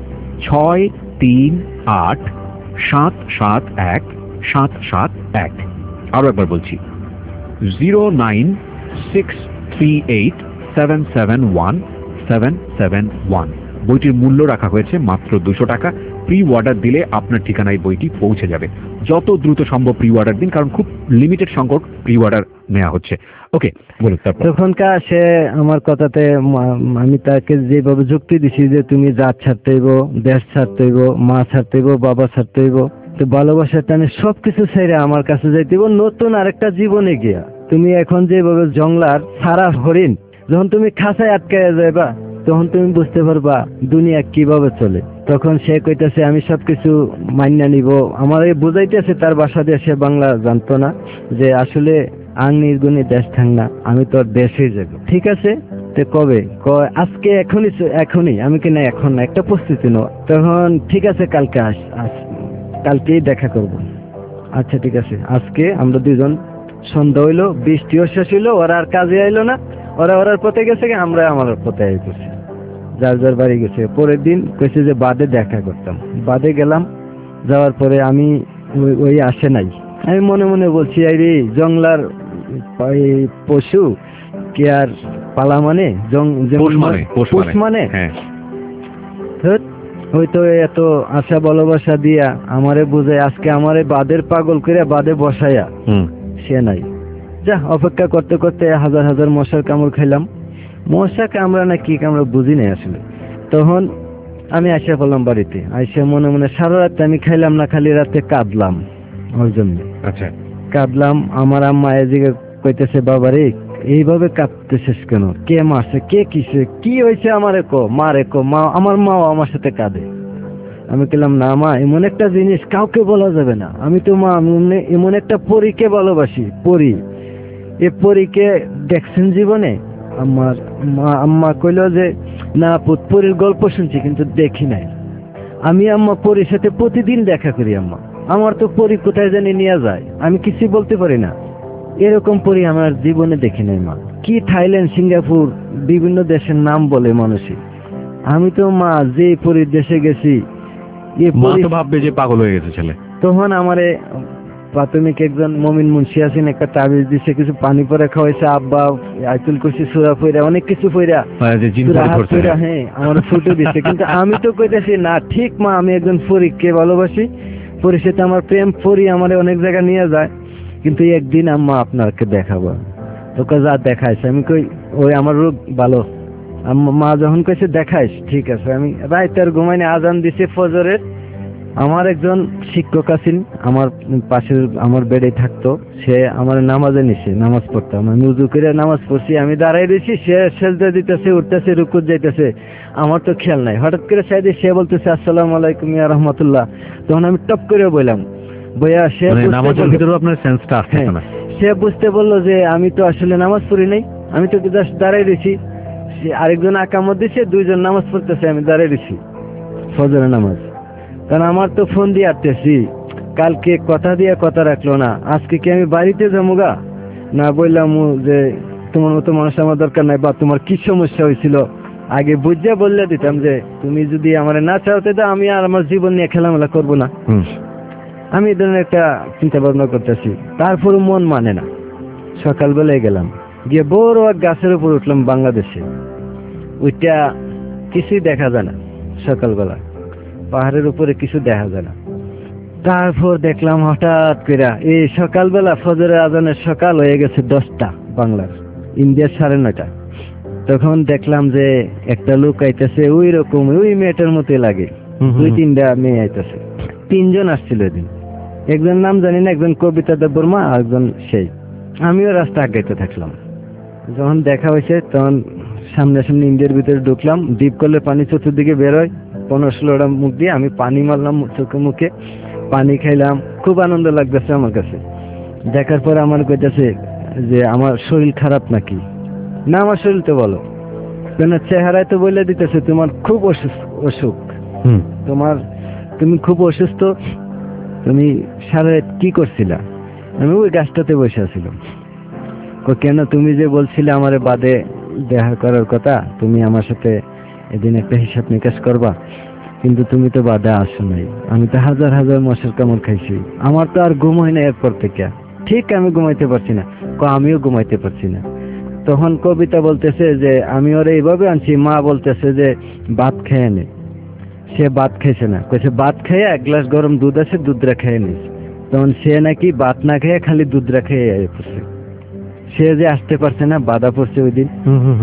ছয় তিন আট সাত সাত এক সাত সাত এক। আরো একবার বলছি, zero nine six three eight seven seven one seven seven one. বইটির মূল্য রাখা হয়েছে মাত্র দুশো টাকা। প্রি অর্ডার দিলে আপনার ঠিকানায় বইটি পৌঁছে যাবে। যত দ্রুত সম্ভব প্রি অর্ডার দিন, কারণ খুব লিমিটেড সংখ্যক প্রি অর্ডার নেওয়া হচ্ছে। ওকে, বলুন। তখনকার সে আমার কথাতে আমি তাকে যেভাবে যুক্তি দিছি যে তুমি জাত ছাড়তে হইব, দেশ ছাড়তে হইব, মা ছাড়তে হইব, বাবা ছাড়তে হইব, তো ভালোবাসার টানে সবকিছু ছেড়ে আমার কাছে যাইতে হইব নতুন আরেকটা জীবনে গিয়া। তুমি এখন যেভাবে জংলার সারা হরিণ, যখন তুমি খাঁচায় আটকাইয়া যাইবা তখন তুমি বুঝতে পারবা দুনিয়া কিভাবে চলে। তখন সে কইতেছে আমি সবকিছু মাইনা নিব। আমার এই বুঝাইতেছে তার বাসা দিয়ে, সে বাংলা জানতো না, যে আসলে আং নির্গুণী দেশ থাক না, আমি তোর দেশেই যাব। ঠিক আছে, তো কবে? কয় আজকে, এখনই এখনই। আমি কি না এখন একটা প্রস্তুতি নাও। তখন ঠিক আছে, কালকে আস আস কালকেই দেখা করব। আচ্ছা ঠিক আছে। আজকে আমরা দুজন সন্ধ্যা হইলো, বৃষ্টিও শেষ হইলো, ওরা আর কাজে আইলো না, ওরা ওরার পথে গেছে, আমরা আমার পথে আইতেছি, যার যার বাড়ি গেছে। পরের দিন কইছে যে বাদে দেখা করতাম। বাদে গেলাম, যাওয়ার পরে আমি ওই আসে নাই। আমি মনে মনে বলছি আরে জংলার পশু কে আর পালা মানে পোষ মানে হয়তো এত আশা ভালোবাসা দিয়া আমারে বুঝে আজকে আমারে বাদের পাগল করে বাদে বসাইয়া সে নাই। যা অপেক্ষা করতে করতে হাজার হাজার মশার কামড় খাইলাম। মশা কামড়া না কি কামড়া বুঝি নাই আসলে। তখন আমি আসা পড়লাম বাড়িতে। আইসা মনে মনে সারা রাত আমি খাইলাম না, খালি রাতে কাঁদলাম ওই জন্য। আচ্ছা, কাঁদলাম। আমার আম্মা এদিকে কইতেছে বাবারে এইভাবে কাঁদতেছিস কেন? কে মারছে? কে কিসে? কি হয়েছে? আমারে কো, মারে কো। মা, আমার মাও আমার সাথে কাঁদে। আমি বললাম না মা, এমন একটা জিনিস কাউকে বলা যাবে না। আমি তো মা এমন একটা পরীকে ভালোবাসি, পরী। এ পরীকে দেখছেন জীবনে? আমার মা আম্মা কইল যে না পুত, পরীর গল্প শুনছি কিন্তু দেখি নাই। আমি আম্মা পরীর সাথে প্রতিদিন দেখা করি আম্মা। আমার তো পরী কোথায় জানি নিয়ে যায়, আমি কিছু বলতে পারি না। এরকম পরী আমার জীবনে দেখি নাই মা। কি থাইল্যান্ড, সিঙ্গাপুর, বিভিন্ন দেশের নাম বলে মানুষই। আমি তো মা যে পরীর দেশে গেছি, ভাববে যে পাগল হয়ে গেছে ছেলে। তখন আমারে প্রাথমিক একজন মমিন মুন্সি আছেন, একটা তাবিজ দিছে, কিছু পানি পরে খাওয়াইছে, আব্বা আইতুল কুরসি সূরা পড়া, অনেক কিছু পড়া, হ্যাঁ আমার ফুটো দিছে। কিন্তু আমি তো কইতেছি না, ঠিক মা আমি একজন পরীকে ভালোবাসি, পরীর সাথে আমার প্রেম, পরী আমারে অনেক জায়গায় নিয়ে যায়, কিন্তু একদিন আম্মা আপনাকে দেখাবো। তোকে যা দেখাইছে। আমি কই ওই আমার রোগ ভালো। মা যখন কইছে দেখাইস, ঠিক আছে। আমি রাইতে আর ঘুমাইনি, আজান দিছে ফজরের। আমার একজন শিক্ষক আছেন আমার পাশের, আমার বেডে থাকতো, সে আমার নামাজে নিছে, নামাজ পড়তাম। আমি উযু করে নামাজ পড়ছি, আমি দাঁড়াই রয়েছি, সে সেজদা দিতেছে, উঠতেছে, রুকুত যাইতেছে, আমার তো খেয়াল নাই। হঠাৎ করে সাইডে সে বলতেছে আসসালামু আলাইকুম ইয়া রাহমাতুল্লাহ। তখন আমি টপ করে বললাম বইয়া, সে নামাজের ভিতরে আপনার সেন্সটা আসছে না। সে বুঝতে বললো যে আমি তো আসলে নামাজ পড়ি নাই, আমি তো জাস্ট দাঁড়াই রয়েছি। সে আরেকজন আকামত দিছে, দুইজন নামাজ পড়তেছে, আমি দাঁড়াই রয়েছি ফজরের নামাজ। কারণ আমার তো ফোন দিয়ে আসতেছি, কালকে কথা দিয়ে কথা রাখলো না, আজকে কি আমি বাড়িতে যাবো গা? না বললাম যে তোমার মতো মানুষ আমার দরকার নাই, বা তোমার কি সমস্যা হয়েছিল আগে বুঝিয়া বললে দিতাম, যে তুমি যদি আমার না চাওতে দাও আমি আর আমার জীবন নিয়ে খেলামেলা করবো না। আমি এই ধরনের একটা চিন্তা ভাবনা করতেছি। তারপর মন মানে না। সকালবেলায় গেলাম, গিয়ে বড় এক গাছের উপর উঠলাম বাংলাদেশে। ওইটা কিছুই দেখা যায় না সকালবেলা, পাহাড়ের উপরে কিছু দেখা যায় না। তারপর দেখলাম হঠাৎ করে এই সকালবেলা ফজরের আজানের সকাল হয়ে গেছে দশটা বাংলার। ইন্ডিয়ার সাড়ে নয়টা। তখন দেখলাম যে একটা লোক আইতেছে ওই রকম ওই মেয়েটার মতোই লাগে, দুই তিনটা মেয়ে আইতেছে, তিনজন আসছিল এদিন, একজন নাম জানি না, একজন কবিতা দেববর্মা আর একজন সেই। আমিও রাস্তা আগাইতে থাকলাম। যখন দেখা হয়েছে তখন সামনে সামনে ইন্ডিয়ার ভিতরে ঢুকলাম, ডিপ করলে পানি চতুর্দিকে বেরোয়, পনেরো ষোলোটা মুখ দিয়ে আমি পানি মারলাম চোখে মুখে, পানি খাইলাম, খুব আনন্দ লাগতেছে আমার কাছে। দেখার পর আমার কইতেছে যে আমার শরীর খারাপ নাকি, না আমার শরীর তো বলো, কেন চেহারায় তো বলে দিতেছে তোমার খুব অসুখ, তোমার তুমি খুব অসুস্থ, তুমি সারা রাত কি করছিলা? আমি ওই গাছটাতে বসে আছিলাম। কেন তুমি যে বলছিলে আমার বাদে দেখা করার কথা, তুমি আমার সাথে এদিন একটা হিসাব নিকাশ করবা, কিন্তু তুমি তো বাদে আসো নাই, আমি তো হাজার হাজার মশার কামড় খাইছি, আমার তো আর ঘুম হয় না এরপর থেকে, ঠিক আমি ঘুমাইতে পারছি না, আমিও ঘুমাইতে পারছি না। তখন কবিতা বলতেছে যে আমি ওরা এইভাবে আনছি, মা বলতেছে যে ভাত খেয়ে নে, সে ভাত খাইছে না, কইছে ভাত খেয়ে এক গ্লাস গরম দুধ আছে দুধটা খেয়ে নিস। তখন সে নাকি ভাত না খেয়ে খালি দুধটা খেয়ে পড়ছে, সে যে আসতে পারছে না, বাধা পড়ছে ওই দিন।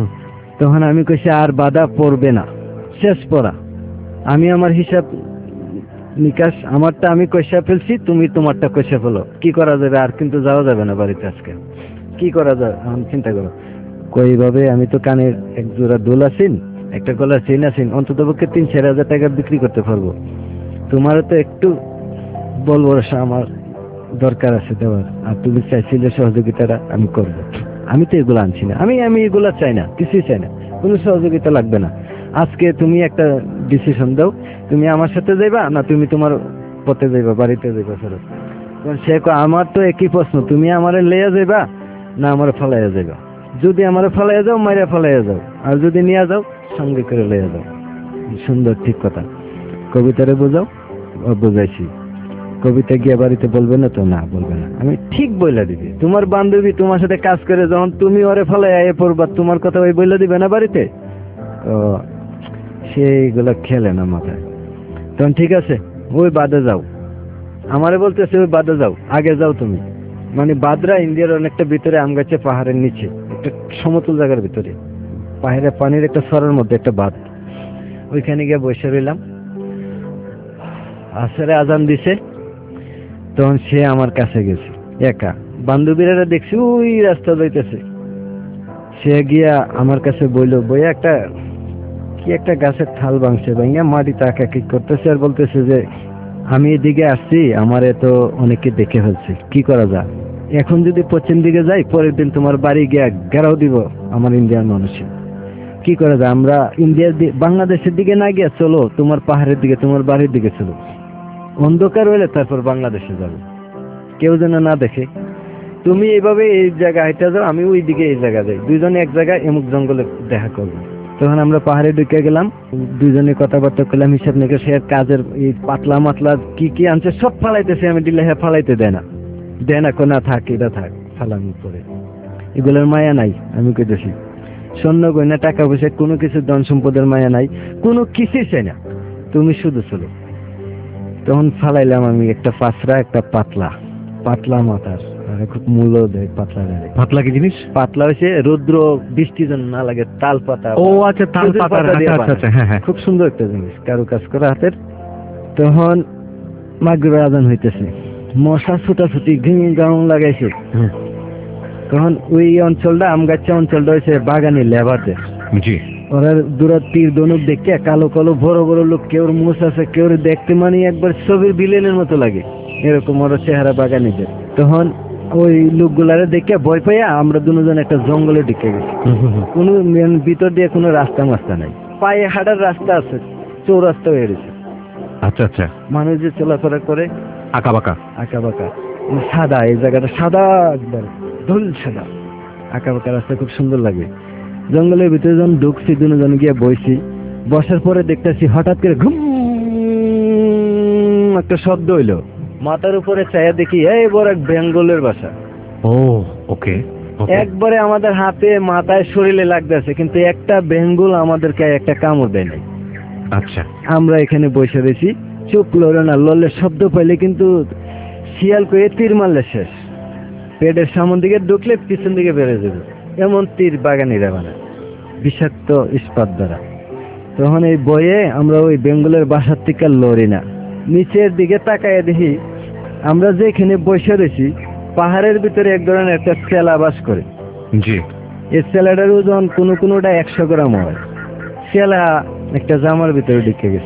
তখন আমি কইছি আর বাধা পড়বে না, শেষ পড়া, আমি আমার হিসাব নিকাশ আমারটা আমি কইসা ফেলছি, তুমি তোমারটা কইসা ফেলো, কি করা যাবে? আর কিন্তু যাওয়া যাবে না বাড়িতে আজকে, কি করা যায় এখন চিন্তা করো। কইভাবে আমি তো কানের এক জোড়া দোল আছেন, একটা গলার চেন আছেন, অন্তত পক্ষে তিন চার হাজার টাকা বিক্রি করতে পারবো, তোমারও তো একটু বল ভরসা আমার দরকার আছে দেওয়ার, আর তুমি চাইছিলে সহযোগিতাটা আমি করব। আমি তো এগুলো আনছি না, আমি আমি এগুলো চাই না, কিছুই চাই না, কোনো সহযোগিতা লাগবে না। আজকে তুমি একটা ডিসিশন দাও, তুমি আমার সাথে যাইবা না তুমি তোমার পথে যাইবা, বাড়িতে যাইবা ফেরত। সে আমার তো একই প্রশ্ন, তুমি আমারে লইয়া যাইবা না আমার ফালাইয়া যাইবা? যদি আমার ফালাইয়া যাও মাইরা ফালাইয়া যাও, আর যদি নিয়ে যাও সঙ্গে করে লইয়া যাও। সুন্দর, ঠিক কথা। কবিতারে বোঝাও, বোঝাইছি। কবিতা গিয়ে বাড়িতে বলবে না তো? না বলবে না, আমি ঠিক বইলা দিবি। তোমার বান্ধবী তোমার সাথে কাজ করে যখন তুমি ওরে ফালাই আয়ে পড়বা, তোমার কথা ওই বইলা দিবে না বাড়িতে? তো সেইগুলো খেলে না মাথায়। তখন ঠিক আছে ওই বাদে যাও, আমারে বলতেছে ওই বাদে যাও, আগে যাও তুমি। মানে বাদরা ইন্ডিয়ার অনেকটা ভিতরে, আম গাছে পাহাড়ের নিচে একটা সমতল জায়গার ভিতরে, পাহাড়ে পানির একটা সরের মধ্যে একটা বাঁধ, ওইখানে গিয়ে বসে রইলাম। আসরে আজান দিছে, তখন সে আমার কাছে গেছে একা, বান্ধবীরা দেখছি ওই রাস্তা যাইতেছে, সে গিয়া আমার কাছে বইল, বইয়া একটা কি একটা গাছের থাল ভাঙছে, ভাঙিয়া মাটি তাকে কি করতেছে, আর বলতেছে যে আমি এদিকে আসছি, আমারে তো অনেকে দেখে ফেলছে, কি করা যায়? এখন যদি পশ্চিম দিকে যাই, পরের দিন তোমার বাড়ি গিয়া ঘেরাও দিব আমার ইন্ডিয়ার মানুষে, কি করা যায়? আমরা ইন্ডিয়ার বাংলাদেশের দিকে না গিয়া চলো তোমার পাহাড়ের দিকে, তোমার বাড়ির দিকে চলো, অন্ধকার হইলে তারপর বাংলাদেশে যাবো, কেউ যেন না দেখে। তুমি এইভাবে এই জায়গায় হাইটা যাও, আমি ওই দিকে এই জায়গা যাই, দুইজনে এক জায়গায় এমুক জঙ্গলে দেখা করবো। তখন আমরা পাহাড়ে ঢুকে গেলাম, দুইজনে কথাবার্তা করলাম, হিসাব নিকে সে কাজের এই পাতলা মাতলা কি কি আনছে সব ফালাইতেছে, আমি দিলে হ্যাঁ ফালাইতে দেয় না, দেয় না, কোনা থাক এটা থাক, ফালামি করে, এগুলোর মায়া নাই। আমি কইতেছি স্বর্ণ গয়না টাকা পয়সা কোনো কিছু ধন সম্পদের মায়া নাই, কোনো কিছুই চাই না, তুমি শুধু চলো। তখন ফালাইলাম আমি একটা পাঁচরা, একটা পাতলা, পাতলা মাথার, খুব মূল্য দেয় পাতলা। পাতলা কি জিনিস? পাতলা হয়েছে রৌদ্র বৃষ্টি যেন না লাগে, তাল পাতা। ও আচ্ছা, তাল পাতা, হ্যাঁ হ্যাঁ, খুব সুন্দর একটা জিনিস, কারু কাজ করা হাতের। তখন মাগরিবের আজান হইতেছে, মশা ছুটাছুটি গাউন লাগাইছে। তখন ওই অঞ্চলটা আমগাছা অঞ্চলটা হয়েছে বাগানি লেবারদের। জি, ওরা দূর তীর ধনুক দেখে কালো কালো বড় বড় লোক, কেউ মুছ আছে, কেউ দেখতে মানে একবার ছবির ভিলেনের মতো লাগে, এরকম ওরা চেহারা বাগানিদের। তখন ওই লোকগুলারে দেখে ভয় পাইয়া আমরা দুজন একটা জঙ্গলে ঢুকে গেছি। কোনো ভিতর দিয়ে কোনো রাস্তা মাস্তা নাই, পায়ে হাঁটার রাস্তা আছে, চৌরাস্তা হয়ে গেছে। আচ্ছা আচ্ছা, মানুষ যে চলাফেরা করে আঁকা বাঁকা, আঁকা বাঁকা, সাদা, এই জায়গাটা সাদা, একবার ধুল সাদা, আঁকা বাঁকা রাস্তা, খুব সুন্দর লাগে। জঙ্গলের ভিতরে যখন ঢুকছি, দুজন গিয়ে বইছি, বসার পরে দেখতেছি হঠাৎ করে ঘুম একটা শব্দ হইলো, মাথার উপরে চাইয়া দেখি এই বড় এক বেঙ্গলের বাসা। ও ওকে, একবারে আমাদের হাতে মাথায় শরীরে লাগতেছে, কিন্তু একটা বেঙ্গল আমাদেরকে একটা কামড় দেয় নাই। আচ্ছা, আমরা এখানে বসে রয়েছি, চোখ লড়ে না, লড়লে শব্দ পাইলে কিন্তু শিয়াল করে তীর মারলে শেষ, পেটের সামন দিকে ঢুকলে পিছন দিকে বেড়ে যাবে, এমন তীর বাগানিরা বানায় বিষাক্ত ইস্পাত দ্বারা। তখন এই বয়ে আমরা ওই বেঙ্গলের বাসার থেকে লড়ি না, নিচের দিকে তাকায় দেখি আমরা যেখানে বসে রয়েছি পাহাড়ের ভিতরে এক ধরনের একটা সেলা বাস করে। জি। এই সেলাটার ওজন কোনো কোনোটা একশো গ্রাম হয়। সেলা একটা জামার ভিতরে ঢুকে গেছে।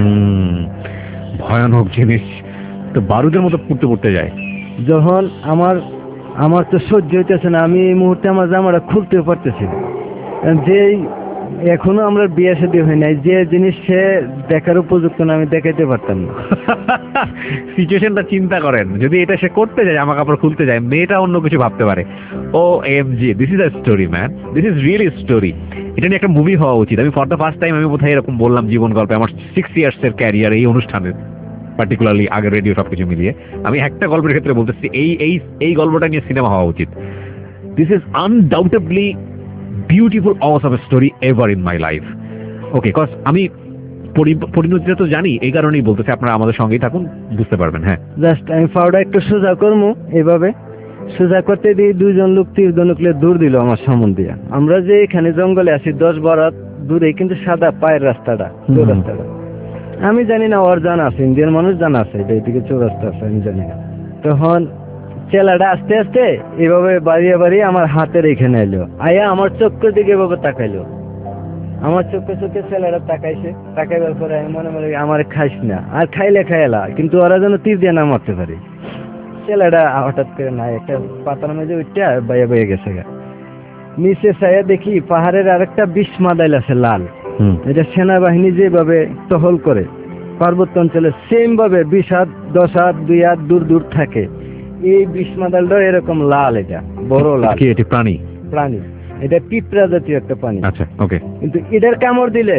ভয়ানক জিনিস, তো বারুদের মতো পুড়তে পুড়তে যায়। যখন আমার আমার তো সহ্য হইতেছে না, আমি এই মুহূর্তে আমার জামাটা খুলতেও পারতেছি না। যে এখনো আমরা বিয়ে শাদী হয় নাই, যে জিনিস সে দেখার উপযুক্ত না আমি দেখাইতে পারতাম না। সিচুয়েশনটা চিন্তা করেন, যদি এটা সে করতে যায়, জামা কাপড় খুলতে যায়, মেয়েটা অন্য কিছু ভাবতে পারে। O M G, this is a story man, this is really story. এটা নিয়ে একটা মুভি হওয়া উচিত। আমি ফর দ্য ফার্স্ট টাইম আমি বোধহয় এরকম বললাম জীবন গল্পে আমার সিক্স ইয়ার্স এর ক্যারিয়ার এই অনুষ্ঠানের, পার্টিকুলারলি আগের রেডিও সবকিছু মিলিয়ে আমি একটা গল্পের ক্ষেত্রে বলতেছি এই এই এই গল্পটা নিয়ে সিনেমা হওয়া উচিত। This is undoubtedly beautiful awesome story ever in my life. Okay, cause আমি পরিণতিটা তো জানি, এই কারণেই বলতেছি আপনারা আমাদের সঙ্গেই থাকুন, বুঝতে পারবেন। হ্যাঁ, জাস্ট আমি ফাউডা একটু সোজা করবো, এইভাবে সোজা করতে দিয়ে দুইজন লোক তীর ধনুকলে দূর দিল আমার সামন দিয়া। আমরা যে এখানে জঙ্গলে আছি দশ বারো দূরে, কিন্তু সাদা পায়ের রাস্তাটা, রাস্তাটা আমি জানি না, ওর জানা আছে, ইন্ডিয়ান মানুষ জানা আছে এইদিকে চৌরাস্তা আছে, আমি জানি না। তখন চেলাটা আস্তে আস্তে এভাবে বাড়িয়ে বাড়িয়ে আমার হাতের এখানে এলো, আয়া আমার চোখের দিকে এভাবে তাকাইলো। আমার চোখে চোখে ছেলেরা তাকাইছে, তাকাইবার পরে আমি মনে মনে আমার খাইস না, আর খাইলে খাইলা, কিন্তু ওরা যেন তীর দিয়ে না মারতে পারে। ছেলেটা হঠাৎ করে না একটা পাতার মধ্যে উঠতে বাইয়া বয়ে গেছে গা। নিচে ছায়া দেখি পাহাড়ের আরেকটা বিষ মাদাইল আছে লাল, এটা সেনাবাহিনী যেভাবে টহল করে পার্বত্য অঞ্চলে সেম ভাবে বিশ হাত দশ হাত দুই হাত দূর দূর থাকে। এই বিষ মাদালটা এরকম লাল, এটা বড় লাল। কি এটি প্রাণী? প্রাণী, এটা পিঁপড়া জাতীয় একটা প্রাণী। আচ্ছা, ওকে। কিন্তু এটার কামড় দিলে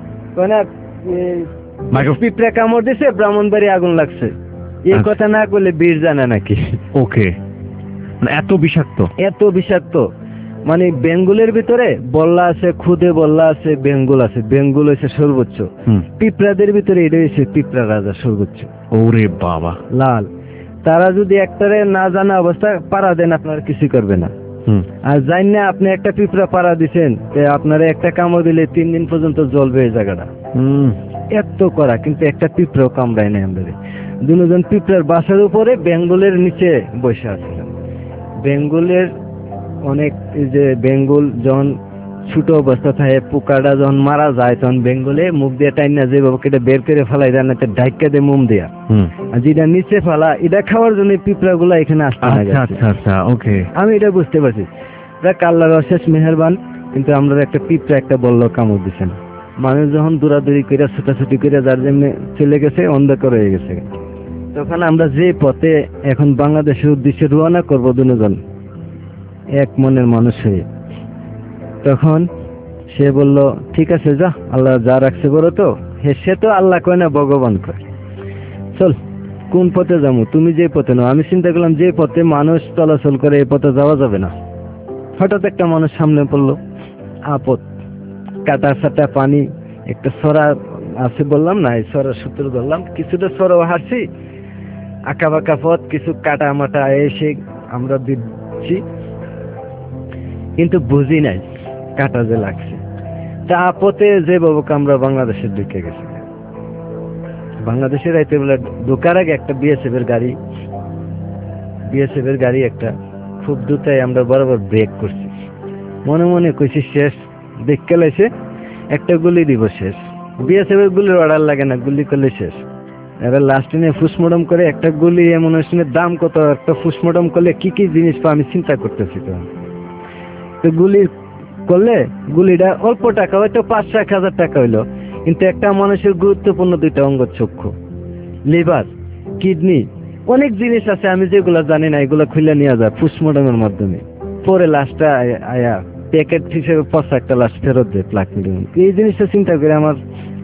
পিঁপড়া কামড় দিছে ব্রাহ্মণবাড়ি আগুন লাগছে, এই কথা না করলে বীর জানে নাকি। ওকে, এত বিষাক্ত, এত বিষাক্ত। মানে বেঙ্গলের ভিতরে বল্লা আছে, খুদে বল্লা আছে, বেঙ্গল আছে। বেঙ্গল হয়েছে সর্বোচ্চ, পিঁপড়াদের ভিতরে এটা হয়েছে পিঁপড়া রাজা সর্বোচ্চ। ওরে বাবা, লাল। তারা যদি একটারে না জানা অবস্থা পাড়া দেন আপনার কিছু করবে না। আর জানি না আপনি একটা পিঁপড়া পাড়া দিচ্ছেন, আপনারা একটা কামড় দিলে তিন দিন পর্যন্ত জ্বলবে এই জায়গাটা। এত করা, কিন্তু একটা পিঁপড়াও কামড়ায় নাই আমাদের। দুজন পিঁপড়ার বাসার উপরে বেঙ্গলের নিচে বসে আসছিলাম। বেঙ্গলের অনেক, যে বেঙ্গল যখন ছোট অবস্থা থাকে, পোকাটা যখন মারা যায় তখন বেঙ্গলে মুখ দিয়ে টাইনা যেভাবে কেটে বের করে ফেলাই দেয় না, ঢাইকা দিয়ে মোম দেয়া, আর যেটা নিচে ফেলা, এটা খাওয়ার জন্য পিঁপড়া গুলা এখানে আসতে লাগে। আমি এটা বুঝতে পারছি, আল্লাহর অশেষ মেহেরবান। কিন্তু আমরা একটা পিঁপড়া একটা বলল কামড় দিচ্ছেন। মানুষ যখন দৌড়াদৌড়ি করে ছোটাছুটি করে যার যেমনি চলে গেছে, অন্ধকার হয়ে গেছে, তখন আমরা যে পথে এখন বাংলাদেশের উদ্দেশ্যে রওনা করবো দুজন এক মনের মানুষ হয়ে, তখন সে বলল ঠিক আছে যা, আল্লাহ যা রাখছে বলো তো। সে তো আল্লাহ কয় না, ভগবান কয়। চল কোন পথে যাবো, তুমি যে পথে নাও। আমি চিন্তা করলাম যে পথে মানুষ চলাচল করে এই পথে যাওয়া যাবে না। হঠাৎ একটা মানুষ সামনে পড়লো, আপদ, কাটা সাটা পানি, একটা সরা আছে বললাম না, এই সরা সূত্র ধরলাম, কিছুটা সরাও হারছি, আঁকা বাঁকা পথ, কিছু কাটা মাটা এসে আমরা দিচ্ছি, কিন্তু বুঝি নাই কাটা যে লাগছে। তা আপতে যে বাবুকে আমরা বাংলাদেশের ঢুকে গেছি। বাংলাদেশের রাইতে বেলা ঢোকার আগে একটা বিএসএফ এর গাড়ি, বিএসএফ এর গাড়ি একটা খুব দ্রুতই আমরা বরাবর ব্রেক করছি। মনে মনে কইছি শেষ, দেখতে লাইছে একটা গুলি দিব শেষ। বিএসএফ এর গুলির অর্ডার লাগে না, গুলি করলে শেষ। এবার লাস্টে নিয়ে ফুসমোডম করে একটা গুলি, এমন শুনে দাম কত, একটা ফুসমোডম করলে কি কি জিনিস পাবো আমি চিন্তা করতেছি। তো গুলি করলে গুলিটা অল্প টাকা, হয়তো পাঁচশো এক হাজার টাকা হইলো, কিন্তু একটা মানুষের গুরুত্বপূর্ণ দুইটা অঙ্গ, চক্ষু, লিভার, কিডনি, অনেক জিনিস আছে আমি যেগুলো জানি না, এগুলো খুলে নিয়ে যায় ফুসমোডমের মাধ্যমে। পরে লাস্টটা আয়া প্যাকেট হিসেবে পচা একটা লাস্ট ফেরত দেয় প্লাস্টিক। এই জিনিসটা চিন্তা করে আমার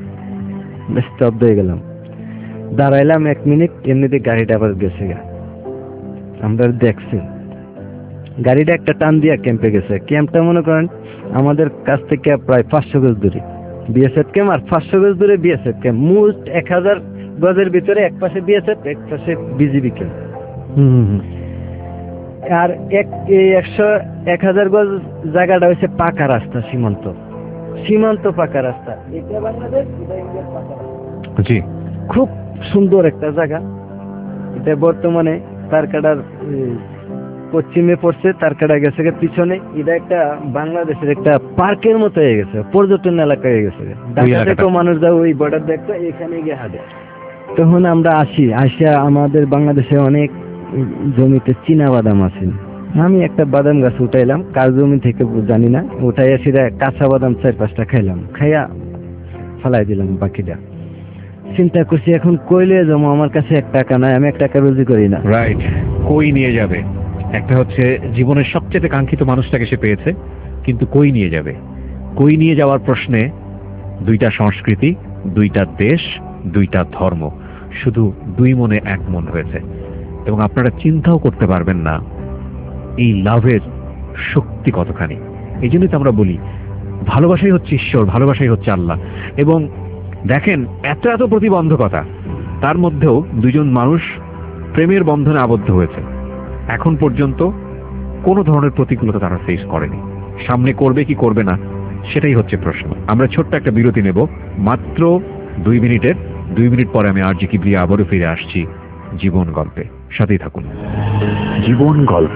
স্তব্ধ হয়ে গেলাম। দাঁড়াইলাম এক মিনিট, এমনিতে গাড়িটা আবার গেছে গা। আমরা দেখছি গাড়িটা একটা টান দিয়া ক্যাম্পে গেছে। ক্যাম্পটা মনে করেন আমাদের কাছ থেকে প্রায় পাঁচশো গজ দূরে বিএসএফ ক্যাম্প, আর পাঁচশো গজ দূরে বিএসএফ ক্যাম্প। মোট এক হাজার গজের ভিতরে এক পাশে বিএসএফ, এক পাশে বিজিবি ক্যাম্প। আর এক এই একশো এক হাজার গজ জায়গাটা হচ্ছে পাকা রাস্তা, সীমান্ত সীমান্ত পাকা রাস্তা। এটা বাংলাদেশ, এটা ইন্ডিয়ার পাকা রাস্তা। জি, খুব সুন্দর একটা জায়গা। এটা বর্তমানে তারকাটার পশ্চিমে পড়ছে, তারকাটা গেছে পিছনে। এটা একটা বাংলাদেশের একটা পার্কের মতো হয়ে গেছে, পর্যটন এলাকা হয়ে গেছে। ঢাকা থেকেও মানুষ যাও ওই বর্ডার দেখতে, এখানে গিয়ে হাঁটে। তখন আমরা আসি, আসিয়া আমাদের বাংলাদেশে অনেক জমিতে চীনা বাদাম আছে। আমি একটা বাদাম গাছ উঠাইলাম, কার জমি থেকে জানি না, উঠাইয়া সেটা কাঁচা বাদাম চার পাঁচটা খাইলাম, খাইয়া ফেলাই দিলাম বাকিটা। চিন্তা করছি এখন কইলে জমা, আমার কাছে এক টাকা নাই, আমি এক টাকা রুজি করি না। রাইট, কই নিয়ে যাবে? একটা হচ্ছে জীবনের সবচেয়ে কাঙ্ক্ষিত মানুষটাকে সে পেয়েছে, কিন্তু কই নিয়ে যাবে? কই নিয়ে যাওয়ার প্রশ্নে দুইটা সংস্কৃতি, দুইটা দেশ, দুইটা ধর্ম শুধু দুই মনে এক মন হয়েছে। এবং আপনারা চিন্তাও করতে পারবেন না এই লাভের শক্তি কতখানি। এই জন্যই তো আমরা বলি ভালোবাসাই হচ্ছে ঈশ্বর, ভালোবাসাই হচ্ছে আল্লাহ। এবং দেখেন এত এত প্রতিবন্ধকতা, তার মধ্যেও দুজন মানুষ প্রেমের বন্ধনে আবদ্ধ হয়েছে। এখন পর্যন্ত কোনো ধরনের প্রতিকূলতা তারা ফেস করেনি। সামনে করবে কি করবে না সেটাই হচ্ছে প্রশ্ন। আমরা ছোট্ট একটা বিরতি নেব, মাত্র দুই মিনিটের। দুই মিনিট পরে আমি আর জি কিবরিয়া আবারও ফিরে আসছি জীবন গল্পে। সাথেই থাকুন। জীবন গল্প,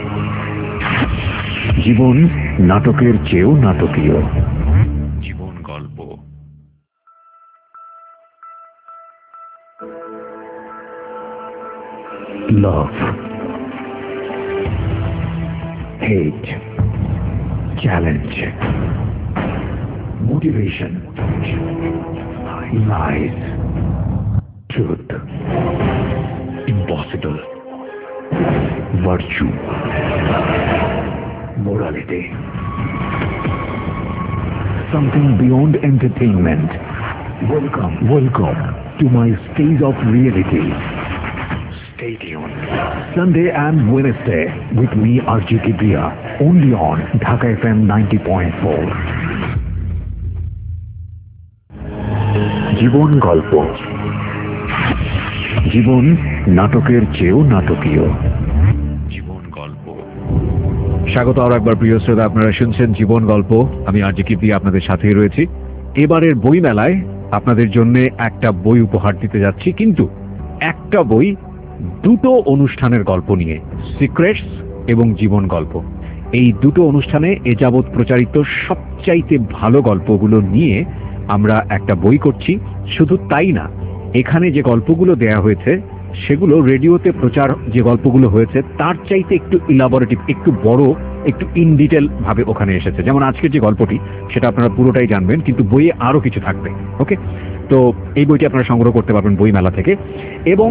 জীবন নাটকের চেয়েও নাটকীয়। জীবন গল্প। Love, hate, challenge, motivation, lies, truth, impossible, virtue, morality, something beyond entertainment. Welcome, welcome to my stage of reality. Stay tuned. Sunday and Wednesday with me R J Kibriya, only on Dhaka F M ninety point four. জীবন গল্প, জীবন নাটকের চেয়েও নাটকীয়। জীবন গল্প। স্বাগত আরো একবার প্রিয় শ্রোতা, আপনারা শুনছেন জীবন গল্প। আমি আর জি কিবরিয়া আপনাদের সাথেই রয়েছি। এবারের বই মেলায় আপনাদের জন্য একটা বই উপহার দিতে যাচ্ছি, কিন্তু একটা বই দুটো অনুষ্ঠানের গল্প নিয়ে, সিক্রেটস এবং জীবন গল্প। এই দুটো অনুষ্ঠানে এ যাবৎ প্রচারিত সবচাইতে ভালো গল্পগুলো নিয়ে আমরা একটা বই করছি। শুধু তাই না, এখানে যে গল্পগুলো দেয়া হয়েছে সেগুলো রেডিওতে প্রচার যে গল্পগুলো হয়েছে তার চাইতে একটু ইলাবোরেটিভ, একটু বড়, একটু ইন ডিটেল ভাবে ওখানে এসেছে। যেমন আজকের যে গল্পটি সেটা আপনারা পুরোটাই জানবেন, কিন্তু বইয়ে আরো কিছু থাকবে। ওকে, তো এই বইটি আপনারা সংগ্রহ করতে পারবেন বই মেলা থেকে। এবং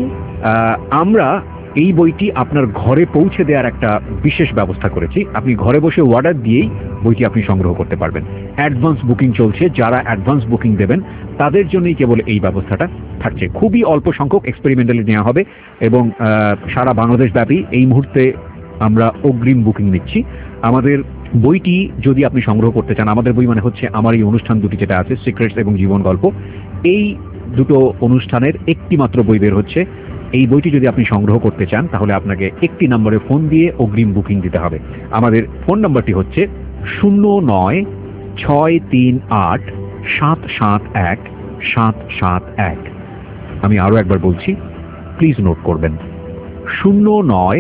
আমরা এই বইটি আপনার ঘরে পৌঁছে দেওয়ার একটা বিশেষ ব্যবস্থা করেছি। আপনি ঘরে বসে অর্ডার দিয়েই বইটি আপনি সংগ্রহ করতে পারবেন। অ্যাডভান্স বুকিং চলছে, যারা অ্যাডভান্স বুকিং দেবেন তাদের জন্যই কেবল এই ব্যবস্থাটা থাকছে। খুবই অল্প সংখ্যক এক্সপেরিমেন্টালি নেওয়া হবে এবং সারা বাংলাদেশ ব্যাপী এই মুহূর্তে আমরা অগ্রিম বুকিং নিচ্ছি। আমাদের বইটি যদি আপনি সংগ্রহ করতে চান, আমাদের বই মানে হচ্ছে আমার এই অনুষ্ঠান দুটি যেটা আছে, সিক্রেটস এবং জীবন গল্প, এই দুটো অনুষ্ঠানের একটি মাত্র বই বের হচ্ছে। এই বইটি যদি আপনি সংগ্রহ করতে চান তাহলে আপনাকে একটি নম্বরে ফোন দিয়ে অগ্রিম বুকিং দিতে হবে। আমাদের ফোন নম্বরটি হচ্ছে শূন্য নয় ছয় তিন আট সাত সাত এক সাত সাত এক। আমি আরো একবার বলছি, প্লিজ নোট করবেন, শূন্য নয়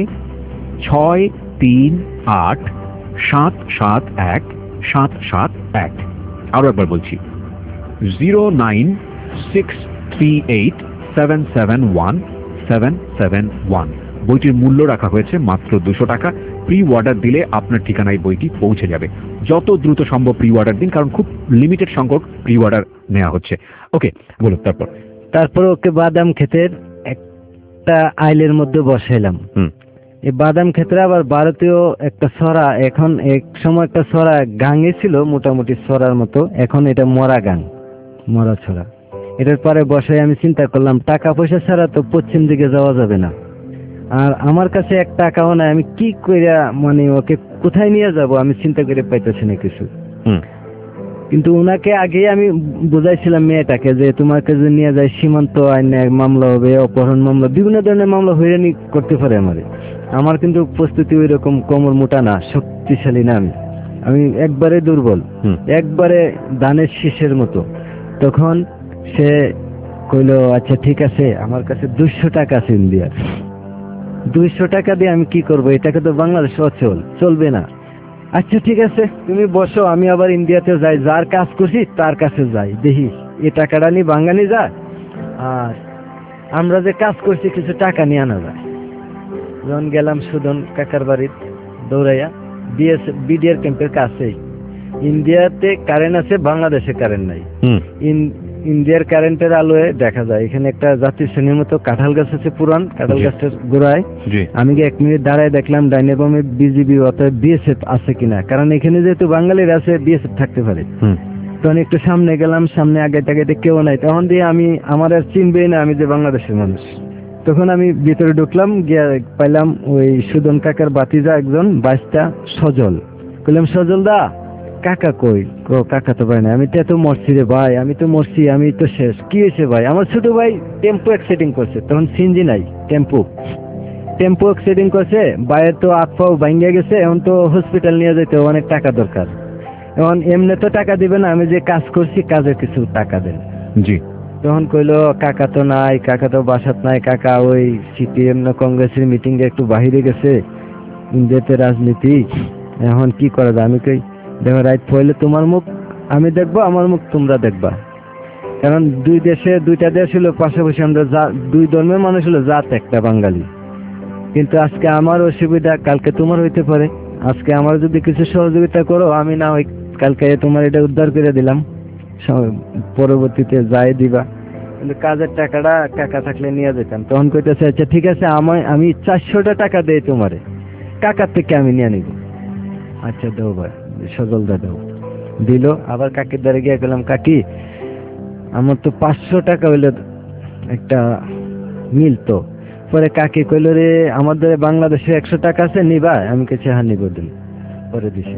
ছয় তিন আট সাত সাত এক সাত সাত এক। আরো একবার বলছি, zero nine six three eight seven seven one seven seven one. বইটির মূল্য রাখা হয়েছে মাত্র দুশো টাকা। প্রি অর্ডার দিলে আপনার ঠিকানায় বইটি পৌঁছে যাবে। যত দ্রুত সম্ভব প্রি অর্ডার দিন, কারণ খুব লিমিটেড সংখ্যক প্রি অর্ডার নেওয়া হচ্ছে। ওকে, বলুন। তারপর তারপর ওকে বাদাম ক্ষেতের একটা আইলের মধ্যে বসাইলাম। এই বাদাম ক্ষেত্রে আবার ভারতীয় একটা ছড়া, এখন এক সময় একটা ছড়া গাঙে ছিল মোটামুটি ছড়ার মতো, এখন এটা মরা গাং, মরা ছড়া। এটার পরে বসাই আমি চিন্তা করলাম টাকা পয়সা ছাড়া তো পশ্চিম দিকে যাওয়া যাবে না, আর আমার কাছে এক টাকাও নাই, আমি কি কইরা মানে ওকে কোথায় নিয়ে যাব আমি চিন্তা করে পাইতেছি না কিছু। কিন্তু ওনাকে আগে আমি বুঝাইছিলাম মেয়েটাকে যে তোমাকে যদি নিয়ে যায় সীমান্ত আইনে মামলা হবে, অপহরণ মামলা, বিভিন্ন ধরনের মামলা হয়রানি করতে পারে আমারে। আমার কিন্তু প্রস্তুতি ওই রকম কোমর মোটা না, শক্তিশালী না, আমি আমি একবারে দুর্বল, একবারে ধানের শীষের মতো। তখন সে কইলো আচ্ছা ঠিক আছে, আমার কাছে দুইশো টাকা আছে ইন্ডিয়ার, দুইশো টাকা দিয়ে আমি কি করবো, এটাকে তো বাংলাদেশ অচল, চলবে না। আচ্ছা ঠিক আছে তুমি বসো, আমি আবার ইন্ডিয়াতে যাই, যার কাজ করছি তার কাছে যাই, দেখি এই টাকাটা নিয়ে বাঙালি যা, আর আমরা যে কাজ করছি কিছু টাকা নিয়ে আনা যায়। যখন গেলাম সুদন কাকার বাড়ির দৌড়াইয়া, বিএস বিডিআর ক্যাম্পের কাছেই। ইন্ডিয়াতে কারেন্ট আছে, বাংলাদেশে কারেন্ট নাই। ইন্ডিয়ার কারেন্টের আলোয় দেখা যায় এখানে একটা জাতীয় শ্রেণীর মতো কাঁঠাল গাছ আছে, পুরান কাঁঠাল গাছের গোড়ায়। আমি গিয়ে এক মিনিট দাঁড়ায় দেখলাম ডাইনে বামে বিজিবি অথবা বিএসএফ আছে কিনা, কারণ এখানে যেহেতু বাঙালির আছে বিএসএফ থাকতে পারে। তখন একটু সামনে গেলাম, সামনে আগে টাগাইতে কেউ নাই, তখন দিয়ে আমি আমার আর চিনবেই না আমি যে বাংলাদেশের মানুষ। তখন আমি ভিতরে ঢুকলাম, গিয়ে পাইলাম ওই সুদন কাকার বাতিজা একজন বাইশটা সজল। বললাম সজল দা কাকা কই? ও কাকা তো ভাই না, আমি তো এত মরছি রে ভাই, আমি তো মরছি, আমি তো শেষ। কি হয়েছে ভাই? আমার ছোট ভাই টেম্পো অ্যাক্সিডেন্ট করছে, তখন সিনজি নাই, টেম্পো টেম্পো অ্যাক্সিডেন্ট করছে, বাইরের তো হাত পাও ভাঙ্গিয়া গেছে, এখন তো হসপিটাল নিয়ে যেতে অনেক টাকা দরকার। এখন এমনি তো টাকা দিবে না, আমি যে কাজ করছি কাজের কিছু টাকা দেন। জি। তখন কইলো কাকা তো নাই, কাকা তো বাসাত নাই, কাকা ওই সিপিএম না কংগ্রেসের মিটিং এ একটু বাহিরে গেছে, ইন্ডিয়াতে রাজনীতি, এখন কি করা যায়? আমি কই দেখো রাইট পয়লে তোমার মুখ আমি দেখবো, আমার মুখ তোমরা দেখবা, কারণ দুই দেশে দুইটা দেশ হলো পাশাপাশি, আমরা দুই ধর্মের মানুষ হলো জাত একটা বাঙালি। কিন্তু আজকে আমার অসুবিধা কালকে তোমার হইতে পারে, আজকে আমার যদি কিছু সহযোগিতা করো, আমি না ওই কালকে তোমার এটা উদ্ধার করে দিলাম, পরবর্তীতে যাই দিবা, কিন্তু কাজের টাকাটা কাকা থাকলে নিয়ে যেতাম। তখন কইতেছে আচ্ছা ঠিক আছে, আমি আমি চারশোটা টাকা দেই তোমারে, কাকার থেকে আমি নিয়ে নিব। আচ্ছা দেবো ভাই, সজল দা দেবো। দিল। আবার কাকির দ্বারে গিয়ে গেলাম, কাকি আমার তো পাঁচশো টাকা হইলো একটা মিল তো। পরে কাকি কইল রে আমার দ্বারা বাংলাদেশে একশো টাকা আছে, নিবা? আমি কাছে হ্যাঁ নিব, দিন। পরে দিছি।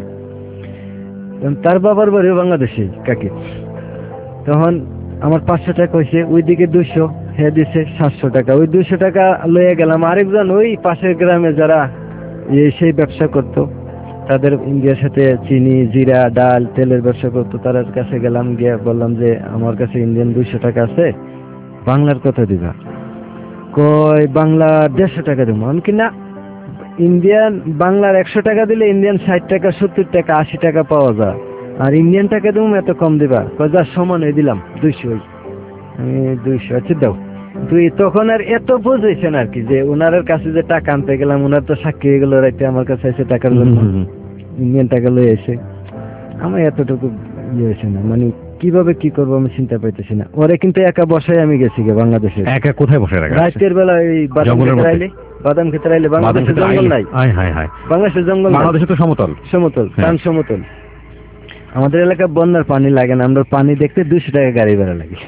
তার বাবার বাড়িও বাংলাদেশে কাকি। তখন আমার পাঁচশো টাকা হয়েছে, ওইদিকে দুইশো, হ্যাঁ দিছে সাতশো টাকা। ওই দুইশো টাকা লইয়া গেলাম আরেকজন ওই পাশের গ্রামে যারা সেই ব্যবসা করতো, তাদের ইন্ডিয়ার সাথে চিনি, জিরা, ডাল, তেলের ব্যবসা করতো, তার কাছে গেলাম, গিয়ে বললাম যে আমার কাছে ইন্ডিয়ান দুইশো টাকা আছে, বাংলার কত দিবা? কয় বাংলা দেড়শো টাকা দেবো। আমি কি না, ইন্ডিয়ান বাংলার একশো টাকা দিলে ইন্ডিয়ান ষাট টাকা, সত্তর টাকা, আশি টাকা পাওয়া যায়, আর ইন্ডিয়ান টাকা দেবো এত কম দিবা? কয় যা সমান হয়ে দিলাম দুইশো। আমি দুইশো আচ্ছা দাও। তুই তখন আর এত বুঝেছেন আর কি, যে ওনার কাছে যে টাকা আনতে গেলাম, ওনার তো সাক্ষী হয়ে গেল রাইতে আমার কাছে এসে টাকার জন্য, ইন্ডিয়ান টাকা লয়ে এসে আমার এতটুকু ইয়ে হয়েছে না, মানে কিভাবে কি করবো আমি চিন্তা পাইতেছি না। ওরে কিন্তু একা বসাই আমি গেছি গে বাংলাদেশে। একা কোথায় বসে রাখা? রাতের বেলা এই বাদাম খেতে আইলে, বাদাম খেতে আইলে, বাংলাদেশের জঙ্গল নাই, বাংলাদেশের জঙ্গল, বাংলাদেশে তো সমতল, সমতল টান সমতল। আমাদের এলাকায় বন্যার পানি লাগে না, আমরা পানি দেখতে দুশো টাকা গাড়ি ভাড়া লাগে।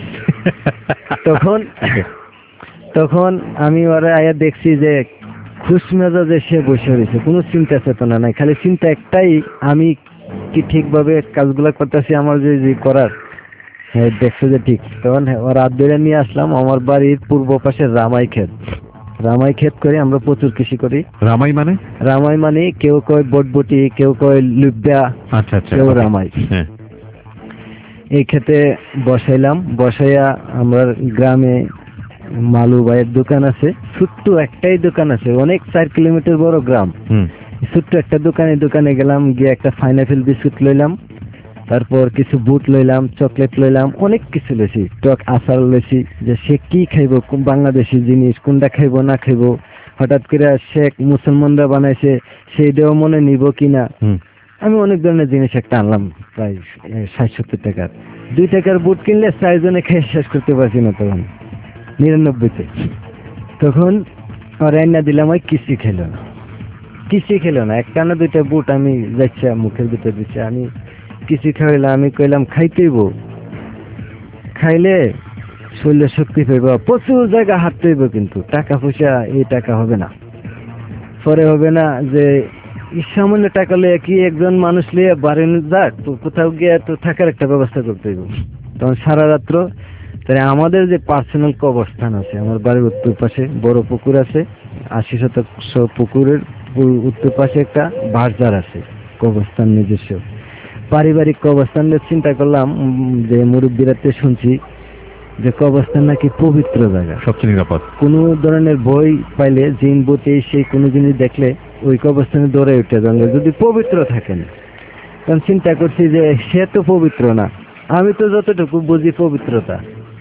তখন তখন আমি ওরা আয়া দেখছি যে খুশ মেজাজে সে বসে রয়েছে, কোনো চিন্তা চেতনা নাই, খালি চিন্তা একটাই, আমি কি ঠিকভাবে কাজগুলো করতেছি, আমার যে যে করার, হ্যাঁ দেখছো যে ঠিক। তখন ওরা রাত বেড়ে নিয়ে আসলাম আমার বাড়ির পূর্ব পাশে রামাই ক্ষেত, রামাই ক্ষেত করি আমরা, প্রচুর কৃষি করি। রামাই মানে? রামাই মানে কেউ কয় বটবটি, কেউ কয় লুব্বা, আচ্ছা আচ্ছা, কেউ রামাই। এই ক্ষেতে বসাইলাম, বসাইয়া আমার গ্রামে মালু ভাইয়ের দোকান আছে, ছোট্ট একটাই দোকান আছে, অনেক চার কিলোমিটার বড় গ্রাম, ছোট্ট একটা দোকানে দোকানে গেলাম, গিয়ে একটা পাইনাপেল বিস্কুট লইলাম, তারপর কিছু বুট লইলাম, চকলেট লইলাম, অনেক কিছু লইছি, টক আচার লইছি, যে সে কি খাইব, বাংলাদেশি জিনিস কোনটা খাইব না খাইব, হঠাৎ করে শেখ মুসলমানরা বানাইছে সেইটাও মনে নিব কিনা। আমি অনেক ধরনের জিনিস একটা আনলাম, প্রায় ষাট সত্তর টাকার। দুই টাকার বুট কিনলে চারজনে খেয়ে শেষ করতে পারছি না তখন, নিরানব্বইতে। তখন রান্না দিলাম, ওই কিসি খেলো না, কিসি খেলো না, একটা না দুইটা বুট আমি যাচ্ছি মুখের ভিতরে দিচ্ছে, আমি কিছু খাইলাম। আমি কইলাম খাইতেইব, খাইলে শরীরে শক্তি পাইব, প্রচুর জায়গা হাঁটতে হইব, কিন্তু টাকা পয়সা এই টাকা হবে না, পরে হবে না যে সামান্য টাকা লইয়া কি একজন মানুষ লইয়া বাড়েন যাক, তো কোথাও গিয়ে তো থাকার একটা ব্যবস্থা করতে হইব। তখন সারা রাত্র তাই আমাদের যে পার্সোনাল কবরস্থান আছে, আমার বাড়ির উত্তর পাশে বড় পুকুর আছে, আশি শতাংশ পুকুরের উত্তর পাশে একটা বাজার আছে, কবরস্থান নিজস্ব পারিবারিক কবরস্থান। চিন্তা করলাম যে মুরব্বীরাতে শুনছি যে কবরস্থান নাকি পবিত্র জায়গা, সবচেয়ে নিরাপদ। কোনো ধরনের বই পাইলে জিন বইতে সেই কোনো জিনিস দেখলে ওই কবরস্থানে দৌড়ে উঠে যাবে যদি পবিত্র থাকেন। কারণ চিন্তা করছি যে সে তো পবিত্র না, আমি তো যতটুকু বুঝি পবিত্রতা,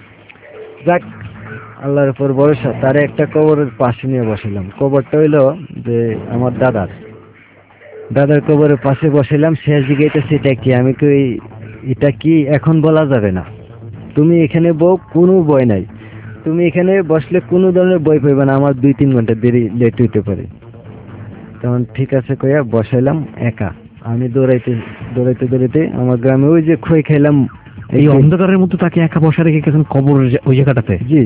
যাক আল্লাহর উপর ভরসা। তারে একটা কবরের পাশে নিয়ে বসিলাম। কবরটা হইলো যে আমার দাদার দাদার কবরের পাশে বসিলাম। শেষ জিজ্ঞাসা এটা কি, আমি কই এটা কি এখন বলা যাবে না, তুমি এখানে বউ, কোনো বই নাই, তুমি এখানে বসলে কোনো ধরনের বই পাইবে না, আমার দুই তিন ঘন্টা দেরি লেট হইতে পারে। তখন ঠিক আছে কইয়া বসাইলাম একা। আমি দৌড়াইতে দৌড়াইতে দৌড়াইতে আমার গ্রামে ওই যে খই খাইলাম, এই অন্ধকারের মধ্যে তাকে একা বসা রেখে গেছেন কবর ওই জায়গাটাতে? জি,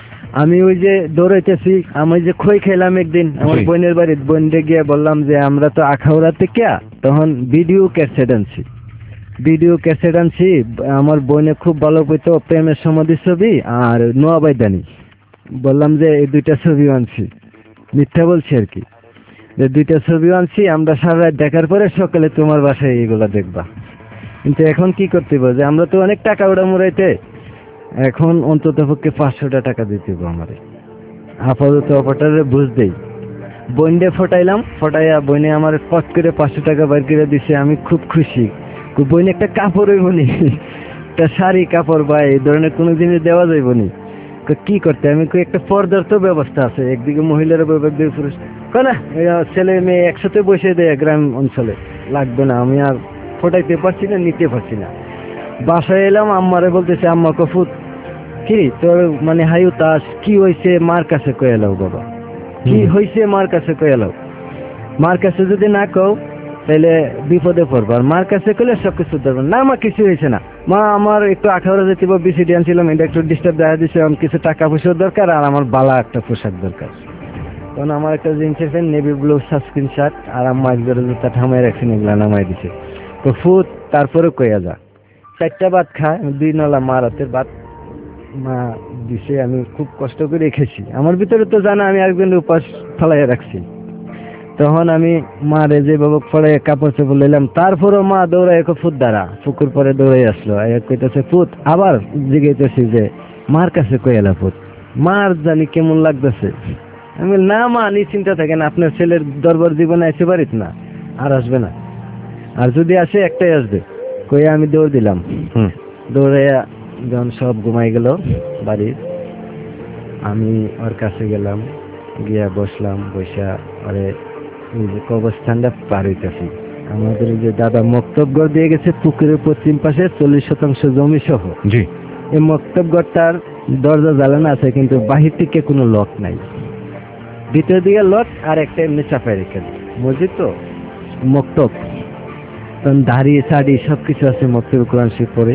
আমি ওই যে দৌড়াইতেছি, আমি যে খই খাইলাম একদিন আমার বোনের বাড়ির, বোনরে গিয়ে বললাম যে আমরা তো আখাউড়াতে কে, তখন ভিডিও ক্যাসেট আনছি ভিডিও ক্যাসেট আনছি আমার বোনে খুব ভালো পেতো, প্রেমের সমাধি ছবি আর নোয়াবাইদানি। বললাম যে এই দুইটা ছবিও আনছি, মিথ্যা বলছি আর কি, যে দুইটা ছবিও আনছি, আমরা সারা রাত দেখার পরে সকালে তোমার বাসায় এইগুলা দেখবা। কিন্তু এখন কি করতে হবে যে আমরা তো অনেক টাকা ওড়া মুড়াইতে, এখন অন্তত পক্ষে পাঁচশোটা টাকা দিতে হবে আমার। আপাতত অপাটারে বুঝ দেই, বইনে ফটাইলাম, ফটাইয়া বইনে আমার পট করে পাঁচশো টাকা বাইর করে দিছে। আমি খুব খুশি। বইনে একটা কাপড় হইব নি, একটা শাড়ি কাপড় বা এই ধরনের কোনো জিনিস দেওয়া যাইব নি, কি করতে? আমি একটা পর্দার তো ব্যবস্থা আছে, একদিকে মহিলারা একদিকে পুরুষ, না ছেলে মেয়ে একসাথে বসে দেয় গ্রাম অঞ্চলে, লাগবে না, আমি আর ফটাইতে পারছি না, নিতে পারছি না। বাসায় এলাম, আম্মারে বলতেছে আম্মা কফুত কি তোর মানে হাইউ তাস কি হয়েছে, মার কাছে কয়ে এলাও বাবা, কি হয়েছে মার কাছে কয়ে এলাও। মার কাছে যদি না কও তাহলে বিপদে পড়বো, আর মার কাছে কইলে সবকিছু ধরবো না। আমার কিছু হয়েছে না মা, আমার একটু আঠারো যেতে বিসিডি আনছিলাম, এটা একটু ডিস্টার্ব দেখা দিচ্ছে, আমার কিছু টাকা পয়সার দরকার আর আমার বালা একটা পোশাক দরকার। তখন আমার একটা জিন্সের pant, navy blue sunscreen shirt আর আম্মা একজোড়া জুতা ঠামাই রাখছেন, এগুলা নামাই দিছে। তো ফুট তারপরে কইয়া যা, চারটা ভাত খায়, দুই নলা মা রাতের ভাত মা দিছে, আমি খুব কষ্ট করে রেখেছি। আমার ভিতরে তো জানা আমি একজনের উপাস ফেলাইয়া রাখছি। তখন আমি মা রে যে বাবু পরে কাপড় চোপড় লইলাম, তারপরও মা দৌড়ায় এক ফুট দ্বারা পুকুর পরে দৌড়াই আসলো, কইতেছে ফুট, আবার জিজ্ঞাসি যে মার কাছে কই এলা ফুট, মার জানি কেমন লাগতেছে। আমি না মা নিশ্চিন্তা থাকেন, আপনার ছেলের দরবার জীবনে আসতে পারিত না, আর আসবে না, আর যদি আসে একটাই আসবে। কইয়া আমি দৌড় দিলাম। দৌড়াইয়া যখন সব ঘুমাই গেল বাড়ির, আমি ওর কাছে গেলাম, গিয়া বসলাম, বসা আরে কবরস্থানটা পার হইতেছি। আমাদের যে দাদা মক্তবগড় দিয়ে গেছে পুকুরের পশ্চিম পাশে চল্লিশ শতাংশ জমি সহ। জি, এই মক্তবগড়টার দরজা জ্বালানো আছে, কিন্তু বাহির থেকে কোনো লক নাই, ভিতর দিকে লক আর একটা এমনি চাপাই রেখে মসজিদ তো মক্তব, তখন দাড়ি শাড়ি সবকিছু আছে মক্তব, কোরআন শরীফ পড়ে।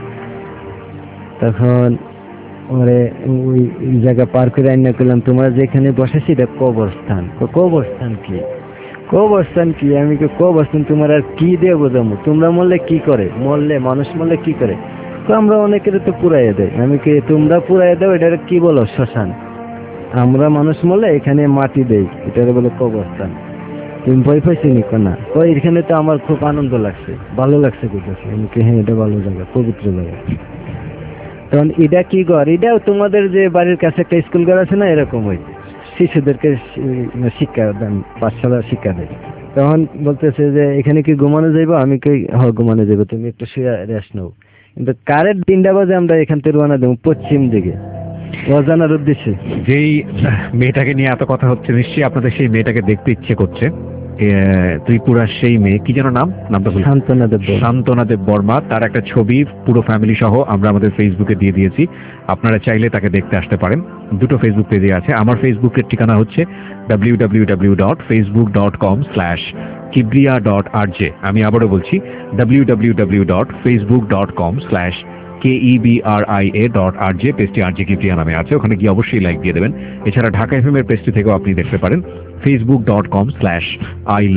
তখন ওরে ওই জায়গা পার করে আইনা করলাম, তোমরা যেখানে বসেছি এটা কবরস্থান। কবরস্থান কি কবরস্থান কি আমি কবরস্থান তোমার আর কি দিয়ে বোঝাবো, তোমরা মরলে কি করে, মরলে মানুষ মরলে কি করে, তো আমরা অনেকের তো পুরাইয়া দেয়। আমি কি তোমরা পুরাইয়া দাও, এটা কি বলো শ্মশান, আমরা মানুষ মরলে এখানে মাটি দেই, এটা বলে কবরস্থান। তুমি ভয় পাইছি নি না? ওই এখানে তো আমার খুব আনন্দ লাগছে, ভালো লাগছে বুঝেছি। আমি কি হ্যাঁ এটা ভালো জায়গা, পবিত্র জায়গা। তখন এটা কি ঘর, এটাও তোমাদের যে বাড়ির কাছে একটা স্কুল ঘর আছে না, এরকম ওই শিশুদেরকে শিক্ষা দেন, পাঠশালা শিক্ষা দেয়। তখন বলতেছে যে এখানে কি ঘুমানো যাইবো, আমি কি হ ঘুমানো যাইবো, তুমি একটু শুয়ে রেস্ট নাও। কিন্তু কারের তিনটা বাজে আমরা এখান থেকে রওনা দেবো পশ্চিম দিকে অজানার উদ্দেশ্যে। যেই মেয়েটাকে নিয়ে এত কথা হচ্ছে, নিশ্চয়ই আপনাদের সেই মেয়েটাকে দেখতে ইচ্ছে করছে। ত্রিপুরার সেই মেয়ে, কি যেন নাম, নামটা শান্তনা দেব শান্তনা দেব বর্মা। তার একটা ছবি পুরো ফ্যামিলি সহ আমরা আমাদের ফেসবুকে দিয়ে দিয়েছি, আপনারা চাইলে তাকে দেখতে আসতে পারেন। দুটো ফেসবুক পেজে আছে। আমার ফেসবুকের ঠিকানা হচ্ছে W W W dot Facebook dot com slash Kibria dot R J. আমি আবারও বলছি W W W dot Facebook dot com slash K E B R I A dot R J. পেজটি আর জে কিবরিয়া নামে আছে, ওখানে গিয়ে অবশ্যই লাইক দিয়ে দেবেন। এছাড়া ঢাকা এফএম এর পেজটি থেকেও আপনি দেখতে পারেন Facebook dot com slash I love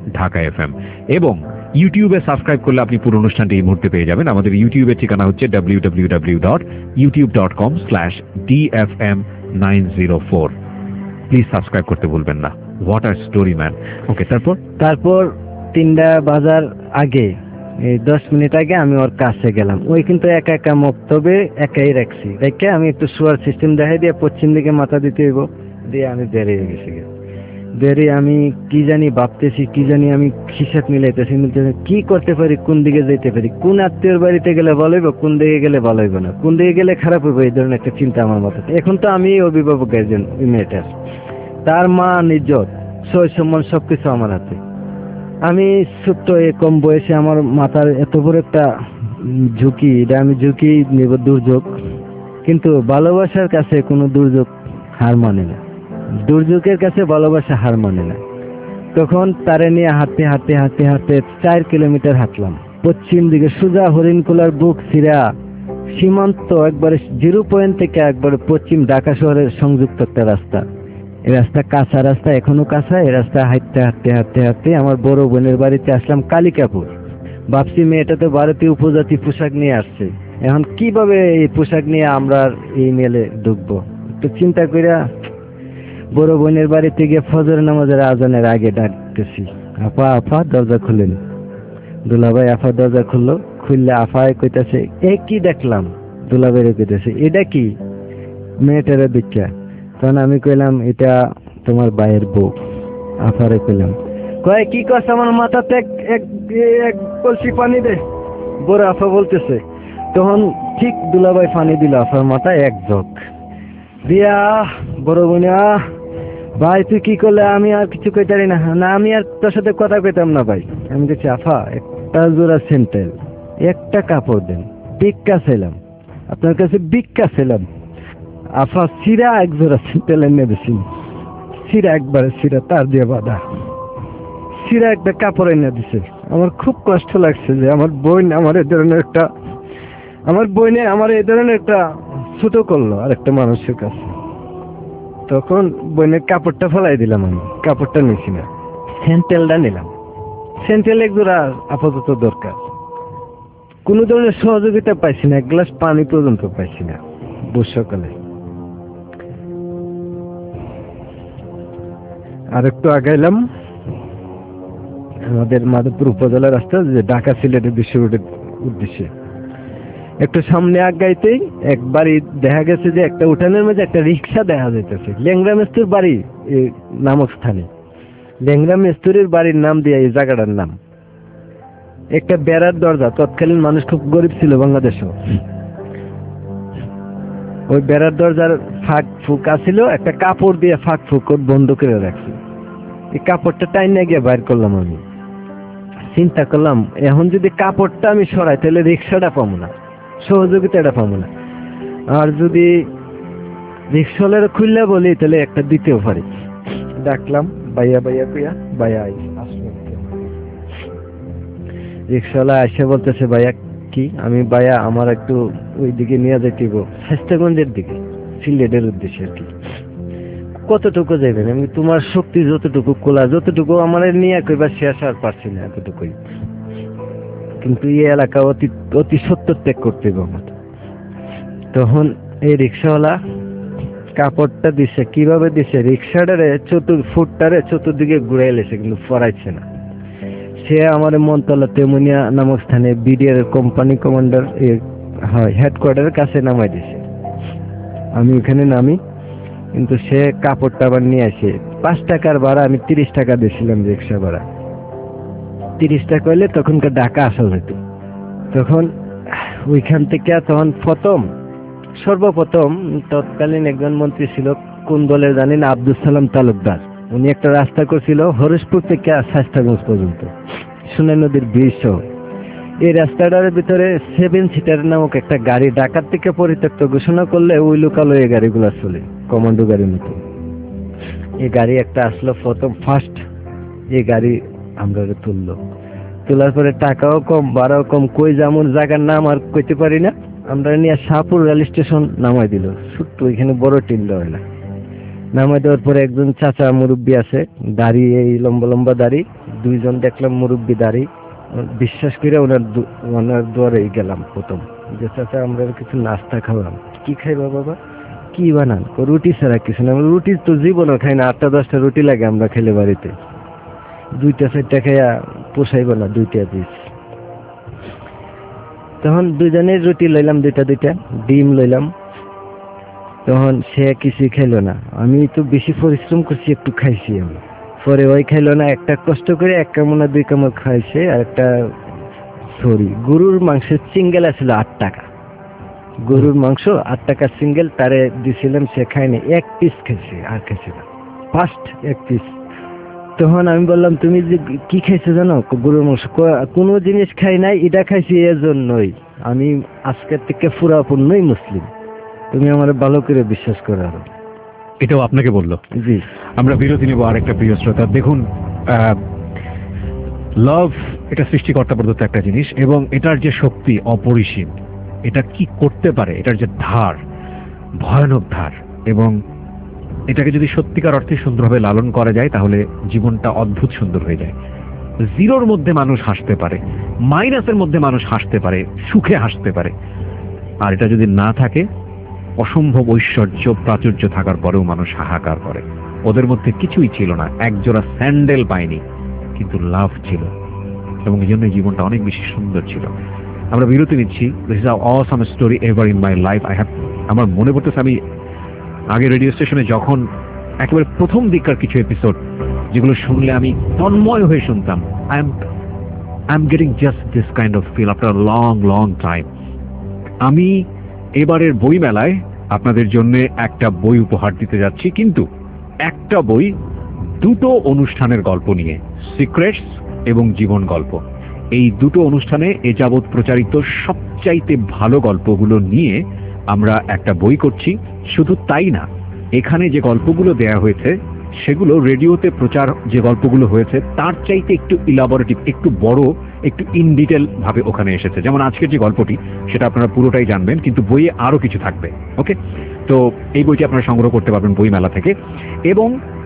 Dhaka FM. এবং ইউটিউবে সাবস্ক্রাইব করলে আপনি পুরো অনুষ্ঠানটি এই মুহূর্তে পেয়ে যাবেন। আমাদের ইউটিউবের ঠিকানা হচ্ছে W W W dot YouTube dot com slash D F M nine zero four. Please subscribe করতে ভুলবেন না। What a story man. Okay, তারপর তারপর তিনটা বাজার আগে, এই দশ মিনিট আগে আমি ওর কাছে গেলাম। ওই কিন্তু একা একা মক্তবে একাই রাখছি, রেখে আমি একটু শোয়ার সিস্টেম দেখাই দিয়ে পশ্চিম দিকে মাথা দিতে হইব, দিয়ে আমি বেরিয়ে গেছি। বেরিয়ে আমি কি জানি ভাবতেছি, কি জানি আমি হিসাব মিলাইতেছি, মিলতেছি কি করতে পারি, কোন দিকে যেতে পারি, কোন আত্মীয়র বাড়িতে গেলে ভালো হইব, কোন দিকে গেলে ভালো হইব না, কোন দিকে গেলে খারাপ হইব, এই ধরনের একটা চিন্তা আমার মাথাতে। এখন তো আমি অভিভাবক একজন, ওই মেয়েটার, তার মা নিজ সই সম্মান সবকিছু আমার হাতে। আমি ছোট্ট এ কম বয়সে আমার মাথার এত বড় একটা ঝুঁকি, এটা আমি ঝুঁকি নেব, দুর্যোগ। কিন্তু ভালোবাসার কাছে কোনো দুর্যোগ হার মানে না, দুর্যোগের কাছে ভালোবাসা হার মানে না। তখন তারে নিয়ে হাঁটতে হাঁটতে হাঁটতে হাঁটতে চার কিলোমিটার হাঁটলাম পশ্চিম দিকে, সোজা হরিণকুলার বুক ছিঁড়া সীমান্ত, একবারে জিরো পয়েন্ট থেকে একবারে পশ্চিম ঢাকা শহরের সংযুক্ত একটা রাস্তা। এই রাস্তা কাঁচা রাস্তা, এখনো কাঁচা। এই রাস্তা হাঁটতে হাঁটতে হাঁটতে হাঁটতে আমার বড় বোনের বাড়িতে আসলাম কালিকাপুর। ভাবছি মেয়েটা তো ভারতীয় উপজাতি পোশাক নিয়ে আসছে, এখন কিভাবে এই পোশাক নিয়ে আমরা এই মেলে ঢুকবো। একটু চিন্তা করিয়া বড় বোনের বাড়িতে গিয়ে ফজর নামাজের আজানের আগে ডাকতেছি, আফা আফা দরজা খুলেন। দুলাভাই আফা দরজা খুললো, খুললে আফায় কইতাছে এ কি দেখলাম। দুলাভাই কইতাছে এটা কি, মেয়েটারে দীক্ষা। তখন আমি কইলাম এটা তোমার ভাইয়ের বউ। আফারে কইলাম, কয় কি কস, আমার মাথাতে এক এক কলসি পানি দে। বড় আফা বলতেছে। তখন ঠিক দুলাভাই পানি দিল আফার মাথায় এক জগ দিয়া। বড় বোনা, ভাই তুই কি করলে, আমি আর কিছু কইতারি না, না আমি আর তোর সাথে কথা কইতাম না ভাই। আমি বলছি আফা একটা জোড়া সেন্টেল, একটা কাপড় দেন, ভিক্ষা ছিলাম আপনার কাছে, ভিক্ষা ছিলাম। আফা সিরা এক জোড়া সেন্টেল এনে দিছি, সিরা একবারে সিরা তার দিয়ে বাঁধা, সিরা একটা কাপড় এনে দিছে। আমার খুব কষ্ট লাগছে যে আমার বোন আমার এই ধরনের একটা, আমার বোনে আমার এই ধরনের একটা ছোট করলো আর একটা মানুষের কাছে। তখন বোনের কাপড়টা ফেলাই দিলাম, আমি কাপড়টা নিছি না, সেন্টেলটা নিলাম। সেন্টেল এক জোড়া আপাতত দরকার। কোন ধরনের সহযোগিতা পাইছি না, এক গ্লাস পানি পর্যন্ত পাইছি না বর্ষাকালে। আর একটু আগাইলাম আমাদের মাধবপুর উপজেলা রাস্তা, যে ঢাকা সিলেটের বিশ্ব রোডের উদ্দেশ্যে। একটু সামনে আগাইতেই এক বাড়ি দেখা গেছে যে একটা উঠানের মধ্যে একটা রিক্সা দেখা যাইতেছে। ল্যাংরা মেস্তুর বাড়ি নামক স্থানে, ল্যাংরা মেস্তুরের বাড়ির নাম দিয়ে এই জায়গাটার নাম। একটা বেড়ার দরজা, তৎকালীন মানুষ খুব গরিব ছিল বাংলাদেশও, ওই বেড়ার দরজার ফাঁক ফুক আছিল, একটা কাপড় দিয়ে ফাঁক ফুক বন্ধ করে রাখছি। এই কাপড়টা টাইনে গিয়ে বাইর করলাম। আমি চিন্তা করলাম এখন যদি কাপড়টা আমি সরাই তাহলে রিক্সাটা পাবো না, সহযোগিতাটা পাবো না। আর যদি রিক্সাওয়ালার খুললে বলি তাহলে একটা দিতেও পারি। ডাকলাম বাইয়া বাইয়া কুইয়া, বাইয়া আসলো। রিক্সাওয়ালা এসে বলতেছে ভাইয়া কি, আমি ভাইয়া আমার একটু ওই দিকে নিয়ে যেতে, স্বাস্থ্যগঞ্জের দিকে, সিলেটের উদ্দেশ্যে আর কি। কতটুকু যাবেন? আমি তোমার শক্তি যতটুকু কোলা, যতটুকু আমার নিয়ে কইবার শেষ আর পারছি না, এতটুকুই। কিন্তু এই এলাকা অতি অতি সত্য ত্যাগ করতে আমার। তখন এই রিক্সাওয়ালা কাপড়টা দিছে, কিভাবে দিছে, রিক্সাটারে চতুর ফুটটারে চতুর্দিকে ঘুরাই লেছে, কিন্তু ফরাইছে না। সে আমার মনতলা তেমুনিয়া নামক স্থানে বিডিআর কোম্পানি কমান্ডার হেডকোয়ার্টারের কাছে নামাই দিছে। আমি ওখানে নামি, কিন্তু সে কাপড়টা আবার নিয়ে আসে। পাঁচ টাকার ভাড়া, আমি তিরিশ টাকা দিয়েছিলাম রিক্সা ভাড়া। তিরিশ টাকা হইলে তখনকার ঢাকা আসা হইতো। তখন ওইখান থেকে তখন প্রথম সর্বপ্রথম তৎকালীন একজন মন্ত্রী ছিল, কোন দলের জানি না, আব্দুল সালাম তালুকদার। উনি একটা রাস্তা করছিল হরিশপুর থেকে স্বাস্থ্যগঞ্জ পর্যন্ত, সুনাই নদীর ব্রিজ সহ। এই রাস্তাটার ভিতরে সেভেন সিটার নামক একটা গাড়ি ঢাকার থেকে পরিত্যক্ত ঘোষণা করলে ওই লোকালো এই গাড়িগুলো চলে, কমান্ডো গাড়ির মতো। এই গাড়ি একটা আসলো প্রথম, ফার্স্ট এই গাড়ি আমরা তুললো। তোলার পরে টাকাও কম, ভাড়াও কম, কই যেমন জায়গার নাম আর কইতে পারি না, আমরা নিয়ে শাহপুর রেল স্টেশন নামাই দিল। ছোট্ট ওইখানে বড় টিল হয় না, নামাই দেওয়ার পরে একজন চাচা মুরব্বী আছে, দাড়ি, এই লম্বা লম্বা দাড়ি, দুইজন দেখলাম মুরব্বী দাড়ি। বিশ্বাস করে ওনার ওনার দুয়ারেই গেলাম প্রথম, যে চাচা আমরা কিছু নাস্তা খাওয়াম। কি খাইবা বাবা? কি বানান? রুটি ছাড়া কিছু না। রুটি তো জীবনও খাই না, আটটা দশটা রুটি লাগে আমরা খেলে বাড়িতে, দুইটা চারটা খাইয়া পোষাইব না, দুইটা পিস। তখন দুজনের রুটি লইলাম, দুইটা দুইটা ডিম লইলাম। তখন সে কিছু খাইলো না, আমি তো বেশি পরিশ্রম করছি, একটু খাইছি আমি। পরে ওই খাইলো না, একটা কষ্ট করে এক কামড় দুই কামড় খাইছে। আর একটা সরি গরুর মাংসের সিঙ্গেল আছিল আট টাকা, গরুর মাংস আট টাকা সিঙ্গেল, তারে দিছিলাম, সে খায়নি, এক পিস খাইছে, আর খাইছে না, ফার্স্ট এক পিস। তখন আমি বললাম তুমি যে কি খাইছো জানো? গরুর মাংস। কোনো জিনিস খাই নাই, এটা খাইছি এজন্যই, আমি আজকের থেকে পুরাপূর্ণই মুসলিম, তুমি আমার ভালো করে বিশ্বাস করো। এটাও আপনাকে বললো? জি। আমরা বিরতি নেব। আর একটা প্রিয় শ্রোতা, দেখুন, লাভ এটা সৃষ্টিকর্তা প্রদত্ত একটা জিনিস, এবং এটার যে শক্তি অপরিসীম, এটা কি করতে পারে, এটার যে ধার, ভয়ানক ধার, এবং এটাকে যদি সত্যিকার অর্থে সুন্দরভাবে লালন করা যায় তাহলে জীবনটা অদ্ভুত সুন্দর হয়ে যায়। জিরোর মধ্যে মানুষ হাসতে পারে, মাইনাসের মধ্যে মানুষ হাসতে পারে, সুখে হাসতে পারে। আর এটা যদি না থাকে, অসম্ভব ঐশ্বর্য প্রাচুর্য থাকার পরেও মানুষ হাহাকার করে। ওদের মধ্যে কিছুই ছিল না, একজোড়া স্যান্ডেল পায়নি, কিন্তু লাভ ছিল, এবং এই জন্য জীবনটা অনেক বেশি সুন্দর ছিল। আমরা বিরতি নিচ্ছি। This is a awesome story ever in my life. I have, আমার মনে পড়তেছে আমি আগে রেডিও স্টেশনে যখন একেবারে প্রথম দিককার কিছু এপিসোড যেগুলো শুনলে আমি তন্ময় হয়ে শুনতাম। I am I am getting just this kind of feel after long long time. আমি এবারের বই মেলায় আপনাদের জন্য একটা বই উপহার দিতে যাচ্ছি, কিন্তু একটা বই দুটো অনুষ্ঠানের গল্প নিয়ে, সিক্রেটস এবং জীবন গল্প। এই দুটো অনুষ্ঠানে এ যাবৎ প্রচারিত সবচাইতে ভালো গল্পগুলো নিয়ে আমরা একটা বই করছি। শুধু তাই না, এখানে যে গল্পগুলো দেয়া হয়েছে সেগুলো রেডিওতে প্রচার যে গল্পগুলো হয়েছে তার চাইতে একটু ইলাবোরেটিভ, একটু বড়, একটু ইন ডিটেল ভাবে ওখানে এসেছে। যেমন আজকের যে গল্পটি সেটা আপনারা পুরোটাই জানবেন, কিন্তু বইয়ে আরো কিছু থাকবে। ওকে, তো এই বইটি আপনারা সংগ্রহ করতে পারবেন বই মেলা থেকে, এবং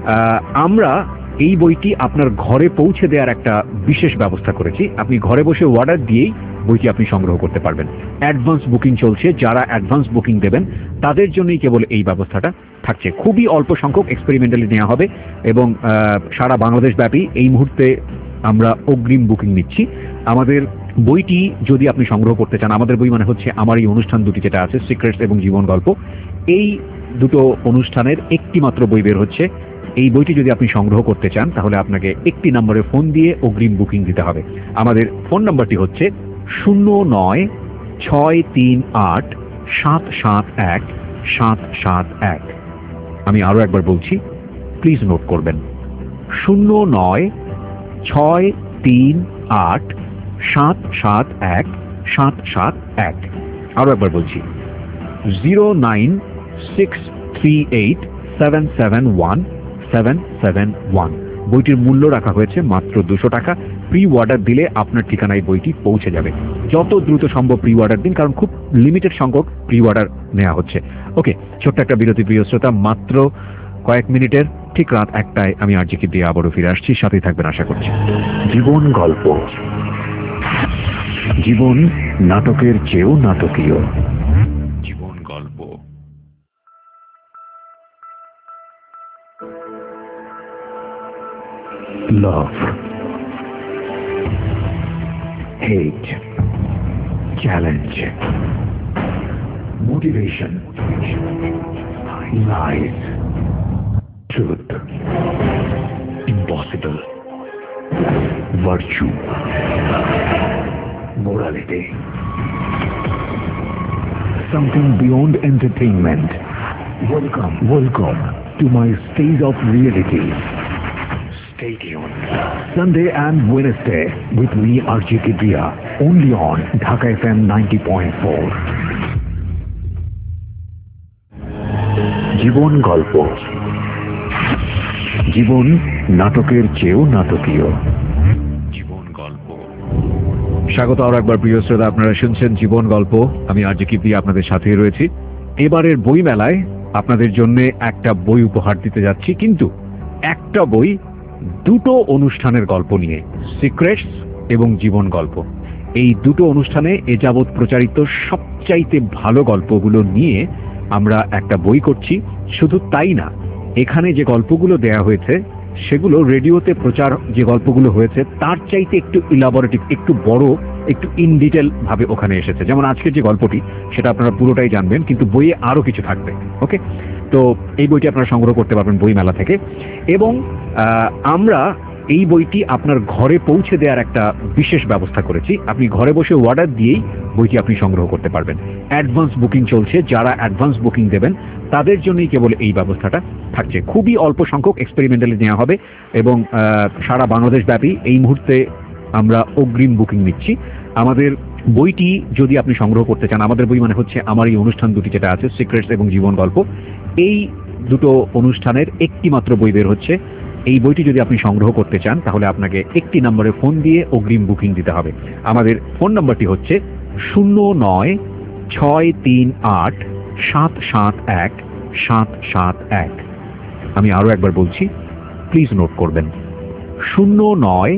আমরা এই বইটি আপনার ঘরে পৌঁছে দেওয়ার একটা বিশেষ ব্যবস্থা করেছি। আপনি ঘরে বসে অর্ডার দিয়েই বইটি আপনি সংগ্রহ করতে পারবেন। অ্যাডভান্স বুকিং চলছে, যারা অ্যাডভান্স বুকিং দেবেন তাদের জন্যই কেবল এই ব্যবস্থাটা থাকছে। খুবই অল্প সংখ্যক এক্সপেরিমেন্টালি নেওয়া হবে, এবং সারা বাংলাদেশ ব্যাপী এই মুহূর্তে আমরা অগ্রিম বুকিং নিচ্ছি। আমাদের বইটি যদি আপনি সংগ্রহ করতে চান, আমাদের বই মানে হচ্ছে আমার এই অনুষ্ঠান দুটি যেটা আছে, সিক্রেটস এবং জীবন গল্প, এই দুটো অনুষ্ঠানের একটি মাত্র বই বের হচ্ছে। এই বইটি যদি আপনি সংগ্রহ করতে চান তাহলে আপনাকে একটি নম্বরে ফোন দিয়ে অগ্রিম বুকিং দিতে হবে। আমাদের ফোন নাম্বারটি হচ্ছে শূন্য নয় ছয় তিন আট সাত সাত এক সাত সাত এক। আমি আরো একবার বলছি, প্লিজ নোট করবেন, শূন্য নয় ছয় তিন আট সাত সাত এক সাত সাত এক। আরো একবার বলছি, zero nine six three eight seven seven one seven seven one. বইটির মূল্য রাখা হয়েছে মাত্র দুশো টাকা। প্রি অর্ডার দিলে আপনার ঠিকানায় বইটি পৌঁছে যাবে। যত দ্রুত সম্ভব প্রি অর্ডার দিন, কারণ খুব লিমিটেড সংখ্যক প্রি অর্ডার নেওয়া হচ্ছে। ওকে, ছোট্ট একটা বিরতি প্রিয় শ্রোতা, মাত্র কয়েক মিনিটের। ঠিক রাত একটায় আমি আরজিকে দিয়ে আবারও ফিরে আসছি, সাথেই থাকবেন আশা করছি। জীবন গল্প, জীবন নাটকের চেয়েও নাটকীয়। জীবন গল্প। Love, hate, challenge, motivation, lies, truth, impossible, virtue, morality, something beyond entertainment. Welcome, welcome to my stage of reality. Stay tuned. Sunday and Wednesday with me, R J Kibriya, only on Dhaka F M ninety point four. জীবন গল্প, জীবন নাটকের চেয়েও নাটকীয়। জীবন গল্প। স্বাগত আরো একবার প্রিয় শ্রোতা, আপনারা শুনছেন জীবন গল্প। আমি আর জি কিপ্রিয়া আপনাদের সাথেই রয়েছি। এবারের বই মেলায় আপনাদের জন্য একটা বই উপহার দিতে যাচ্ছি, কিন্তু একটা বই দুটো অনুষ্ঠানের গল্প নিয়ে, সিক্রেটস এবং জীবন গল্প। এই দুটো অনুষ্ঠানে এ যাবৎ প্রচারিত সবচাইতে ভালো গল্পগুলো নিয়ে আমরা একটা বই করছি। শুধু তাই না, এখানে যে গল্পগুলো দেয়া হয়েছে সেগুলো রেডিওতে প্রচার যে গল্পগুলো হয়েছে তার চাইতে একটু ইলাবোরেটিভ, একটু বড়, একটু ইন ডিটেল ভাবে ওখানে এসেছে। যেমন আজকের যে গল্পটি সেটা আপনারা পুরোটাই জানবেন, কিন্তু বইয়ে আরো কিছু থাকবে। ওকে, তো এই বইটি আপনারা সংগ্রহ করতে পারবেন বই মেলা থেকে। এবং আমরা এই বইটি আপনার ঘরে পৌঁছে দেওয়ার একটা বিশেষ ব্যবস্থা করেছি। আপনি ঘরে বসে অর্ডার দিয়েই বইটি আপনি সংগ্রহ করতে পারবেন। অ্যাডভান্স বুকিং চলছে, যারা অ্যাডভান্স বুকিং দেবেন তাদের জন্যই কেবল এই ব্যবস্থাটা থাকছে। খুবই অল্প সংখ্যক এক্সপেরিমেন্টালি নেওয়া হবে এবং সারা বাংলাদেশ ব্যাপী এই মুহূর্তে আমরা অগ্রিম বুকিং নিচ্ছি। আমাদের বইটি যদি আপনি সংগ্রহ করতে চান, আমাদের বই মানে হচ্ছে আমার এই অনুষ্ঠান দুটি যেটা আছে, সিক্রেটস এবং জীবন গল্প, এই দুটো অনুষ্ঠানের একটি মাত্র বই বের হচ্ছে। এই বইটি যদি আপনি সংগ্রহ করতে চান তাহলে আপনাকে একটি নম্বরে ফোন দিয়ে অগ্রিম বুকিং দিতে হবে। আমাদের ফোন নম্বরটি হচ্ছে শূন্য নয় ছয় তিন আট সাত সাত এক সাত সাত এক। আমি আরো একবার বলছি, প্লিজ নোট করবেন, শূন্য নয়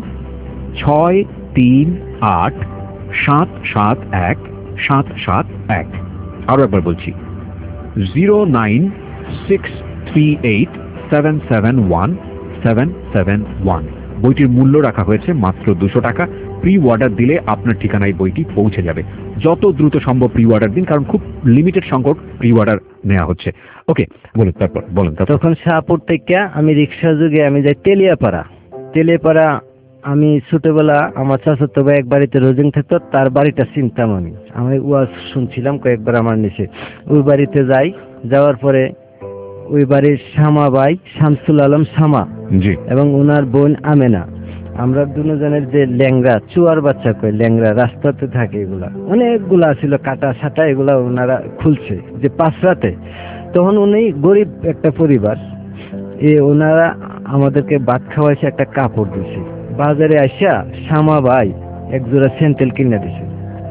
ছয় তিন আট সাত সাত এক সাত সাত এক। আরো একবার বলছি, zero nine six three eight seven seven one seven seven one. বইটির মূল্য রাখা হয়েছে মাত্র দুশো টাকা। প্রি অর্ডার দিলে আপনার ঠিকানায় বইটি পৌঁছে যাবে। যত দ্রুত সম্ভব প্রি অর্ডার দিন, কারণ খুব লিমিটেড সংখ্যক প্রি অর্ডার নেওয়া হচ্ছে। ওকে, বলুন তারপর বলুন। তখন শাহপুর থেকে আমি রিক্সা যুগে আমি যাই তেলিয়াপাড়া। তেলিয়াপাড়া আমি ছোটবেলা আমার চাচাতো ভাই এক বাড়িতে রোজিং থাকতো, তার বাড়িটা চিনতাম আমি। আমি ওয়াজ শুনছিলাম কয়েকবার আমার নিচে। ওই বাড়িতে যাই, যাওয়ার পরে ওই বাড়ির শামা ভাই, শামসুল আলম শামা এবং ওনার বোন আমেনা, আমরা দুজনের যে ল্যাংরা চুয়ার বাচ্চা কই ল্যাংরা রাস্তাতে থাকে, এগুলা অনেকগুলা ছিল কাটা সাটা, এগুলা ওনারা খুলছে যে পাঁচ রাতে। তখন উনি গরিব একটা পরিবার, এ ওনারা আমাদেরকে ভাত খাওয়াইছে, একটা কাপড় দিছে। বাজারে আসা শামা ভাই এক জোড়া স্যান্ডেল কিনে দিছে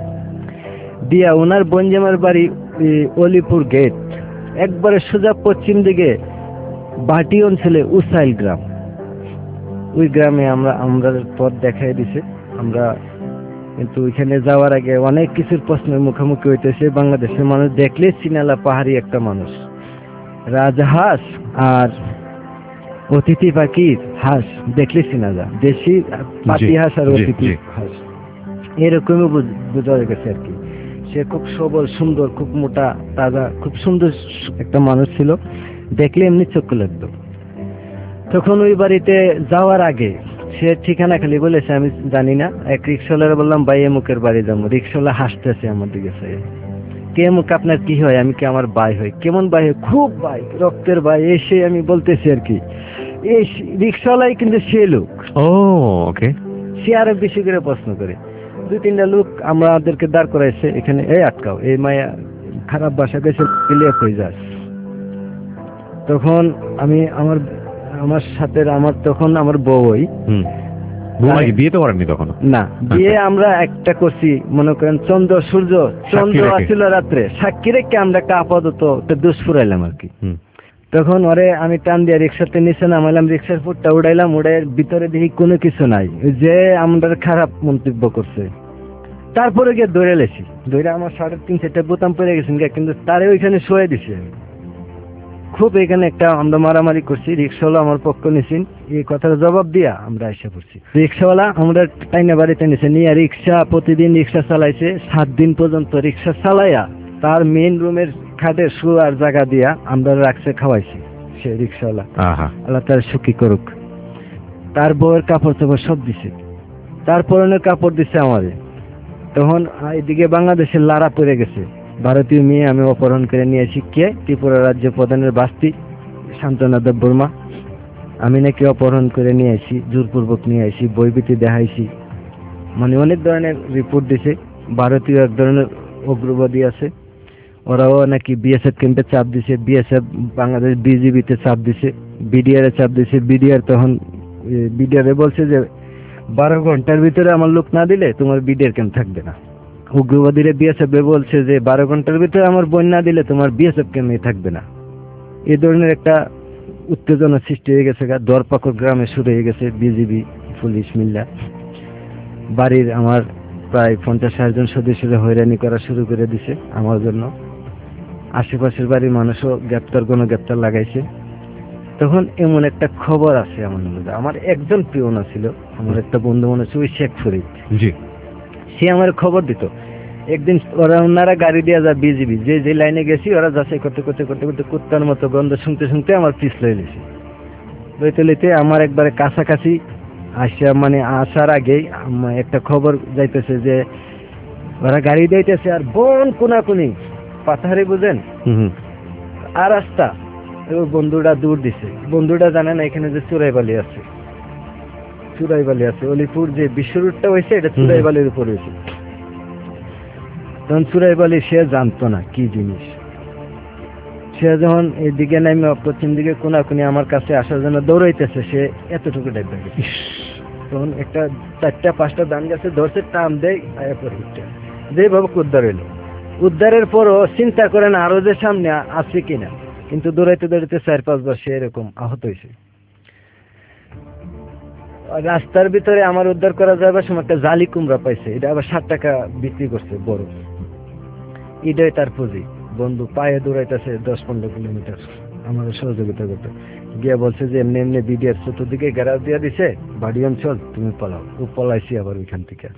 দিয়া। ওনার বনজামার বাড়ি অলিপুর গেট, একবারে সোজা পশ্চিম দিকে বাটি অঞ্চলে উসাইল গ্রাম। ওই গ্রামে আমরা আমরা পথ দেখাই দিছে। আমরা কিন্তু ওইখানে যাওয়ার আগে অনেক কিছুর প্রশ্নের মুখোমুখি হইতেছে। বাংলাদেশের মানুষ দেখলে চিনালা পাহাড়ি একটা মানুষ, রাজহাঁস আর অতিথি পাখির হাঁস দেখলে চিনা যা, দেশি পাতি হাঁস আর অতিথি হাঁস এরকমই বোঝা গেছে আর কি। সে খুব সবল, সুন্দর, খুব মোটা তাজা, খুব সুন্দর একটা মানুষ ছিল, দেখলে এমনি চোখ লাগতো। তখন ওই বাড়িতে যাওয়ার আগে সে ঠিকানা খালি বলেছে, আমি জানি না। এক রিক্সাওয়ালার বললাম, ভাই এমুকের বাড়ি যাবো। রিক্সাওয়ালা হাসতেছে আমার দিকে, কে এমুক আপনার কি হয়? আমি কি আমার ভাই হয়? কেমন ভাই হয়? খুব ভাই, রক্তের ভাই। এসে আমি বলতেছি আর কি, এই রিক্সাওয়ালাই কিন্তু সে লোক। ও ওকে। সে আরো বেশি করে প্রশ্ন করে। দুই তিনটা লোক আমাদেরকে দাঁড় করাইছে এখানে, এই আটকাও, এই মায়া খারাপ ভাষা কেছে হয়ে যাস। তখন আমি আমার আমার সাথে আমার তখন আমার বউই বিয়ে তো করেননি তখন না, বিয়ে আমরা একটা করছি, মনে করেন চন্দ্র সূর্য চন্দ্র আসছিল রাত্রে, সাক্ষী রেখে আমরা একটা আপাতত একটা দুষ ফুরাইলাম আর কি। তখন ওরে আমি টান দিয়ে রিক্সাতে নিচে নামাইলাম, রিক্সার ফুটটা উড়াইলাম, উড়াই ভিতরে দেখি কোনো কিছু নাই, যে আমরা খারাপ মন্তব্য করছে। তারপরে গিয়ে দৌড়ে লেছি, দৌড়ে আমার সাড়ে তিন চারটা বোতাম পড়ে গেছেন, কিন্তু তারে ওইখানে শোয়ে দিছে। খুব এখানে একটা আমরা মারামারি করছি, রিক্সাওয়ালা আমার পক্ষ নিয়েছেন, এই কথার জবাব দিয়া আমরা এসে পড়ছি। রিক্সাওয়ালা আমরা টাইনা বাড়িতে নিয়েছে, নিয়ে রিক্সা প্রতিদিন রিক্সা চালাইছে, সাত দিন পর্যন্ত রিক্সা চালাইয়া তার মেইন রুমের খাটে শোয়ার জায়গা দিয়া আমরা রাখছে, খাওয়াইছি। সে রিক্সাওয়ালা, আল্লাহ তার সুখী করুক। তার বউয়ের কাপড় চাপড় সব দিছে, তার পরনের কাপড় দিছে আমারে। তখন এদিকে বাংলাদেশের লারা পড়ে গেছে, ভারতীয় মেয়ে আমি অপহরণ করে নিয়েছি। কে? ত্রিপুরা রাজ্য প্রধানের বাস্তি শান্তনা দেববর্মা। আমি নাকি অপহরণ করে নিয়ে আসি, জোরপূর্বক নিয়ে আসি, বইবিতি দেখাইছি, মানে অনেক ধরনের রিপোর্ট দিছে। ভারতীয় এক ধরনের উগ্রবাদী আছে, ওরাও নাকি বিএসএফ ক্যাম্পে চাপ দিছে, বিএসএফ বাংলাদেশ বিজিবিতে চাপ দিছে, বিডিআর এ চাপ দিছে। বিডিআর তখন বিডিআর এ বলছে যে বারো ঘন্টার ভিতরে আমার লোক না দিলে তোমার বিডিআর ক্যাম্প থাকবে না। উগ্রবাদীরা বিএসএফ বলছে যে বারো ঘন্টার ভিতরে আমার বোন না দিলে তোমার বিএসএফ ক্যাম্পে থাকবে না। এই ধরনের একটা উত্তেজনা সৃষ্টি হয়ে গেছে। দরপাকড় গ্রামে শুরু হয়ে গেছে, বিজিবি পুলিশ মিল্লা বাড়ির আমার প্রায় পঞ্চাশ ষাট জন সদস্যরা হয়রানি করা শুরু করে দিছে আমার জন্য। আশেপাশের বাড়ির মানুষও গ্রেপ্তার গণগ্রেপ্তার লাগাইছে। তখন এমন একটা খবর আছে আমার মধ্যে, আমার একজন পিয়ন ছিল, আমার একটা বন্ধু মনে হচ্ছে ওই শেখ ফরিদ, জি, সে আমার খবর দিত। একদিন ওরা ওনারা গাড়ি দিয়ে যা বিজিবি যে যে লাইনে গেছি ওরা যাচাই করতে করতে করতে করতে কুত্তার মতো গন্ধ শুনতে শুনতে আমার পিছ লয়ে গেছে। লইতে লইতে আমার একবারে কাছাকাছি আসা, মানে আসার আগেই একটা খবর যাইতেছে যে ওরা গাড়ি দিতেছে আর বন কোনাকুনি পাথারে বুঝেন আর রাস্তা। ওর বন্ধুটা দূর দিছে, বন্ধুটা জানে না এখানে যে চুরাইবালি আছে, চুরাইবালি আছে অলিপুর যে বিশ্ব রুটটা হয়েছে এটা চুরাইবালির উপর হয়েছে। তখন চুরাইবালি সে জানতো না কি জিনিস। সে যখন এইদিকে নামে পশ্চিম দিকে কোনাকুনি আমার কাছে আসার জন্য দৌড়াইতেছে, সে এতটুকু ডাকবে গেছে। তখন একটা চারটা পাঁচটা ধান গাছে ধরছে, টান দেয় যেভাবে উদ্ধার হইল। উদ্ধারের পরও চিন্তা করেন আরো যে সামনে আছে কিনা, কিন্তু দৌড়াইতে দৌড়াইতে চার পাঁচবার সে এরকম আহত হয়েছে। রাস্তার ভিতরে আমার উদ্ধার করা যাবার সময় একটা জালি কুমড়া পাইছে, এটা আবার ষাট টাকা বিক্রি করছে বড়, এটাই তার পুঁজি। বন্ধু পায়ে দৌড়াইতেছে দশ পনেরো কিলোমিটার আমাদের সহযোগিতা করতে গিয়ে বলছে যে এমনি এমনি বিডিআর চতুর্দিকে গ্যারাজ দিয়ে দিছে, বাড়ি অঞ্চল তুমি পলাও। ও পলাইছি আবার ওইখান থেকে।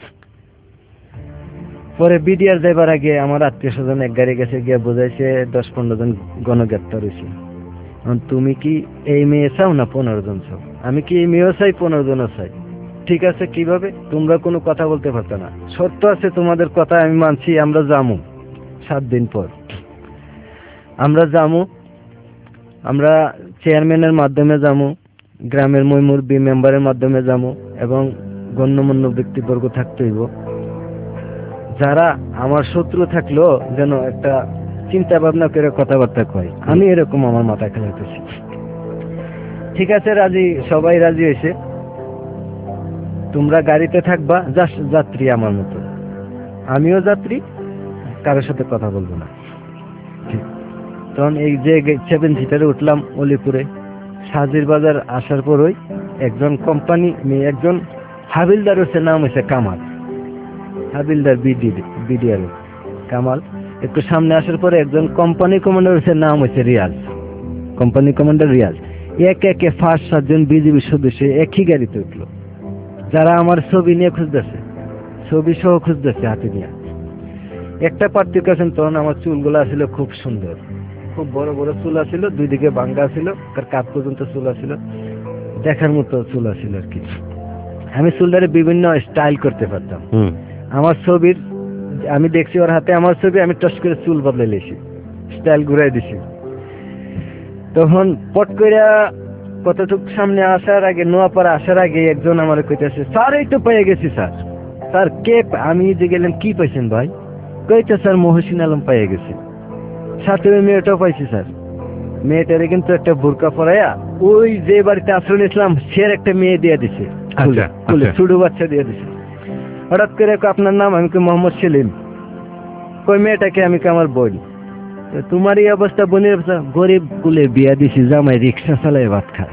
পরে বিডিআর যাইবার আগে আমার আত্মীয় স্বজন এক গাড়ি গেছে, গিয়ে বোঝাইছে দশ পনেরো জন গণগ্রেপ্তার হয়েছে। তুমি কি এই মেয়ে চাও না পনেরো জন চাও? আমি কি এই মেয়েও চাই পনেরো জনও চাই। ঠিক আছে, কিভাবে? তোমরা কোনো কথা বলতে পারতো না, সত্য আছে তোমাদের কথা আমি মানছি, আমরা যামু সাত দিন পর, আমরা যামু, আমরা চেয়ারম্যানের মাধ্যমে যামু, গ্রামের মইমুরবি মেম্বারের মাধ্যমে যামু, এবং গণ্যমান্য ব্যক্তিবর্গ থাকতে হইব। যারা আমার শত্রু থাকলো যেন একটা চিন্তা ভাবনা করে কথাবার্তা কয়। আমি এরকম আমার মাথা খেলাইতেছি। ঠিক আছে, রাজি, সবাই রাজি হয়েছে। তোমরা গাড়িতে থাকবা, যাত্রী আমার মতো, আমিও যাত্রী, কারোর সাথে কথা বলবো না। ঠিক তখন এই যে সেভেন সিটারে উঠলাম অলিপুরে। সাজির বাজার আসার পরই একজন কোম্পানি, একজন হাবিলদার হচ্ছে, নাম হচ্ছে কামাল, হাবিলদার বিডি বিডিআর কামাল। একটু সামনে আসার পরে একজন কোম্পানি কমান্ডার হচ্ছে, নাম হচ্ছে রিয়াজ, কোম্পানি কমান্ডার রিয়াজ। এক একে ফার্স্ট সাতজন বিজিবি সদস্য একই গাড়িতে উঠলো, যারা আমার ছবি নিয়ে খুঁজতেছে, ছবি সহ খুঁজতেছে হাতে নিয়ে। একটা পার্থক্য আছেন, তখন আমার চুলগুলা ছিল খুব সুন্দর, খুব বড় বড় চুল ছিল, দুই দিকে বাঙ্গা ছিল, তার কাপ পর্যন্ত চুল ছিল, দেখার মতো চুল ছিল আর কি। আমি চুলটারে বিভিন্ন স্টাইল করতে পারতাম। আমার ছবির আমি দেখছি ওর হাতে আমার ছবি, আমি টস করে চুল বদলে লেছি, স্টাইল ঘুরাই দিছি। তখন পট করে কতটুক সামনে আসার আগে, নোয়াপাড়া আসার আগে একজন আমার কইতেছে, স্যার এই তো পেয়ে গেছি স্যার। স্যার কে? আমি যে গেলাম, কি পাইছেন ভাই? কইতে স্যার মহসিন আলম পেয়ে গেছি, সাথে ওই মেয়েটাও পাইছি স্যার। মেয়েটারে কিন্তু একটা বোরকা পরাইয়া ওই যে বাড়িতে আশ্রয় নিয়েছিলাম সে একটা মেয়ে দিয়ে দিছে, ছোট বাচ্চা দিয়ে দিছে। হঠাৎ করে আপনার নাম? আমি কি মোহাম্মদ সেলিম। কই মেয়েটাকে? আমি কি আমার বোন। তোমার এই অবস্থা, বোনের অবস্থা? গরিব কুলে বিয়া দিছি, জামাই রিক্সা চালাই ভাত খায়।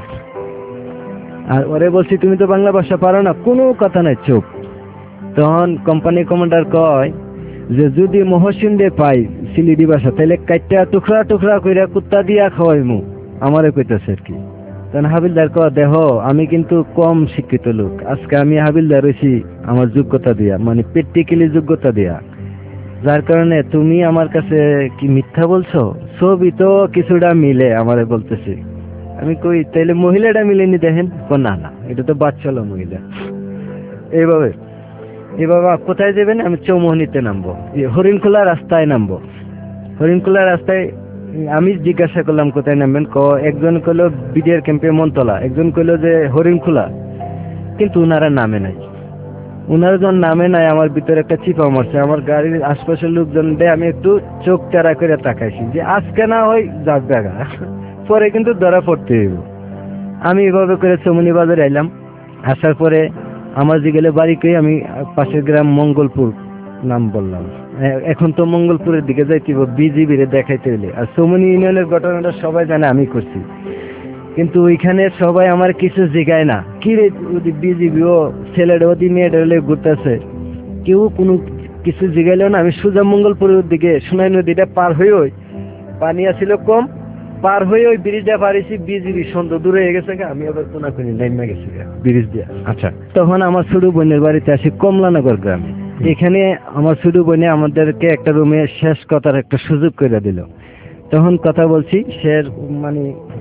আর ওরে বলছি তুমি তো বাংলা ভাষা পারো না, কোনো কথা নাই, চুপ। তখন কোম্পানি কমান্ডার কয় যে যদি মহসিন দে পাই সিলিডি ভাষা, তাহলে কাইটা টুকরা টুকরা কইরা কুত্তা দিয়া খাওয়াইমু, আমারে কইতেছে আর কি। তখন হাবিলদার কয়, দেহ আমি কিন্তু কম শিক্ষিত লোক, আজকে আমি হাবিলদার হইছি আমার যোগ্যতা দিয়া, মানে প্র্যাকটিক্যালি যোগ্যতা দিয়া, যার কারণে তুমি আমার কাছে কি মিথ্যা বলছো? ছবি তো কিছুটা মিলে আমারে বলতেছি। আমি কই তাইলে মহিলাটা মিলেনি দেখেন? না না, এটা তো বাচ্চালো মহিলা। এইভাবে এভাবে কোথায় যাবেন? আমি চৌমোহনীতে নামবো, হরিণখোলা রাস্তায় নামবো। হরিণখোলা রাস্তায় আমি জিজ্ঞাসা করলাম কোথায় নামবেন, ক একজন কইলো বিডিআর ক্যাম্পে মনতলা, একজন কইলো যে হরিণখোলা, কিন্তু উনারা নামে নাই। উনারা যখন নামে নাই আমার ভিতরে একটা চিপা মারছে। আমার গাড়ির আশপাশের লোকজন আমি একটু চোখ চারা করে তাকাইছি যে আজকে না হয় যাক জায়গা, পরে কিন্তু ধরা পড়তে হইব। আমি এভাবে করে চৌমনি বাজারে আইলাম। আসার পরে আমার যে গেলে বাড়িকে আমি পাশের গ্রাম মঙ্গলপুর নাম বললাম, এখন তো মঙ্গলপুরের দিকে যাইতে বিজিবির দেখাইতে হইলে, আর সোমনি ইউনিয়নের ঘটনাটা সবাই জানে আমি করছি, কিন্তু ওইখানে সবাই আমার কিছু জিগায় না, কি রে বিজিবি ও ছেলেটা ওদি মেয়েটা হলে ঘুরতেছে, কেউ কোনো কিছু জিগাইলেও না। আমি সোজা মঙ্গলপুরের দিকে সোনাই নদীটা পার হয়ে, ওই পানি আসছিল কম, পার হয়ে ওই ব্রিজটা পারিছি, বিজিবি সুন্দর দূরে হয়ে গেছে, আমি আবার কোনা কোনি নাইমা গেছি ব্রিজ দিয়ে। আচ্ছা, তখন আমার ছোট বোনের বাড়িতে আসি কমলানগর গ্রামে। এখানে আমার ছোট বোনে আমাদেরকে একটা রুমে শেষ কথার একটা সুযোগ করে দিল। তখন কথা বলছি, সে মানে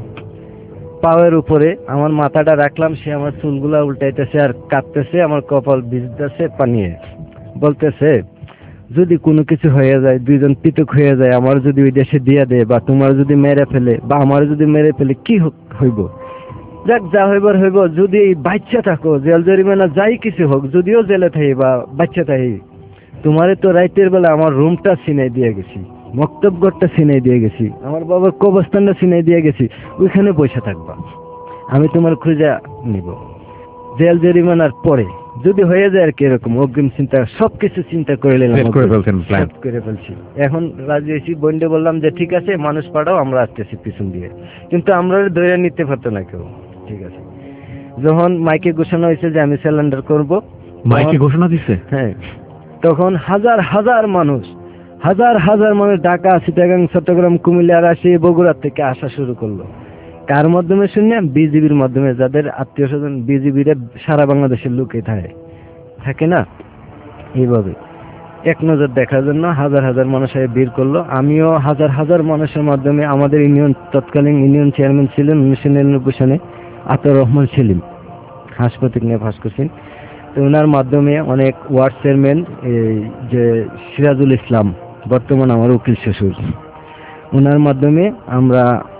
পাওয়ের উপরে আমার মাথাটা রাখলাম, সে আমার চুলগুলা উল্টাইতেছে আর কাঁপতেছে, আমার কপাল ভিজতেছে পানিয়ে, বলতেছে যদি কোনো কিছু হয়ে যায়, দুইজন পৃথক হয়ে যায়, আমার যদি ওই দেশে দিয়ে দেয় বা তোমার যদি মেরে ফেলে বা আমার যদি মেরে ফেলে কি হইব, যাক যা হইবার হইব, যদি বাচ্চা থাকো জেল জরিমানা যাই কিছু হোক, যদিও জেলে থাকি বা বাচ্চা থাকি, তোমারে তো রাইতের বেলা আমার রুমটা ছিনাই দিয়ে গেছি, মক্তবঘরটা ছিনাই দিয়ে গেছি, আমার বাবার কবরস্থানটা ছিনাই দিয়ে গেছি, ওইখানে বসে থাকবা, আমি তোমার খুঁজে নিব। জেল জরিমানার পরে যদি হয়ে যায় আর কি, এরকম অগ্রিম চিন্তা সবকিছু চিন্তা করে নিলাম, করে ফেলছি। এখন রাজি হয়েছি, বন্ডে বললাম যে ঠিক আছে মানুষ পাঠাও, আমরা আসতেছি পিছন দিয়ে, কিন্তু আমরা ধরে নিতে পারতো না কেউ। ঠিক আছে, যখন মাইকে ঘোষণা হয়েছে যে আমি স্যালেন্ডার করব, মাইকে ঘোষণা দিচ্ছে, হ্যাঁ, তখন হাজার হাজার মানুষ হাজার হাজার মানুষ ঢাকা, চিটাগাং, চট্টগ্রাম, কুমিল্লা, রাজশাহী, বগুড়া থেকে আসা শুরু করলো। কার মাধ্যমে শুনলাম? বিজিবির মাধ্যমে, যাদের আত্মীয় স্বজন বিজিবির সারা বাংলাদেশের লোকে থাকে থাকে না, এইভাবে এক নজর দেখার জন্য হাজার হাজার মানুষ ভিড় করলো। আমিও হাজার হাজার মানুষের মাধ্যমে, আমাদের ইউনিয়ন তৎকালীন ইউনিয়ন চেয়ারম্যান ছিলেন উনিশশো নিরানব্বই সালে আতর রহমান সেলিম, হাসপাতাল নিয়ে ফাঁস করছেন, তো ওনার মাধ্যমে অনেক ওয়ার্ড চেয়ারম্যান, এই যে সিরাজুল ইসলাম বর্তমান আমার উকিল শ্বশুর, ওনার মাধ্যমে আমরা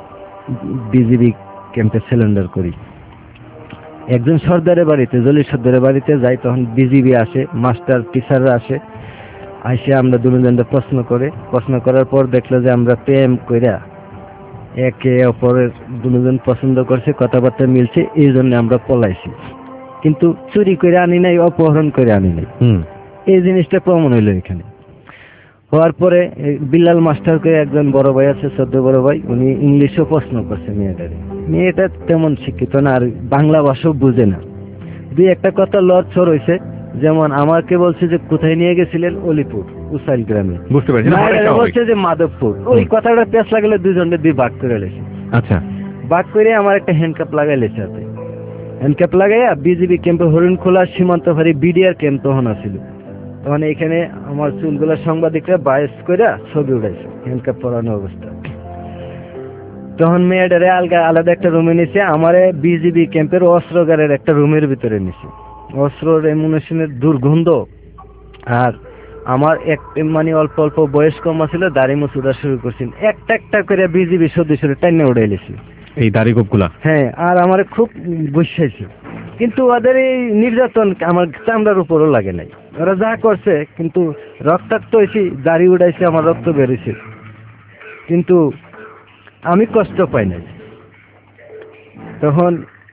বিজিবি ক্যাম্পে সিলিন্ডার করি। একজন সর্দারের বাড়িতে, জলির সর্দারের বাড়িতে যাই, তখন বিজিবি আসে, মাস্টার টিচাররা আসে, আসে আমরা দুজনকে প্রশ্ন করে, প্রশ্ন করার পর দেখলো যে আমরা প্রেম কইরা একে অপরের দুজন পছন্দ করছে, কথাবার্তা মিলছে, এই জন্য আমরা পলাইছি, কিন্তু চুরি করে আনি নাই, অপহরণ করে আনি নাই। এই জিনিসটা প্রমাণ হইলো এখানে। হওয়ার পরে বিল্লাল মাস্টার করে একজন বড় ভাই আছে, সদ্য বড় ভাই, উনি ইংলিশও প্রশ্ন করছে মেয়েটারে। মেয়েটা তেমন শিক্ষিত না, আর বাংলা ভাষাও বুঝে না, দুই একটা কথা লড় ছড় হয়েছে। যেমন আমাকে বলছে যে কোথায় নিয়ে গেছিলেন, অলিপুর উসাইল গ্রামে, বুঝতে পারছি, বলছে যে মাধবপুর, ওই কথাটা পেঁচ লাগলে দুইজনে দুই ভাগ করে লেছে। আচ্ছা, ভাগ করে আমার একটা হ্যান্ডকাপ লাগাই লেছে হাতে, হ্যান্ডকাপ লাগাইয়া বিজিবি ক্যাম্পে হরিণখোলা সীমান্ত ফাঁড়ি বিডিআর ক্যাম্প তখন আছিল, তখন এখানে আমার চুলগুলা সাংবাদিকরা বাইস করে ছবি উঠাইছে হ্যান্ডকাপ পরানো অবস্থা। তখন মেয়েটারে আলগা আলাদা একটা রুমে নিছে, আমারে বিজিবি ক্যাম্পের অস্ত্রগারের একটা রুমের ভিতরে নিছে। অস্ত্রের এমুনেশনের দুর্গন্ধ, আর আমার এক মানে অল্প অল্প বয়স কম ছিল, দাড়ি মুছুটা শুরু করছেন, একটা একটা করে বিজিবি সদস্যরা টাইনে উড়াই লেছি এই দাড়ি গোপগুলা। হ্যাঁ, আর আমার খুব বসাইছে, কিন্তু ওদের এই নির্যাতন আমার চামড়ার উপরও লাগে নাই, ওরা যা করছে, কিন্তু রক্তাক্ত হয়েছি, দাড়ি উড়াইছে, আমার রক্ত বেরিয়েছে, কিন্তু আমি কষ্ট পাই নাই। তখন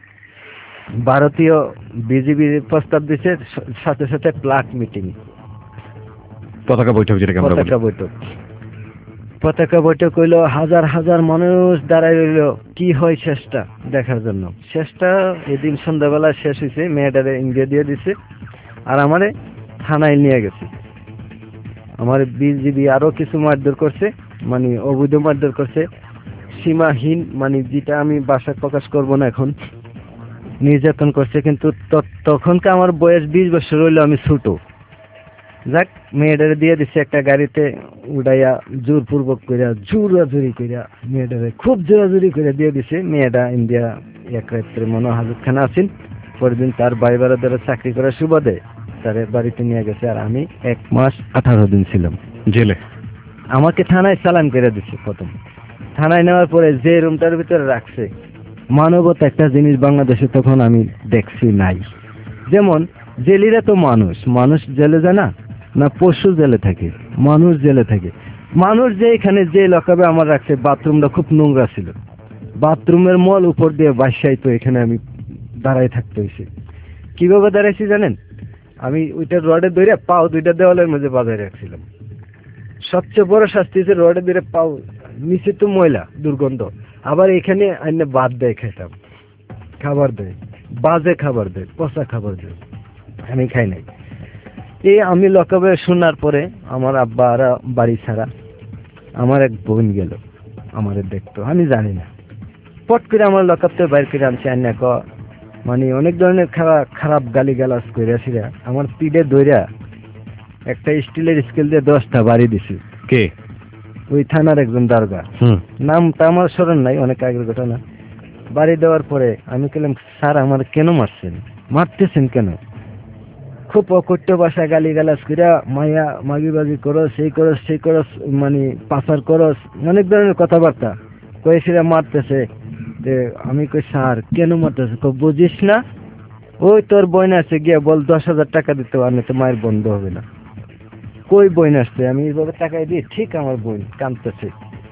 ভারতীয় বিজিবির প্রস্তাব দিছে, সাথে সাথে প্লাক মিটিং, পতাকা বৈঠক, যেটা পতাকা বৈঠক পতাকা বৈঠক হইলো, হাজার হাজার মানুষ দাঁড়াই রইল কি হয় শেষটা দেখার জন্য। শেষটা এদিন সন্ধ্যাবেলা শেষ হয়েছে, মেয়েটারে ইন্ডিয়া দিয়ে দিছে, আর আমারে থানায় নিয়ে গেছে। আমার বিজিবি আরো কিছু মারধর করছে, মানে অবৈধ মারধর করছে, সীমাহীন, মানে যেটা আমি ভাষা প্রকাশ করব না এখন, নির্যাতন করছে। কিন্তু তখনকে আমার বয়স বিশ বছর হইলো, আমি ছোট। যাক, মেয়েটারে দিয়ে দিচ্ছে একটা গাড়িতে উড়াইয়া, জোরপূর্বক কইরা, জোরাজুরি কইরা মেয়েটারে খুব জোরাজুরি করে দিয়ে দিছে। মেয়েটা ইন্ডিয়া এক রাত্রে মনে হাজতখানা আছেন, পরের দিন তার ভাই বারাদারে চাকরি করার সুবাদে তার বাড়িতে নিয়ে গেছে, আর আমি এক মাস আঠারো দিন ছিলাম জেলে। আমাকে থানায় চালান করে দিচ্ছে। প্রথম থানায় নেওয়ার পরে যে রুমটার ভিতরে রাখছে, মানবতা একটা জিনিস বাংলাদেশে তখন আমি দেখছি নাই। যেমন জেলিরা তো মানুষ, মানুষ জেলে যায় না, না পশু জেলে থাকে, মানুষ জেলে থাকে। মানুষ যে এখানে যে লকাবে আমার রাখছে, বাথরুমটা খুব নোংরা ছিল, বাথরুমের মল উপর দিয়ে বাসায়, তো এখানে আমি দাঁড়াই থাকতে হয়েছে। কিভাবে দাঁড়াইছি জানেন? আমি ওইটা রডে ধরে পাও দুইটা দেওয়ালের মধ্যে বাজায় রাখছিলাম, সবচেয়ে বড় শাস্তি হচ্ছে রডে দিলে পাও নিচে তো ময়লা দুর্গন্ধ, আবার এখানে আইনে বাদ দেয় খেতাম, খাবার দেয় বাজে খাবার দেয়, পচা খাবার দেয়, আমি খাই নাই। এই আমি লকআপে শোনার পরে আমার আব্বা আর বাড়ি ছাড়া, আমার এক বোন গেল আমার দেখতো, আমি জানি না, পট করে আমার লকআপ থেকে বাইর করে আনছে, আন্না ক মানে অনেক ধরনের খারাপ খারাপ গালি গালাজ করে আসিরা আমার পিঠে দইরা একটা স্টিলের স্কেল দিয়ে দশটা বাড়ি দিছি। কে? ওই থানার একজন দারোগা, নামটা আমার স্মরণ নাই, অনেক আগের ঘটনা। বাড়ি দেওয়ার পরে আমি বললাম, স্যার আমার কেন মারছেন, মারতেছেন কেন? খুব অকট্য ভাষা গালি গালাজ কইরা মায়া মাগিবাজি করস, সেই করস সেই করস, মানে পাচার করস, অনেক ধরনের কথাবার্তা কয়েছিরা মারতেছে। যে আমি কই স্যার কেন মারতেছে? তো বুঝিস না, ওই তোর বোন আছে, গিয়ে বল দশ হাজার টাকা দিতে, আর তো মায়ের বন্ধ হবে না। কই বোন আসছে? আমি এইভাবে টাকায় দিই, ঠিক আমার বোন কাঁদতেছে,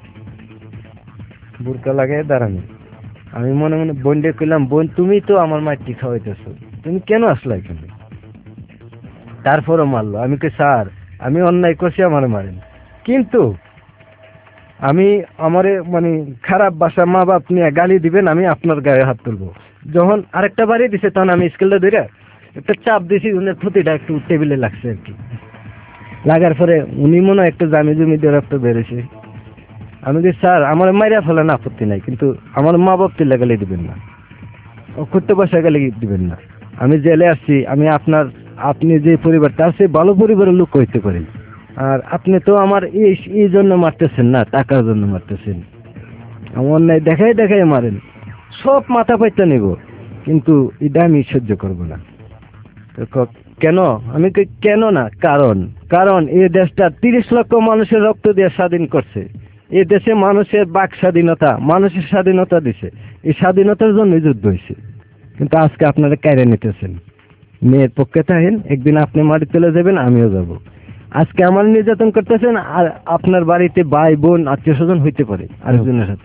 বুরকা লাগাই দাঁড়ানো। আমি মনে মনে বোনকে কইলাম, বোন তুমি তো আমার মাটি খাওয়াইতেছো, তুমি কেন আসলা এখানে? তারপরও মারলো। আমি কই স্যার আমি অন্যায় করছি, আমার মারেন, কিন্তু আমি আমারে মানে খারাপ ভাষা মা বাপ নিয়ে গালি দিবেন, আমি আপনার গায়ে হাত তুলবো। যখন আরেকটা বাড়ি দিছে তখন আমি স্কেলটা ধরে একটা চাপ দিছি, উনি ক্ষতিটা একটু টেবিলে লাগছে আর কি। লাগার পরে উনি মনে হয় একটু জামি জমি দিয়ে রক্ত বেড়েছে। আমি কি স্যার আমার মাইরা ফেলেন, আপত্তি নাই, কিন্তু আমার মা বাপ তিল্লা গালি দিবেন না, অকথ্য ভাষা গালি দিবেন না। আমি জেলে আসছি, আমি আপনার আপনি যে পরিবার তার সে ভালো পরিবারের লোক হইতে পারেন, আর আপনি তো আমার এই এই জন্য মারতেছেন না, টাকার জন্য মারতেছেন। আমার অন্যায় দেখাই দেখাই মারেন, সব মাথা পাইতে নেব, কিন্তু এটা আমি সহ্য করবো না। কেন? আমি কেন না, কারণ কারণ এই দেশটা তিরিশ লক্ষ মানুষের রক্ত দিয়ে স্বাধীন করছে। এই দেশে মানুষের বাক স্বাধীনতা, মানুষের স্বাধীনতা দিছে, এই স্বাধীনতার জন্য যুদ্ধ হয়েছে। কিন্তু আজকে আপনারা কেড়ে নিতেছেন। মেয়ের পক্ষে থাকেন, একদিন আপনি মাটি তুলে যাবেন, আমিও যাব। আজকে আমার নির্যাতন করতেছেন, আর আপনার বাড়িতে ভাই বোন আত্মীয় স্বজন হইতে পারে আরেকজনের সাথে।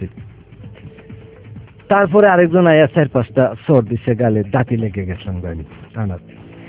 তারপরে আরেকজন আয়া চার পাঁচটা সর দিছে গালে, দাঁতি লেগে গেছিলাম গাড়ি টানার।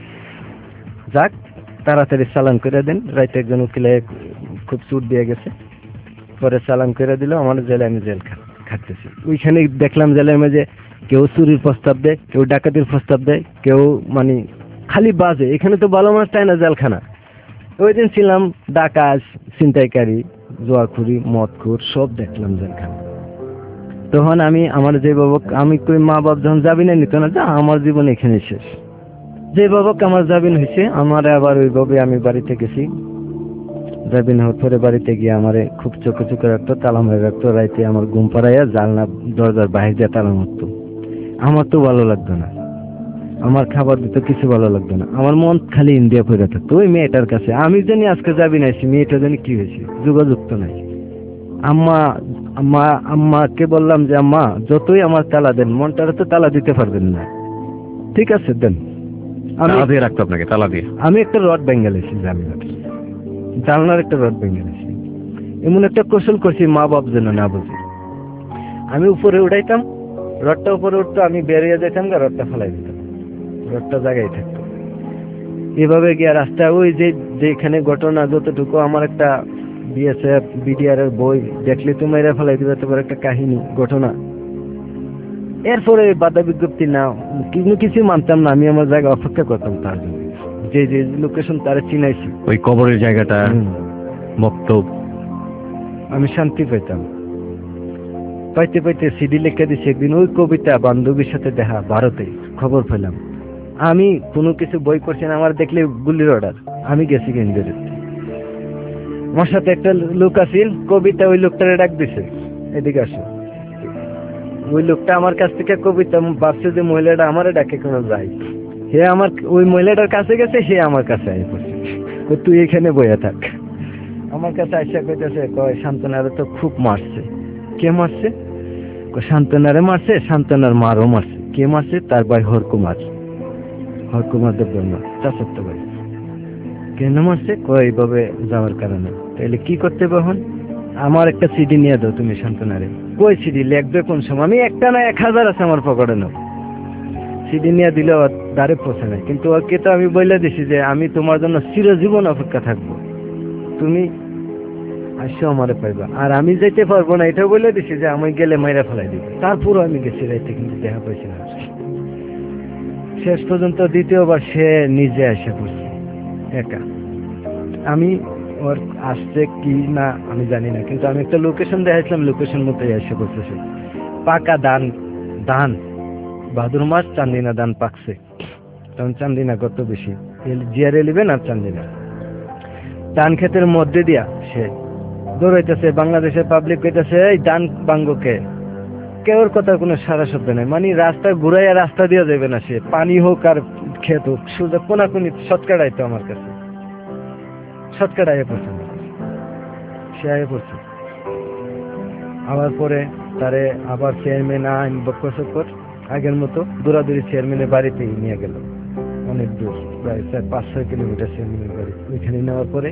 যাক তাড়াতাড়ি চালান করে দেন। রাইতে একজন উকিলে খুব চুট দিয়ে গেছে, পরে চালান করে দিল, আমার জেলে আমি জেল খাটতেছি। ওইখানে দেখলাম জেলের মাঝে কেউ চুরির প্রস্তাব দেয়, কেউ ডাকাতির প্রস্তাব দেয়, কেউ মানে খালি বাজে। এখানে তো ভালো মানুষ চায় না জেলখানা। ওই দিন ছিলাম ডাকাত, ছিনতাইকারী, জুয়াখুরি, মদখুর, সব দেখলাম জেলখানা। তখন আমি আমার যে বাবক আমি কই মা বাপ যখন জামিনে নিত না, যা আমার জীবন এখানে শেষ। যে বাবক আমার জামিন হয়েছে, আমার আবার ওইভাবে আমি বাড়িতে গেছি। জামিন হওয়ার পরে বাড়িতে গিয়ে আমারে খুব চোখে চোখে রাখতো, তালা মেরে রাখতো। রাইতে আমার ঘুম পাড়াইয়া জানলা দরজার বাহির দিয়ে তালা মারতো। আমার তো ভালো লাগতো না, আমার খাবার দিত, কিছু ভালো লাগতো না। আমার মন খালি ইন্ডিয়া পড়ে থাকতো ওই মেয়েটার কাছে। আমি জানি আজকে যাবি না, মেয়েটা জানি কি হয়েছে, যোগাযোগ তো নাই। আম্মা আম্মা আম্মাকে বললাম যে আম্মা যতই আমার তালা দেন, মনটারে তো তালা দিতে পারবেন না। ঠিক আছে দেন, আমি দিয়ে রাখতো আপনাকে তালা দিয়ে। আমি একটা রড বেঙ্গালেছি, জানলার জানলার একটা রড বেঙ্গালেছি। এমন একটা কৌশল করছি মা বাপ যেন না বুঝে। আমি উপরে উঠাইতাম, রডটা উপরে উঠতো, আমি বেরিয়ে যেতাম, রডটা ফেলাই দিতাম, রডটা জায়গায় থাকতো। এভাবে গিয়ে রাস্তা ওই যে যেখানে ঘটনা যতটুকু আমার একটা বিএসএফ বিডিআর এর বই দেখলে তুমি এরা ফেলাই দিবে, তোমার একটা কাহিনী ঘটনা। এরপরে বাধা বিজ্ঞপ্তি না কিন্তু কিছু মানতাম না, আমি আমার জায়গা অপেক্ষা করতাম তার জন্য। যে যে লোকেশন তারা চিনাইছি, ওই কবরের জায়গাটা, মক্তব, আমি শান্তি পেতাম। পাইতে পাইতে সিডি লিখে দিছি। একদিন ওই কবিতা বান্ধবীর সাথে দেখা, ভারতে খবর পেলাম। আমি কোনো কিছু বই করছি না, আমার দেখলে গুলির অর্ডার। আমি গেছি কেন্দ্রে, আমার সাথে একটা লোক আছিল, কবিতা ওই লোকটারে ডাক দিছে, এদিকে আসো। ওই লোকটা আমার কাছ থেকে কবিতা ভাবছে যে মহিলাটা আমারে ডাকে কোনো যায়, হে আমার ওই মহিলাটার কাছে গেছে, সে আমার কাছে আয় পড়ছে, তুই এখানে বইয়া থাক। আমার কাছে আইসা কইতেছে, কয় শান্তনারে তো খুব মারছে। কে মারছে? শান্তনারে মারছে, শান্তনার মারও মারছে। কে মারছে? তার ভাই হরকুমার, হরকুমার দেববর্ম, চাচাতো ভাই। কেন মারছে? কয় এইভাবে যাওয়ার কারণে। তাহলে কি করতে পারবেন? আমার একটা সিডি নিয়ে দাও তুমি শান্তনারে। কই সিডি লিখবে কোন সময়? আমি একটা না এক হাজার আছে আমার পকেটে নাও। সিডি নিয়ে দিলে দ্বারে পৌঁছে নাই, কিন্তু ওকে তো আমি বলে দিছি যে আমি তোমার জন্য চিরজীবন অপেক্ষা থাকবো, তুমি আসো আমারে পাইবা। আর আমি যেতে পারবো না এটাও বলে দিছি যে আমি গেলে মাইরা ফেলাই দিবে। তারপরও আমি গেছি রাইতে, কিন্তু দেখা পাইছি না। শেষ পর্যন্ত দ্বিতীয়বার সে নিজে এসে পড়ছে একা। আমি ওর আসছে কি না আমি জানি না, কিন্তু আমি একটা লোকেশন দেখাইছিলাম, লোকেশন মতো এসে পড়ছে সে। পাকা ধান, ধান ভাদ্র মাস চান্দিনা ধান পাকছে, তখন চান্দিনা কত বেশি, জিআর এলিভেন আর চান্দিনা ধান ক্ষেতের মধ্যে দিয়া সে দৌড়াইতেছে। বাংলাদেশের পাবলিক কইতেছে এই ধান বাঙ্গকে, কেউর কথা কোনো সারা শব্দ নেই। মানে রাস্তা ঘুরাইয়া রাস্তা দিয়ে যাবে না সে, পানি হোক আর ক্ষেত হোক, শুধু কোনাকুনি শর্টকাট আইতো আমার কাছে, শর্টকাট আইয়া পড়ছে সে, আইয়া পড়ছে। আবার পরে তারে আবার চেয়ারম্যান আইন বক্কর আগের মতো দৌড়াদৌড়ি চেয়ারম্যানের বাড়িতেই নিয়ে গেল, অনেক দূর, প্রায় চার পাঁচ ছয় কিলোমিটার চেয়ারম্যানের বাড়ি। ওইখানে নেওয়ার পরে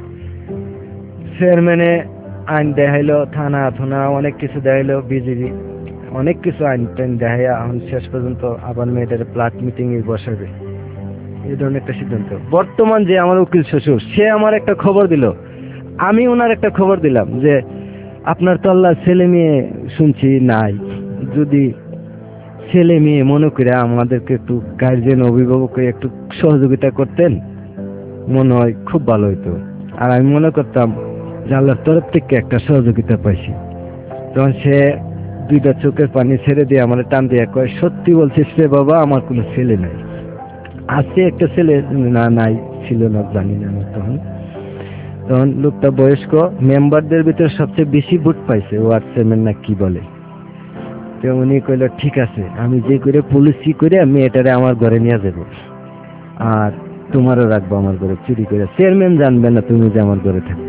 চেয়ারম্যানে আইন দেখাইলো, থানা থানা অনেক কিছু দেখাইলো, বিজিবি অনেক কিছু আইন টাইন দেখাইয়া এখন শেষ পর্যন্ত আবার মেয়েটার প্লাট মিটিং এ বসাবে, এই ধরনের একটা সিদ্ধান্ত। বর্তমান যে আমার উকিল শ্বশুর, সে আমার একটা খবর দিল, আমি ওনার একটা খবর দিলাম যে আপনার তো আল্লাহ ছেলে মেয়ে শুনছি নাই, যদি ছেলে মেয়ে মনে করে আমাদেরকে একটু গার্জেন অভিভাবককে একটু সহযোগিতা করতেন মনে হয় খুব ভালো হইতো। আর আমি মনে করতাম যে আল্লাহর তরফ থেকে একটা সহযোগিতা পাইছি। তখন সে দুইটা চোখের পানি ছেড়ে দিয়ে আমার টান দিয়ে কয়, সত্যি বলছিস রে বাবা, আমার কোনো ছেলে নাই। আছে একটা ছেলে, না নাই ছিল না জানি না তখন। তখন লোকটা বয়স্ক, মেম্বারদের ভিতরে সবচেয়ে বেশি ভোট পাইছে, ওয়ার্ড চেয়ারম্যান না কি বলে। তো উনি কইল ঠিক আছে, আমি যে করে পলিসি করে মেয়েটারে আমার ঘরে নিয়ে যাবো, আর তোমারও রাখবো আমার ঘরে চুরি করে, চেয়ারম্যান জানবে না তুমি যে আমার ঘরে থাকবো।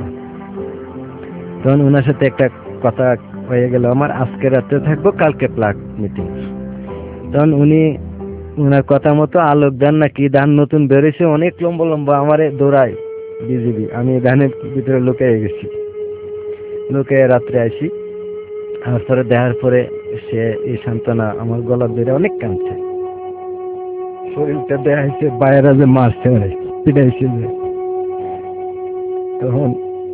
তখন ওনার সাথে একটা কথা হয়ে গেল, আমার আজকে রাত্রে থাকবো, কালকে প্লাট মিটিং। তখন উনি ওনার কথা মতো আলোক দান নাকি দান নতুন বেরোইছে, অনেক লম্বা লম্বা, আমারে দৌড়ায় বিজিবি, আমি ধানের ভিতরে লুকিয়ে গেছি, লুকিয়ে রাত্রে আসি। আর পরে দেখার পরে সে এই সান্ত্বনা আমার গলা ধরে অনেক কাঁদছে, শরীরটা দেখাইছে বাইরে যে মারছে পিটাইছে যে। তখন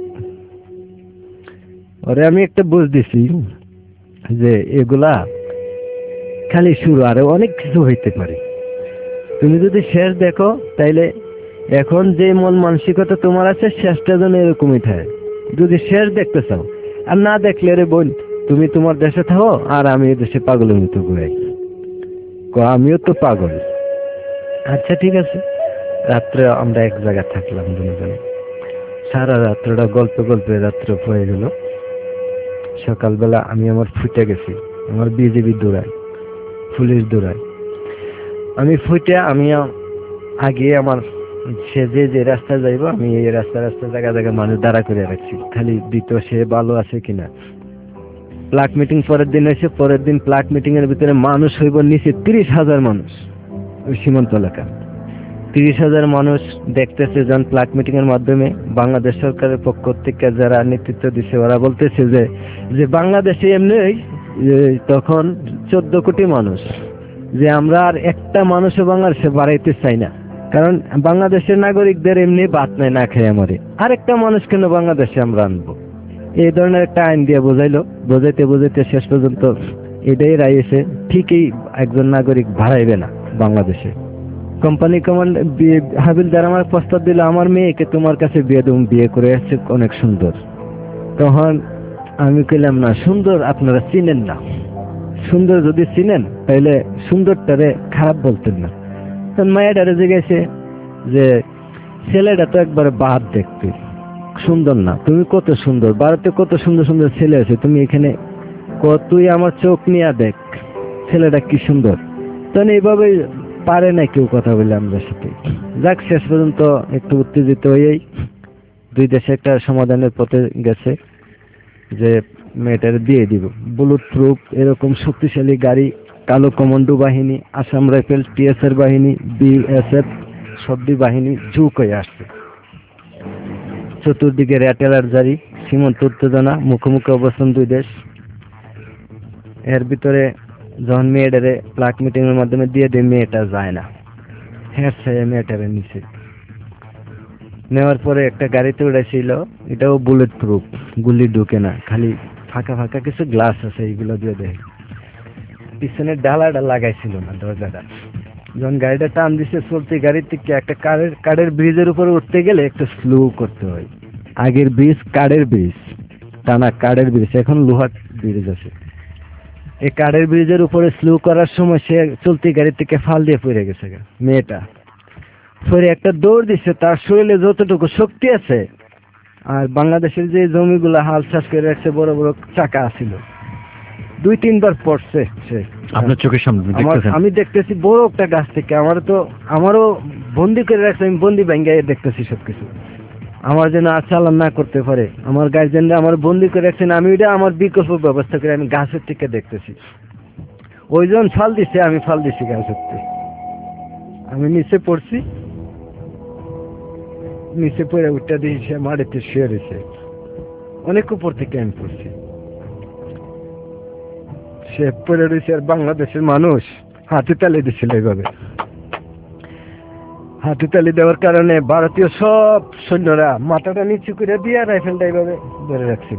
ওরে আমি একটা বুঝ দিছি যে এগুলা খালি শুরু, আরো অনেক কিছু হইতে পারে। তুমি যদি শেষ দেখো তাইলে এখন যে মন মানসিকতা তোমার আছে, শেষটা যেন এরকমই থাকে। যদি শেষ দেখতে চাও, আর না দেখলে রে বোন তুমি তোমার দেশে থাকো আর আমি এই দেশে পাগলের মতো ঘুরাই, আমিও তো পাগল। আচ্ছা ঠিক আছে। রাত্রে আমরা এক জায়গায় থাকলাম দুজনে, সারা রাত্রটা গল্প গল্পে রাত্র হয়ে গেল। সকালবেলা আমি আমার ফুটে গেছি, আমার বিজেপি দৌড়ায়, পুলিশ দৌড়ায়। আমি ফুটে আমি আগে আমার সে যে যে রাস্তা যাইব, আমি এই রাস্তা রাস্তা জায়গা জায়গায় মানুষ দাঁড়া করে রাখছি, খালি দিত সে ভালো আছে কিনা। প্লাট মিটিং পরের দিন এসে, পরের দিন প্লাট মিটিং এর ভিতরে মানুষ হইব নিচে তিরিশ হাজার মানুষ, ওই সীমান্ত এলাকা তিরিশ হাজার মানুষ দেখতেছে। যখন প্লাট মিটিং এর মাধ্যমে বাংলাদেশ সরকারের পক্ষ থেকে যারা নেতৃত্ব দিচ্ছে, ওরা বলতেছে যে যে বাংলাদেশে এমনি তখন চোদ্দ কোটি মানুষ, যে আমরা আর একটা মানুষও বাংলাদেশে বাড়াইতে চাই না, কারণ বাংলাদেশের নাগরিকদের এমনি বাত নাই না খেয়ে মরে, আরেকটা মানুষ কেন বাংলাদেশে আমরা আনবো। এই ধরনের একটা আইন দিয়ে বোঝাইলো, বোঝাইতে বোঝাইতে শেষ পর্যন্ত এটাই রাইছে, ঠিকই একজন নাগরিক ভাড়াইবে না বাংলাদেশে। কোম্পানি কমান্ড হাবিলদার আমার প্রস্তাব দিল, আমার মেয়েকে তোমার কাছে বিয়ে দেব, বিয়ে করে আসছে অনেক সুন্দর। তখন আমি কইলাম না, সুন্দর আপনারা চিনেন না, সুন্দর যদি চিনেন তাহলে সুন্দরটারে খারাপ বলতেন না। তখন মায়েরারে জিজ্ঞাসে যে ছেলেটা তো একবারে বাদ দেখতে সুন্দর না, তুমি কত সুন্দর, ভারতে কত সুন্দর সুন্দর ছেলে আছে, তুমি এখানে তুই আমার চোখ নিয়ে দেখ ছেলেটা কি সুন্দর। তখন এইভাবে পারে না কেউ কথা বলে আমাদের সাথে। যাক, শেষ পর্যন্ত একটু উত্তেজিত হয়েই দুই দেশে একটা সমাধানের পথে গেছে যে মেয়েটার দিয়ে দিব। বুলেট প্রুফ এরকম শক্তিশালী গাড়ি, কালো কমান্ডো বাহিনী, আসাম রাইফেল, টিএসআর বাহিনী, বিএসএফ সবই বাহিনী ঝুঁক হয়ে আসছে। চতুর্দিকে রেড অ্যালার্ট জারি, সীমান্ত উত্তেজনা, মুখোমুখি অবস্থান দুই দেশ। এর ভিতরে যখন মেয়েটারে প্লাট মিটিং এর মাধ্যমে দিয়ে দেয়, মেয়েটা যায় না, হ্যাঁ সে মেয়েটারে নিচে নেওয়ার পরে একটা গাড়িতে উঠেছিল, এটাও বুলেট প্রুফ, গুলি ঢুকে না, খালি ফাঁকা ফাঁকা কিছু গ্লাস আছে, এইগুলো দিয়ে দেয়। পিছনের ডালাটা লাগাইছিল না দরজাটা। যখন গাড়িটা টান দিছে চলতি গাড়ির থেকে একটা কারের কাঠের ব্রিজের উপরে উঠতে গেলে একটু স্লো করতে হয়। আগের ব্রিজ কাঠের ব্রিজ, টানা কাঠের ব্রিজ, এখন লোহার ব্রিজ আছে। এই কাঠের ব্রিজের উপরে স্লো করার সময় সে চলতি গাড়ি থেকে ফাল দিয়ে পড়ে গেছে মেয়েটা। পরে একটা দৌড় দিচ্ছে, তার শরীরে যতটুকু শক্তি আছে, আর বাংলাদেশের যে জমিগুলা হাল চাষ করে রাখছে বড় বড় চাকা ছিল, দুই তিনবার পড়ছে সে। আপনার চোখের সামনে দেখতেছেন? আমি দেখতেছি বড় একটা গাছ থেকে, আমার তো আমারও বন্দি করে রাখছে, আমি বন্দি ভেঙে দেখতেছি সবকিছু। আমার যেন আর চালান না করতে পারে, আমার গার্জেনরা আমার বন্দি করে রাখছেন, আমি ওইটা আমার বিকল্প ব্যবস্থা করে আমি গাছের থেকে দেখতেছি। ওইজন ফাল দিছে, আমি ফাল দিছি গাছের থেকে, আমি নিচে পড়ছি, নিচে পড়ে উঠটা দিয়ে সে মাটিতে শুয়ে রয়েছে, অনেক উপর থেকে আমি পড়ছি। সে পড়ে রয়েছে, আর বাংলাদেশের মানুষ হাতে তালি দিছিল এইভাবে। হাতে তালি দেওয়ার কারণে ভারতীয় সব সৈন্যরা মাথাটা নিচু করে দিয়ে রাইফেলটা এইভাবে ধরে রাখছিল।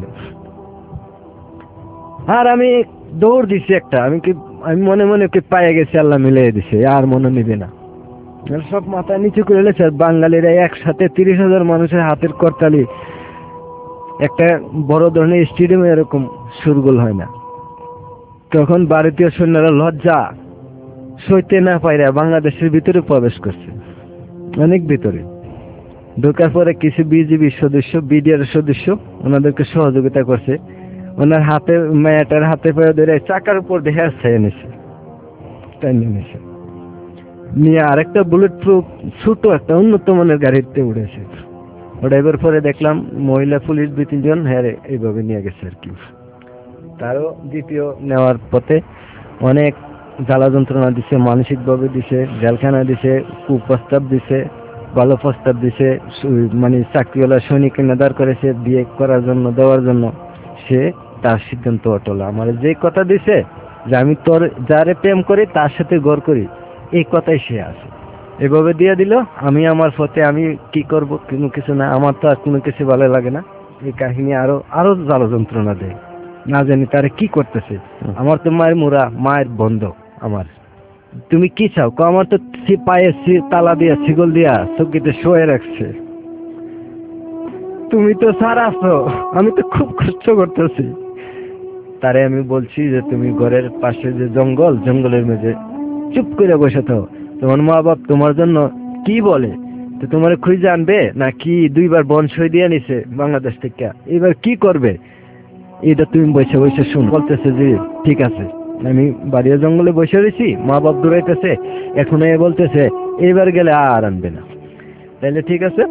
আর আমি দৌড় দিছি একটা, আমি কি আমি মনে মনে কি পায়ে গেছি, আল্লাহ মিলিয়ে দিছে, আর মনে নিবে না। সব মাথা নিচু করে লেছে, আর বাঙালিরা একসাথে তিরিশ হাজার মানুষের হাতের করতালি, একটা বড় ধরনের স্টেডিয়ামে এরকম সুরগোল হয় না। তখন ভারতীয় সৈন্যরা লজ্জা সইতে না পাইরা বাংলাদেশের ভিতরে প্রবেশ করছে, অনেক ভিতরে ঢোকার পরে কিছু বিজিবি সদস্য, বিডিআর সদস্য ওনাদেরকে সহযোগিতা করছে। ওনার হাতে মেয়েটার হাতে পায়ে ধরে চাকার উপর দেখে আসছে, এনেছে টাইনে নিয়েছে নিয়ে আরেকটা বুলেট প্রুফ ছোট একটা উন্নত মানের গাড়িতে উঠেছে। ওটা এবার পরে দেখলাম মহিলা পুলিশ দুই তিনজন হ্যাঁ এইভাবে নিয়ে গেছে আর কি। তারও দ্বিতীয় নেওয়ার পথে অনেক জ্বালা যন্ত্রণা দিছে, মানসিক ভাবে দিছে, জেলখানা দিছে, কুপ্রস্তাব দিছে, ভালো প্রস্তাব দিছে, মানে চাকরিওয়ালা সৈনিক নেদার করেছে বিয়ে করার জন্য, দেওয়ার জন্য। সে তার সিদ্ধান্ত অটল, আমার যে কথা দিছে যে আমি তোর যারে প্রেম করি তার সাথে গড় করি, এই কথাই সে আছে, এভাবে দিয়ে দিল। আমি আমার পথে, আমি কি করব, কোনো কিছু না, আমার তো আর কোনো কিছু ভালো লাগে না। এই কাহিনী আরো আরো জ্বালা যন্ত্রণা দেয়, না জানি তারা কি করতেছে। আমার তো মায়ের মোরা, মায়ের বন্ধ আমার, তুমি কি চাও? আমার তো পায়ে তালা দিয়া শিকল দিয়া চৌকিতে শোয়ে রাখছে, তুমি তো সারা আছো, আমি তো খুব কষ্ট করতেছি। তারে আমি বলছি যে তুমি ঘরের পাশে যে জঙ্গল, জঙ্গলের মধ্যে চুপ করে বসে থাও, তোমার মা বাপ তোমার জন্য কি বলে, তো তোমার খুঁজে আনবে না কি? দুইবার বন সই দিয়ে নিছে বাংলাদেশ থেকে, এবার কি করবে? এটা তুমি বসে বসে শুন। বলতেছে যে ঠিক আছে, আমি বাড়ির জঙ্গলে বসে রয়েছি, মা বাপ দৌড়াইতেছে, এখন এ বলতেছে এবার গেলে আর আনবে না, তাইলে ঠিক আছে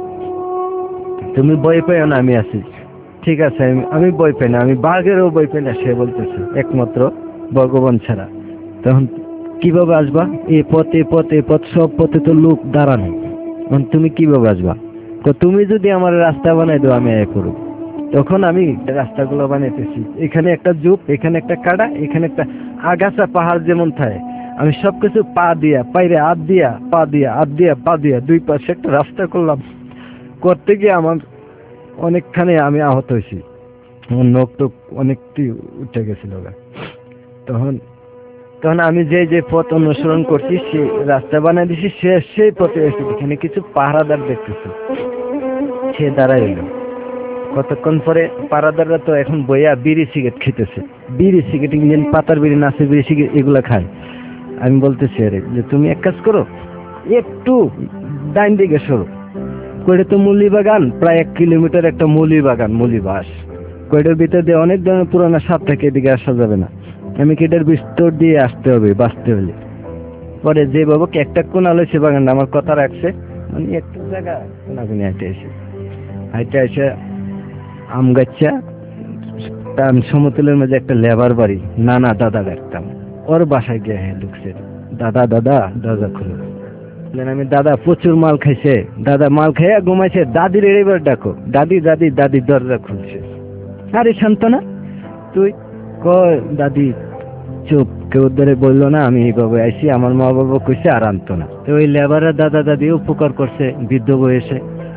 তুমি বই পেও না, আমি আছি, ঠিক আছে আমি বই পাই না, আমি বাঘেরও বই পাই না। সে বলতেছে একমাত্র ভগবান ছাড়া। তখন কিভাবে আসবা? এ পথ এ পথ এ পথ, সব পথে তো লোক দাঁড়ানো, তুমি কিভাবে আসবা? তো তুমি যদি আমার রাস্তা বানাই দাও আমি এ করব। তখন আমি রাস্তাগুলো বানাইতেছি, এখানে একটা জুপ, এখানে একটা কাড়া, এখানে একটা আগাছা পাহাড় যেমন থাকে, আমি সবকিছু পা দিয়া পাইরে হাত দিয়া পা দিয়া হাত দিয়া পা দিয়া দুই পাশে একটা রাস্তা করলাম। করতে গিয়ে আমার অনেকখানি আমি আহত হয়েছি, আমার নখ টক অনেকটি উঠে গেছিল। তখন তখন আমি যে যে পথ অনুসরণ করছি, সেই রাস্তা বানাই দিছি, সে সেই পথে এসে এখানে কিছু পাহারাদার দেখতেছি, সে দাঁড়াই এলো। কতক্ষণ পরে পাহারাদাররা তো এখন বইয়া বিড়ি সিগারেট খেতেছে, বিড়ি সিগারেট ইঞ্জিন পাতার বিড়ি, নাচের বিড়ি সিগারেট এগুলা খায়। আমি বলতেছি আরে যে তুমি এক কাজ করো, একটু ডাইন দিকে সরো, কইটা তো মুলি বাগান, প্রায় এক কিলোমিটার একটা মুলি বাগান, মুলি বাস, কইটার ভিতর দিয়ে অনেক ধরনের পুরানো সাপ থাকে, এদিকে আসা যাবে না, আমি কেটার ভিতর দিয়ে আসতে হবে বাঁচতে হলে। পরে যে বাবুকে একটা কোনা লইছে বাগানটা, আমার কথা রাখছে, মানে একটু জায়গা কোনাগুনি হাইটে এসে হাইটে এসে আম গাছা তার সমতলের মধ্যে একটা লেবার বাড়ি, নানা দাদা দেখতাম, ওর বাসায় গিয়ে হ্যাঁ ঢুকছে, দাদা দাদা দরজা খুলো। আমি দাদা প্রচুর মাল খাইছে, দাদা মাল খাইয়া ঘুমাইছে, দাদির এবার ডাকো, দাদি দাদি দাদি দরজা খুলছে। আরে শান্তনা তুই? কয় দাদি চুপ, কেউ ধরে বললো না আমি এইভাবে আইসি, আমার মা বাবা কইছে আর আনতো না। তো ওই লেবারের দাদা দাদি উপকার করছে বৃদ্ধ বয়সে,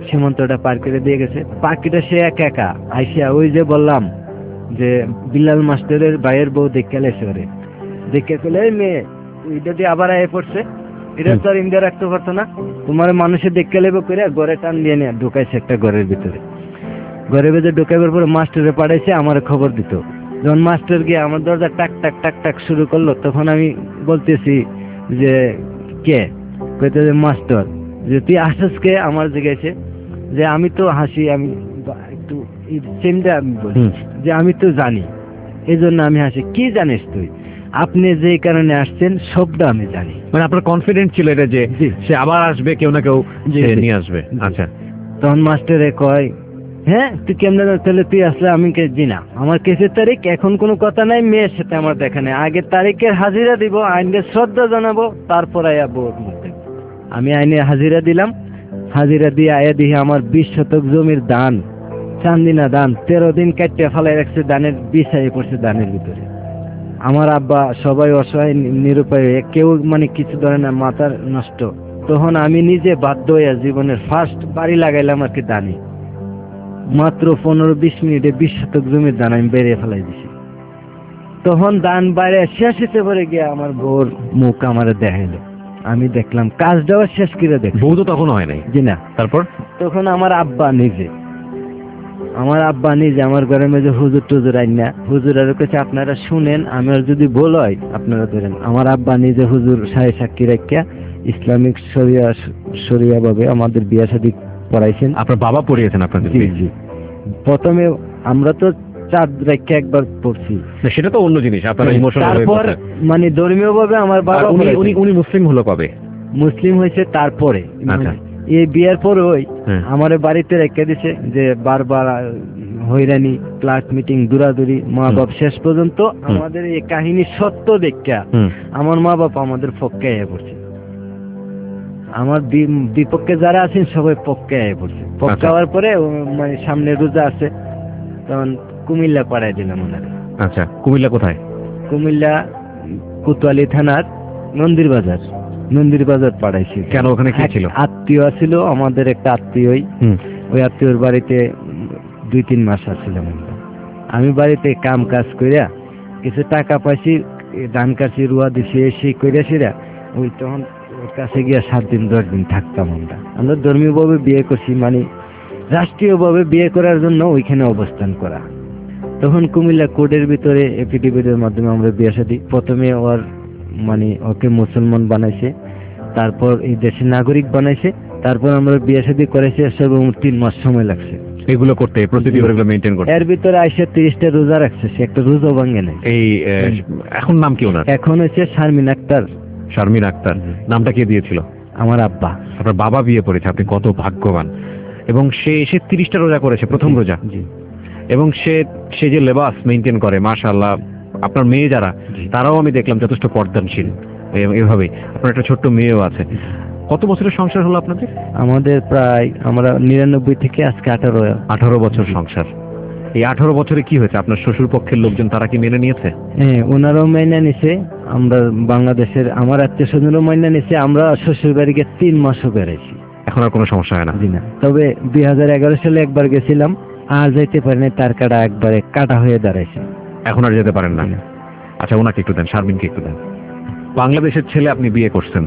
সীমান্তটা পার করে দিয়ে গেছে। পাখিটা সে একা একা আইসা ওই যে বললাম যে বিল্লাল মাস্টারের ভাইয়ের বউ দেখে লেছে ওরে দেখে ফেলে মেয়ে ওইটা দিয়ে আবার আয়ে পড়ছে, এটা তো আর ইন্ডিয়া রাখতে পারতো না, তোমার মানুষের দেখে লেবে করে ঘরে টান দিয়ে নিয়ে ঢুকাইছে একটা ঘরের ভিতরে। ঘরের ভিতরে ঢুকাইবার পরে মাস্টারে পাঠাইছে আমার খবর দিত। যখন মাস্টার গিয়ে আমার দরজা টাক টাক টাক টাক শুরু করলো তখন আমি বলতেছি যে কে, কইতে যে মাস্টার, যে তুই আসছিস কে, আমার জিজ্ঞাসে যে আমি তো হাসি, আমি একটু সেমটা আমি বলি যে আমি তো জানি, এই জন্য আমি হাসি। কি জানিস তুই? আপনি যে কারণে আসছেন সবটা আমি জানি। মানে আপনার কনফিডেন্ট ছিল এটা যে সে আবার আসবে, কেউ না কেউ নিয়ে আসবে। আচ্ছা, তখন মাস্টারে কয় হ্যাঁ তুই কেমনে, তাহলে তুই আসলে আমি কে জিনা, আমার কেসের তারিখ এখন কোনো কথা নাই, মেয়ের সাথে আমার দেখা নেই, আগে তারিখের হাজিরা দিব, আইনের শ্রদ্ধা জানাবো, তারপর আয়া বোর মুখে। আমি আইনে হাজিরা দিলাম, হাজিরা দিয়ে আয়া দিয়ে আমার বিশ শতক জমির দান, চান্দিনা দান তেরো দিন কাটিয়ে ফেলাই রাখছে, দানের বিষাই পড়ছে দানের ভিতরে। আমার আব্বা সবাই অসহায় নিরুপায়, কেউ মানে কিছু ধরে না, মাথার নষ্ট। তখন আমি নিজে বাধ্য হইয়া জীবনের ফার্স্ট বাড়ি লাগাইলাম আর কি দানি, মাত্র পনেরো বিশ মিনিটে বিশ শতক জমির দান আমি বেরিয়ে ফেলাই দিছি। তখন দান বাইরে শেষ হতে পরে গিয়ে আমার বউর মুখ আমার দেখাইলো, আমি দেখলাম কাজটাও শেষ করে দেখ। বউ তো তখন হয় নাই? জি না। তারপর তখন আমার আব্বা নিজে আমার আব্বা নিজে আমার ঘরের মধ্যে হুজুর টুজুর আইনা, হুজুরের কাছে আপনারা শুনেন, আমার যদি ভুল হয় আপনারা ধরেন। আমার আব্বা নিজে হুজুর সাহেব সাক্ষী রাখিয়া ইসলামিক শরিয়া শরিয়া ভাবে আমাদের বিয়া শাদী পড়াইছেন। আপনার বাবা পড়িয়েছেন আপনাদের? জি জি। প্রথমে আমরা তো চাঁদ রেখে একবার পড়ছি, সেটা তো অন্য জিনিস, আপনারা ইমোশনাল। তারপর মানে ধর্মীয় ভাবে আমার বাবা, উনি উনি মুসলিম হলো কবে? মুসলিম হয়েছে তারপরে। আচ্ছা, এই বিয়ের পরে ওই আমার বাড়িতে রেখে দিছে যে বারবার হয়রানি, ক্লাস মিটিং, দূরাদূরি, মা বাপ শেষ পর্যন্ত আমাদের এই কাহিনী সত্য দেখা আমার মা বাপ আমাদের পক্ষে আয়া পড়ছে। আমার বিপক্ষে যারা আছেন সবাই পক্ষে আয়া পড়ছে। পক্ষে হওয়ার পরে মানে সামনে রোজা আছে, তখন কুমিল্লা পাঠাই দিলাম ওনারে। আচ্ছা, কুমিল্লা কোথায়? কুমিল্লা কোতোয়ালি থানার নন্দির বাজার, নন্দির বাজার পাঠাইছি। কেন, ওখানে কি ছিল? আত্মীয় ছিল আমাদের, একটা আত্মীয়ই, ওই আত্মীয়র বাড়িতে দুই তিন মাস আসছিলাম আমরা। আমি বাড়িতে কাম কাজ করিয়া কিছু টাকা পাইছি, ধান কাছি রুয়া দিছি, এসে করিয়া সেরা ওই তখন ওর কাছে গিয়া সাত দিন দশ দিন থাকতাম আমরা। আমরা ধর্মীয় ভাবে বিয়ে করছি, মানে রাষ্ট্রীয় ভাবে বিয়ে করার জন্য ওইখানে অবস্থান করা। তখন কুমিল্লা কোর্টের ভিতরে এফিডেভিটের মাধ্যমে আমরা বিয়ে শাদী, প্রথমে ওর মানে ওকে মুসলমান বানাইছে, তারপর এই দেশের নাগরিক বানাইছে, তারপর আমরা বিয়ে শাদী করেছি। সর্বমোট তিন মাস সময় লাগছে এগুলো করতে, প্রসিডিউর এগুলো মেইনটেইন করতে। এর ভিতরে আইসা তিরিশটা রোজা রাখছে, সে একটা রোজা ভাঙে নাই। এই এখন নাম কি ওনার? এখন হচ্ছে শারমিন আক্তার। শারমিন আক্তার নামটা কে দিয়েছিল? আমার আব্বা। আপনার বাবা বিয়ে করেছে, আপনি কত ভাগ্যবান। এবং সে এসে তিরিশটা রোজা করেছে, প্রথম রোজা। জি। এবং সে সে যে লেবাস মেইনটেইন করে, মাশাআল্লাহ। আপনার মেয়ে যারা, তারাও আমি দেখলাম যথেষ্ট পর্দানশীল। এভাবে আপনার একটা ছোট্ট মেয়েও আছে। কত বছরের সংসার হলো আপনাদের? আমাদের প্রায় আমরা নিরানব্বই থেকে আজকে আঠারো আঠারো বছর সংসার। এই আঠারো বছরে কি হয়েছে? আপনার শ্বশুর পক্ষের লোকজন তারা কি মেনে নিয়েছে? হ্যাঁ, ওনারাও মেনে নিছে। আমরা বাংলাদেশের আমার আত্মীয় স্বজনও মেনে নিছে। আমরা শ্বশুর বাড়িকে তিন মাসও বেড়েছি, এখন আর কোনো সমস্যা হয় না। জি না। তবে দুই হাজার এগারো সালে একবার গেছিলাম, আর যাইতে পারিনি, তার কাটা একবারে কাটা হয়ে দাঁড়াইছে। এখন আর যেতে পারেন না? আচ্ছা, ওনাকে একটু দেন, শারমিনকে একটু দেন। বাংলাদেশের ছেলে আপনি বিয়ে করছেন,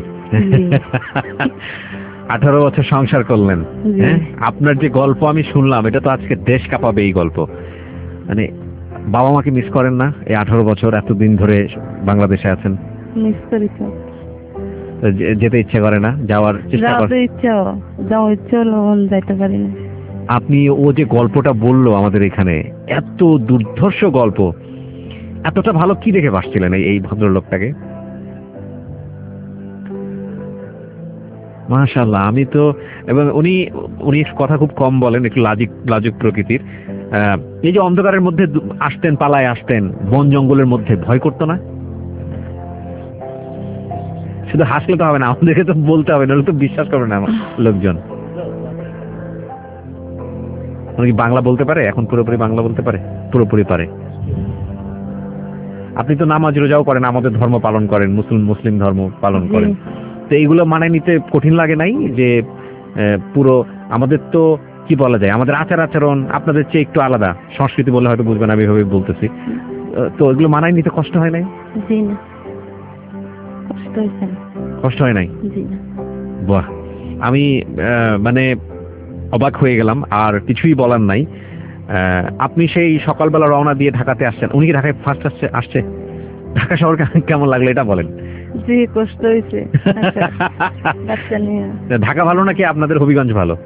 আঠারো বছর সংসার করলেন। হ্যাঁ, আপনার যে গল্প আমি শুনলাম, এটা তো আজকে দেশ কাঁপাবে এই গল্প। মানে বাবা মাকে মিস করেন না? এই আঠারো বছর এতদিন ধরে বাংলাদেশে আছেন। মিস করি তো। যেতে ইচ্ছে করে না? যাওয়ার চেষ্টা করেন? ইচ্ছা, যাওয়ার ইচ্ছা হলো, যাইতে পারি না। আপনি ও যে গল্পটা বললো আমাদের এখানে, এত দুর্ধর্ষ গল্প, এতটা ভালো কি দেখে বাসছিলেন এই ভদ্রলোকটাকে? মাশাআল্লাহ। আমি তো, এবং উনি উনি কথা খুব কম বলেন, একটু লাজুক লাজুক প্রকৃতির। এই যে অন্ধকারের মধ্যে আসতেন, পালায় আসতেন, বন জঙ্গলের মধ্যে, ভয় করতো না? শুধু হাসলে তো হবে না, আমাদেরকে তো বলতে হবে, নাহলে তো বিশ্বাস করবে না আমার লোকজন। উনি কি বাংলা বলতে পারে? এখন পুরোপুরি বাংলা বলতে পারে? পুরোপুরি পারে। আপনি তো নামাজ রোজাও করেন, আমাদের ধর্ম পালন করেন, মুসলিম মুসলিম ধর্ম পালন করেন, তো এইগুলো মানে নিতে কঠিন লাগে নাই? যে পুরো আমাদের তো কি বলা যায়, আমাদের আচার আচরণ আপনাদের চেয়ে একটু আলাদা, সংস্কৃতি বলে হয়তো বুঝবেন, আমি এভাবে বলতেছি। তো এগুলো মানায় নিতে কষ্ট হয় নাই? জি না, কষ্ট হয়েছে না। কষ্ট হয় নাই? জি না। বাহ, আমি মানে অবাক হয়ে গেলাম, আর কিছুই বলার নাই। আপনি সেই সকালবেলা রওনা দিয়ে ঢাকাতে আসছেন, উনি কি ঢাকায় ফার্স্ট আসছে আসছে ঢাকা শহর কেমন লাগলো এটা বলেন? জি কষ্ট হয়েছে। ঢাকা ভালো নাকি আপনাদের হবিগঞ্জ ভালো?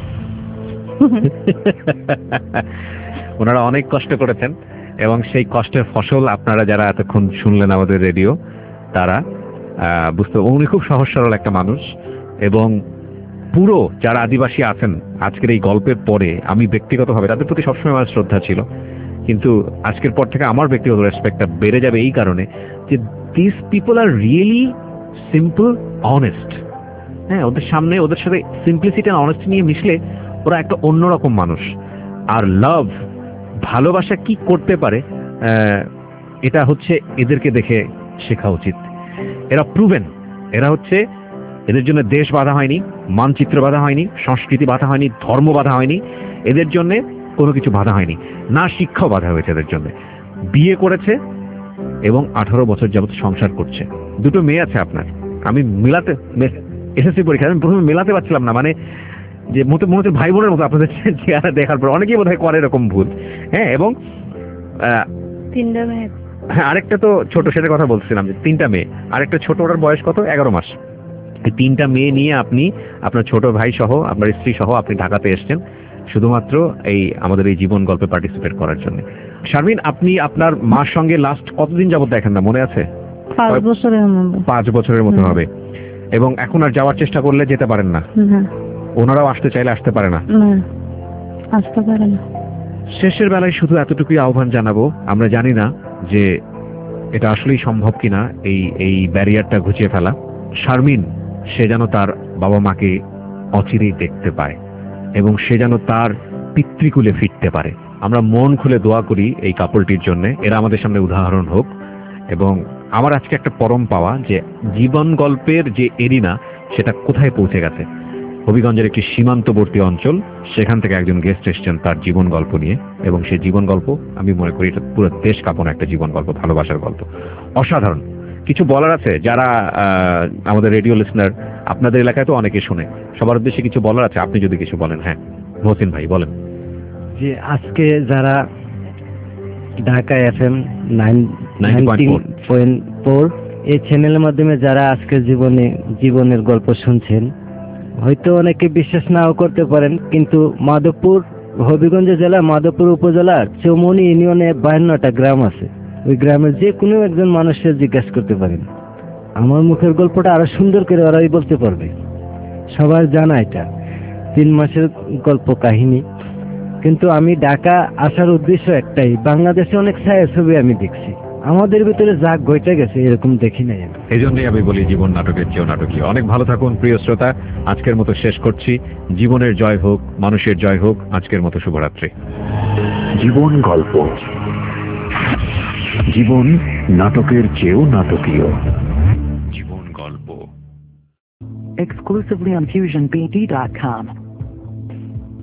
ওনারা অনেক কষ্ট করেছেন এবং সেই কষ্টের ফসল আপনারা যারা এতক্ষণ শুনলেন আমাদের রেডিও, তারা বুঝতে, উনি খুব সহজ সরল একটা মানুষ। এবং পুরো যারা আদিবাসী আছেন আজকের এই গল্পের পরে, আমি ব্যক্তিগতভাবে তাদের প্রতি সবসময় আমার শ্রদ্ধা ছিল, কিন্তু আজকের পর থেকে আমার ব্যক্তিগত রেসপেক্টটা বেড়ে যাবে এই কারণে যে this people are really simple honest. হ্যাঁ, ওদের সামনে ওদের সাথে সিম্পলিসিটি আর অনেস্টি নিয়ে মিশলে ওরা একটা অন্যরকম মানুষ। আর লাভ, ভালোবাসা কি করতে পারে, এটা হচ্ছে এদেরকে দেখে শেখা উচিত। এরা প্রুভেন, এরা হচ্ছে, এদের জন্য দেশ বাধা হয়নি, মানচিত্র বাধা হয়নি, সংস্কৃতি বাধা হয়নি, ধর্ম বাধা হয়নি, এদের জন্য কোনো কিছু বাধা হয়নি, না শিক্ষাও বাধা হয়েছে এদের জন্য। বিয়ে করেছে এবং আঠারো বছর যাবত সংসার করছে, দুটো মেয়ে আছে আপনার। আমি মিলাতে এসএসসি পরীক্ষা আমি প্রথমে মেলাতে পারছিলাম না, মানে যে মতো মনে হচ্ছে ভাই বোনের মতো আপনাদের চেহারা দেখার পর, অনেকেই বোধহয় করে এরকম ভুল। হ্যাঁ, এবং তিনটা মেয়ে, হ্যাঁ আরেকটা তো ছোট, সেটার কথা বলছিলাম যে তিনটা মেয়ে, আরেকটা ছোট, ওটার বয়স কত, এগারো মাস। এই তিনটা মেয়ে নিয়ে আপনি আপনার ছোট ভাই সহ আপনার স্ত্রী সহ আপনি ঢাকাতে এসছেন শুধুমাত্র এই আমাদের এই জীবন গল্পে পার্টিসিপেট করার জন্য। শারমিন, আপনি আপনার মার সঙ্গে লাস্ট কতদিন যাবত দেখেন না, মনে আছে? পাঁচ বছরের মতো। পাঁচ বছরের মতো হবে। এবং এখন আর যাওয়ার চেষ্টা করলে যেতে পারেন না? ওনারাও আসতে চাইলে আসতে পারে না? আসতে পারে না। শেষের বেলায় শুধু এতটুকুই আহ্বান জানাবো, আমরা জানি না যে এটা আসলেই সম্ভব কিনা এই এই ব্যারিয়ারটা ঘুচিয়ে ফেলা। শারমিন, সে যেন তার বাবা মাকে অচিরেই দেখতে পায় এবং সে যেন তার পিতৃকুলে ফিরতে পারে। আমরা মন খুলে দোয়া করি এই কাপড়টির জন্য, এরা আমাদের সামনে উদাহরণ হোক। এবং আমার আজকে একটা পরম পাওয়া যে জীবন গল্পের যে এরিনা, সেটা কোথায় পৌঁছে গেছে। হবিগঞ্জের একটি সীমান্তবর্তী অঞ্চল, সেখান থেকে একজন গেস্ট এসছেন তার জীবন গল্প নিয়ে, এবং সেই জীবন গল্প আমি মনে করি এটা পুরো দেশ কাঁপানো একটা জীবন গল্প, ভালোবাসার গল্প, অসাধারণ। কিছু বলার আছে যারা আমাদের রেডিও লিসনার, আপনাদের এলাকায় তো অনেকে শুনে, সবার উদ্দেশ্যে কিছু বলার আছে, আপনি যদি কিছু বলেন। হ্যাঁ মহসিন ভাই বলেন। যে আজকে যারা Dhaka FM ninety point four এই চ্যানেলের মাধ্যমে যারা আজকে জীবনে জীবনের গল্প শুনছেন, হয়তো অনেকে বিশ্বাস নাও করতে পারেন, কিন্তু মাধবপুর, হবিগঞ্জ জেলা মাধবপুর উপজেলার চৌমনি ইউনিয়নে বায়ান্নটা গ্রাম আছে। ওই গ্রামের যে কোনো একজন মানুষের জিজ্ঞাসা করতে পারেন, আমার মুখের গল্পটা আরো সুন্দর করে ওরাই বলতে পারবে। সবার জানা এটা তিন মাসের গল্প কাহিনী। কিন্তু আমি ঢাকা আসার উদ্দেশ্য একটাই, বাংলাদেশে অনেক ছায়া ছবি আমি দেখছি, আমাদের ভিতরে জাগ ঘটে গেছে এরকম দেখি নাই আমি। এই জন্যই আমি বলি জীবন নাটকের চেয়েও নাটকীয়। অনেক ভালো থাকুন প্রিয় শ্রোতা, আজকের মতো শেষ করছি। জীবনের জয় হোক, মানুষের জয় হোক। আজকের মতো শুভরাত্রি। জীবন গল্প, জীবন নাটকের চেয়েও নাটকীয়। জীবন গল্প Exclusively on fusion b d dot com.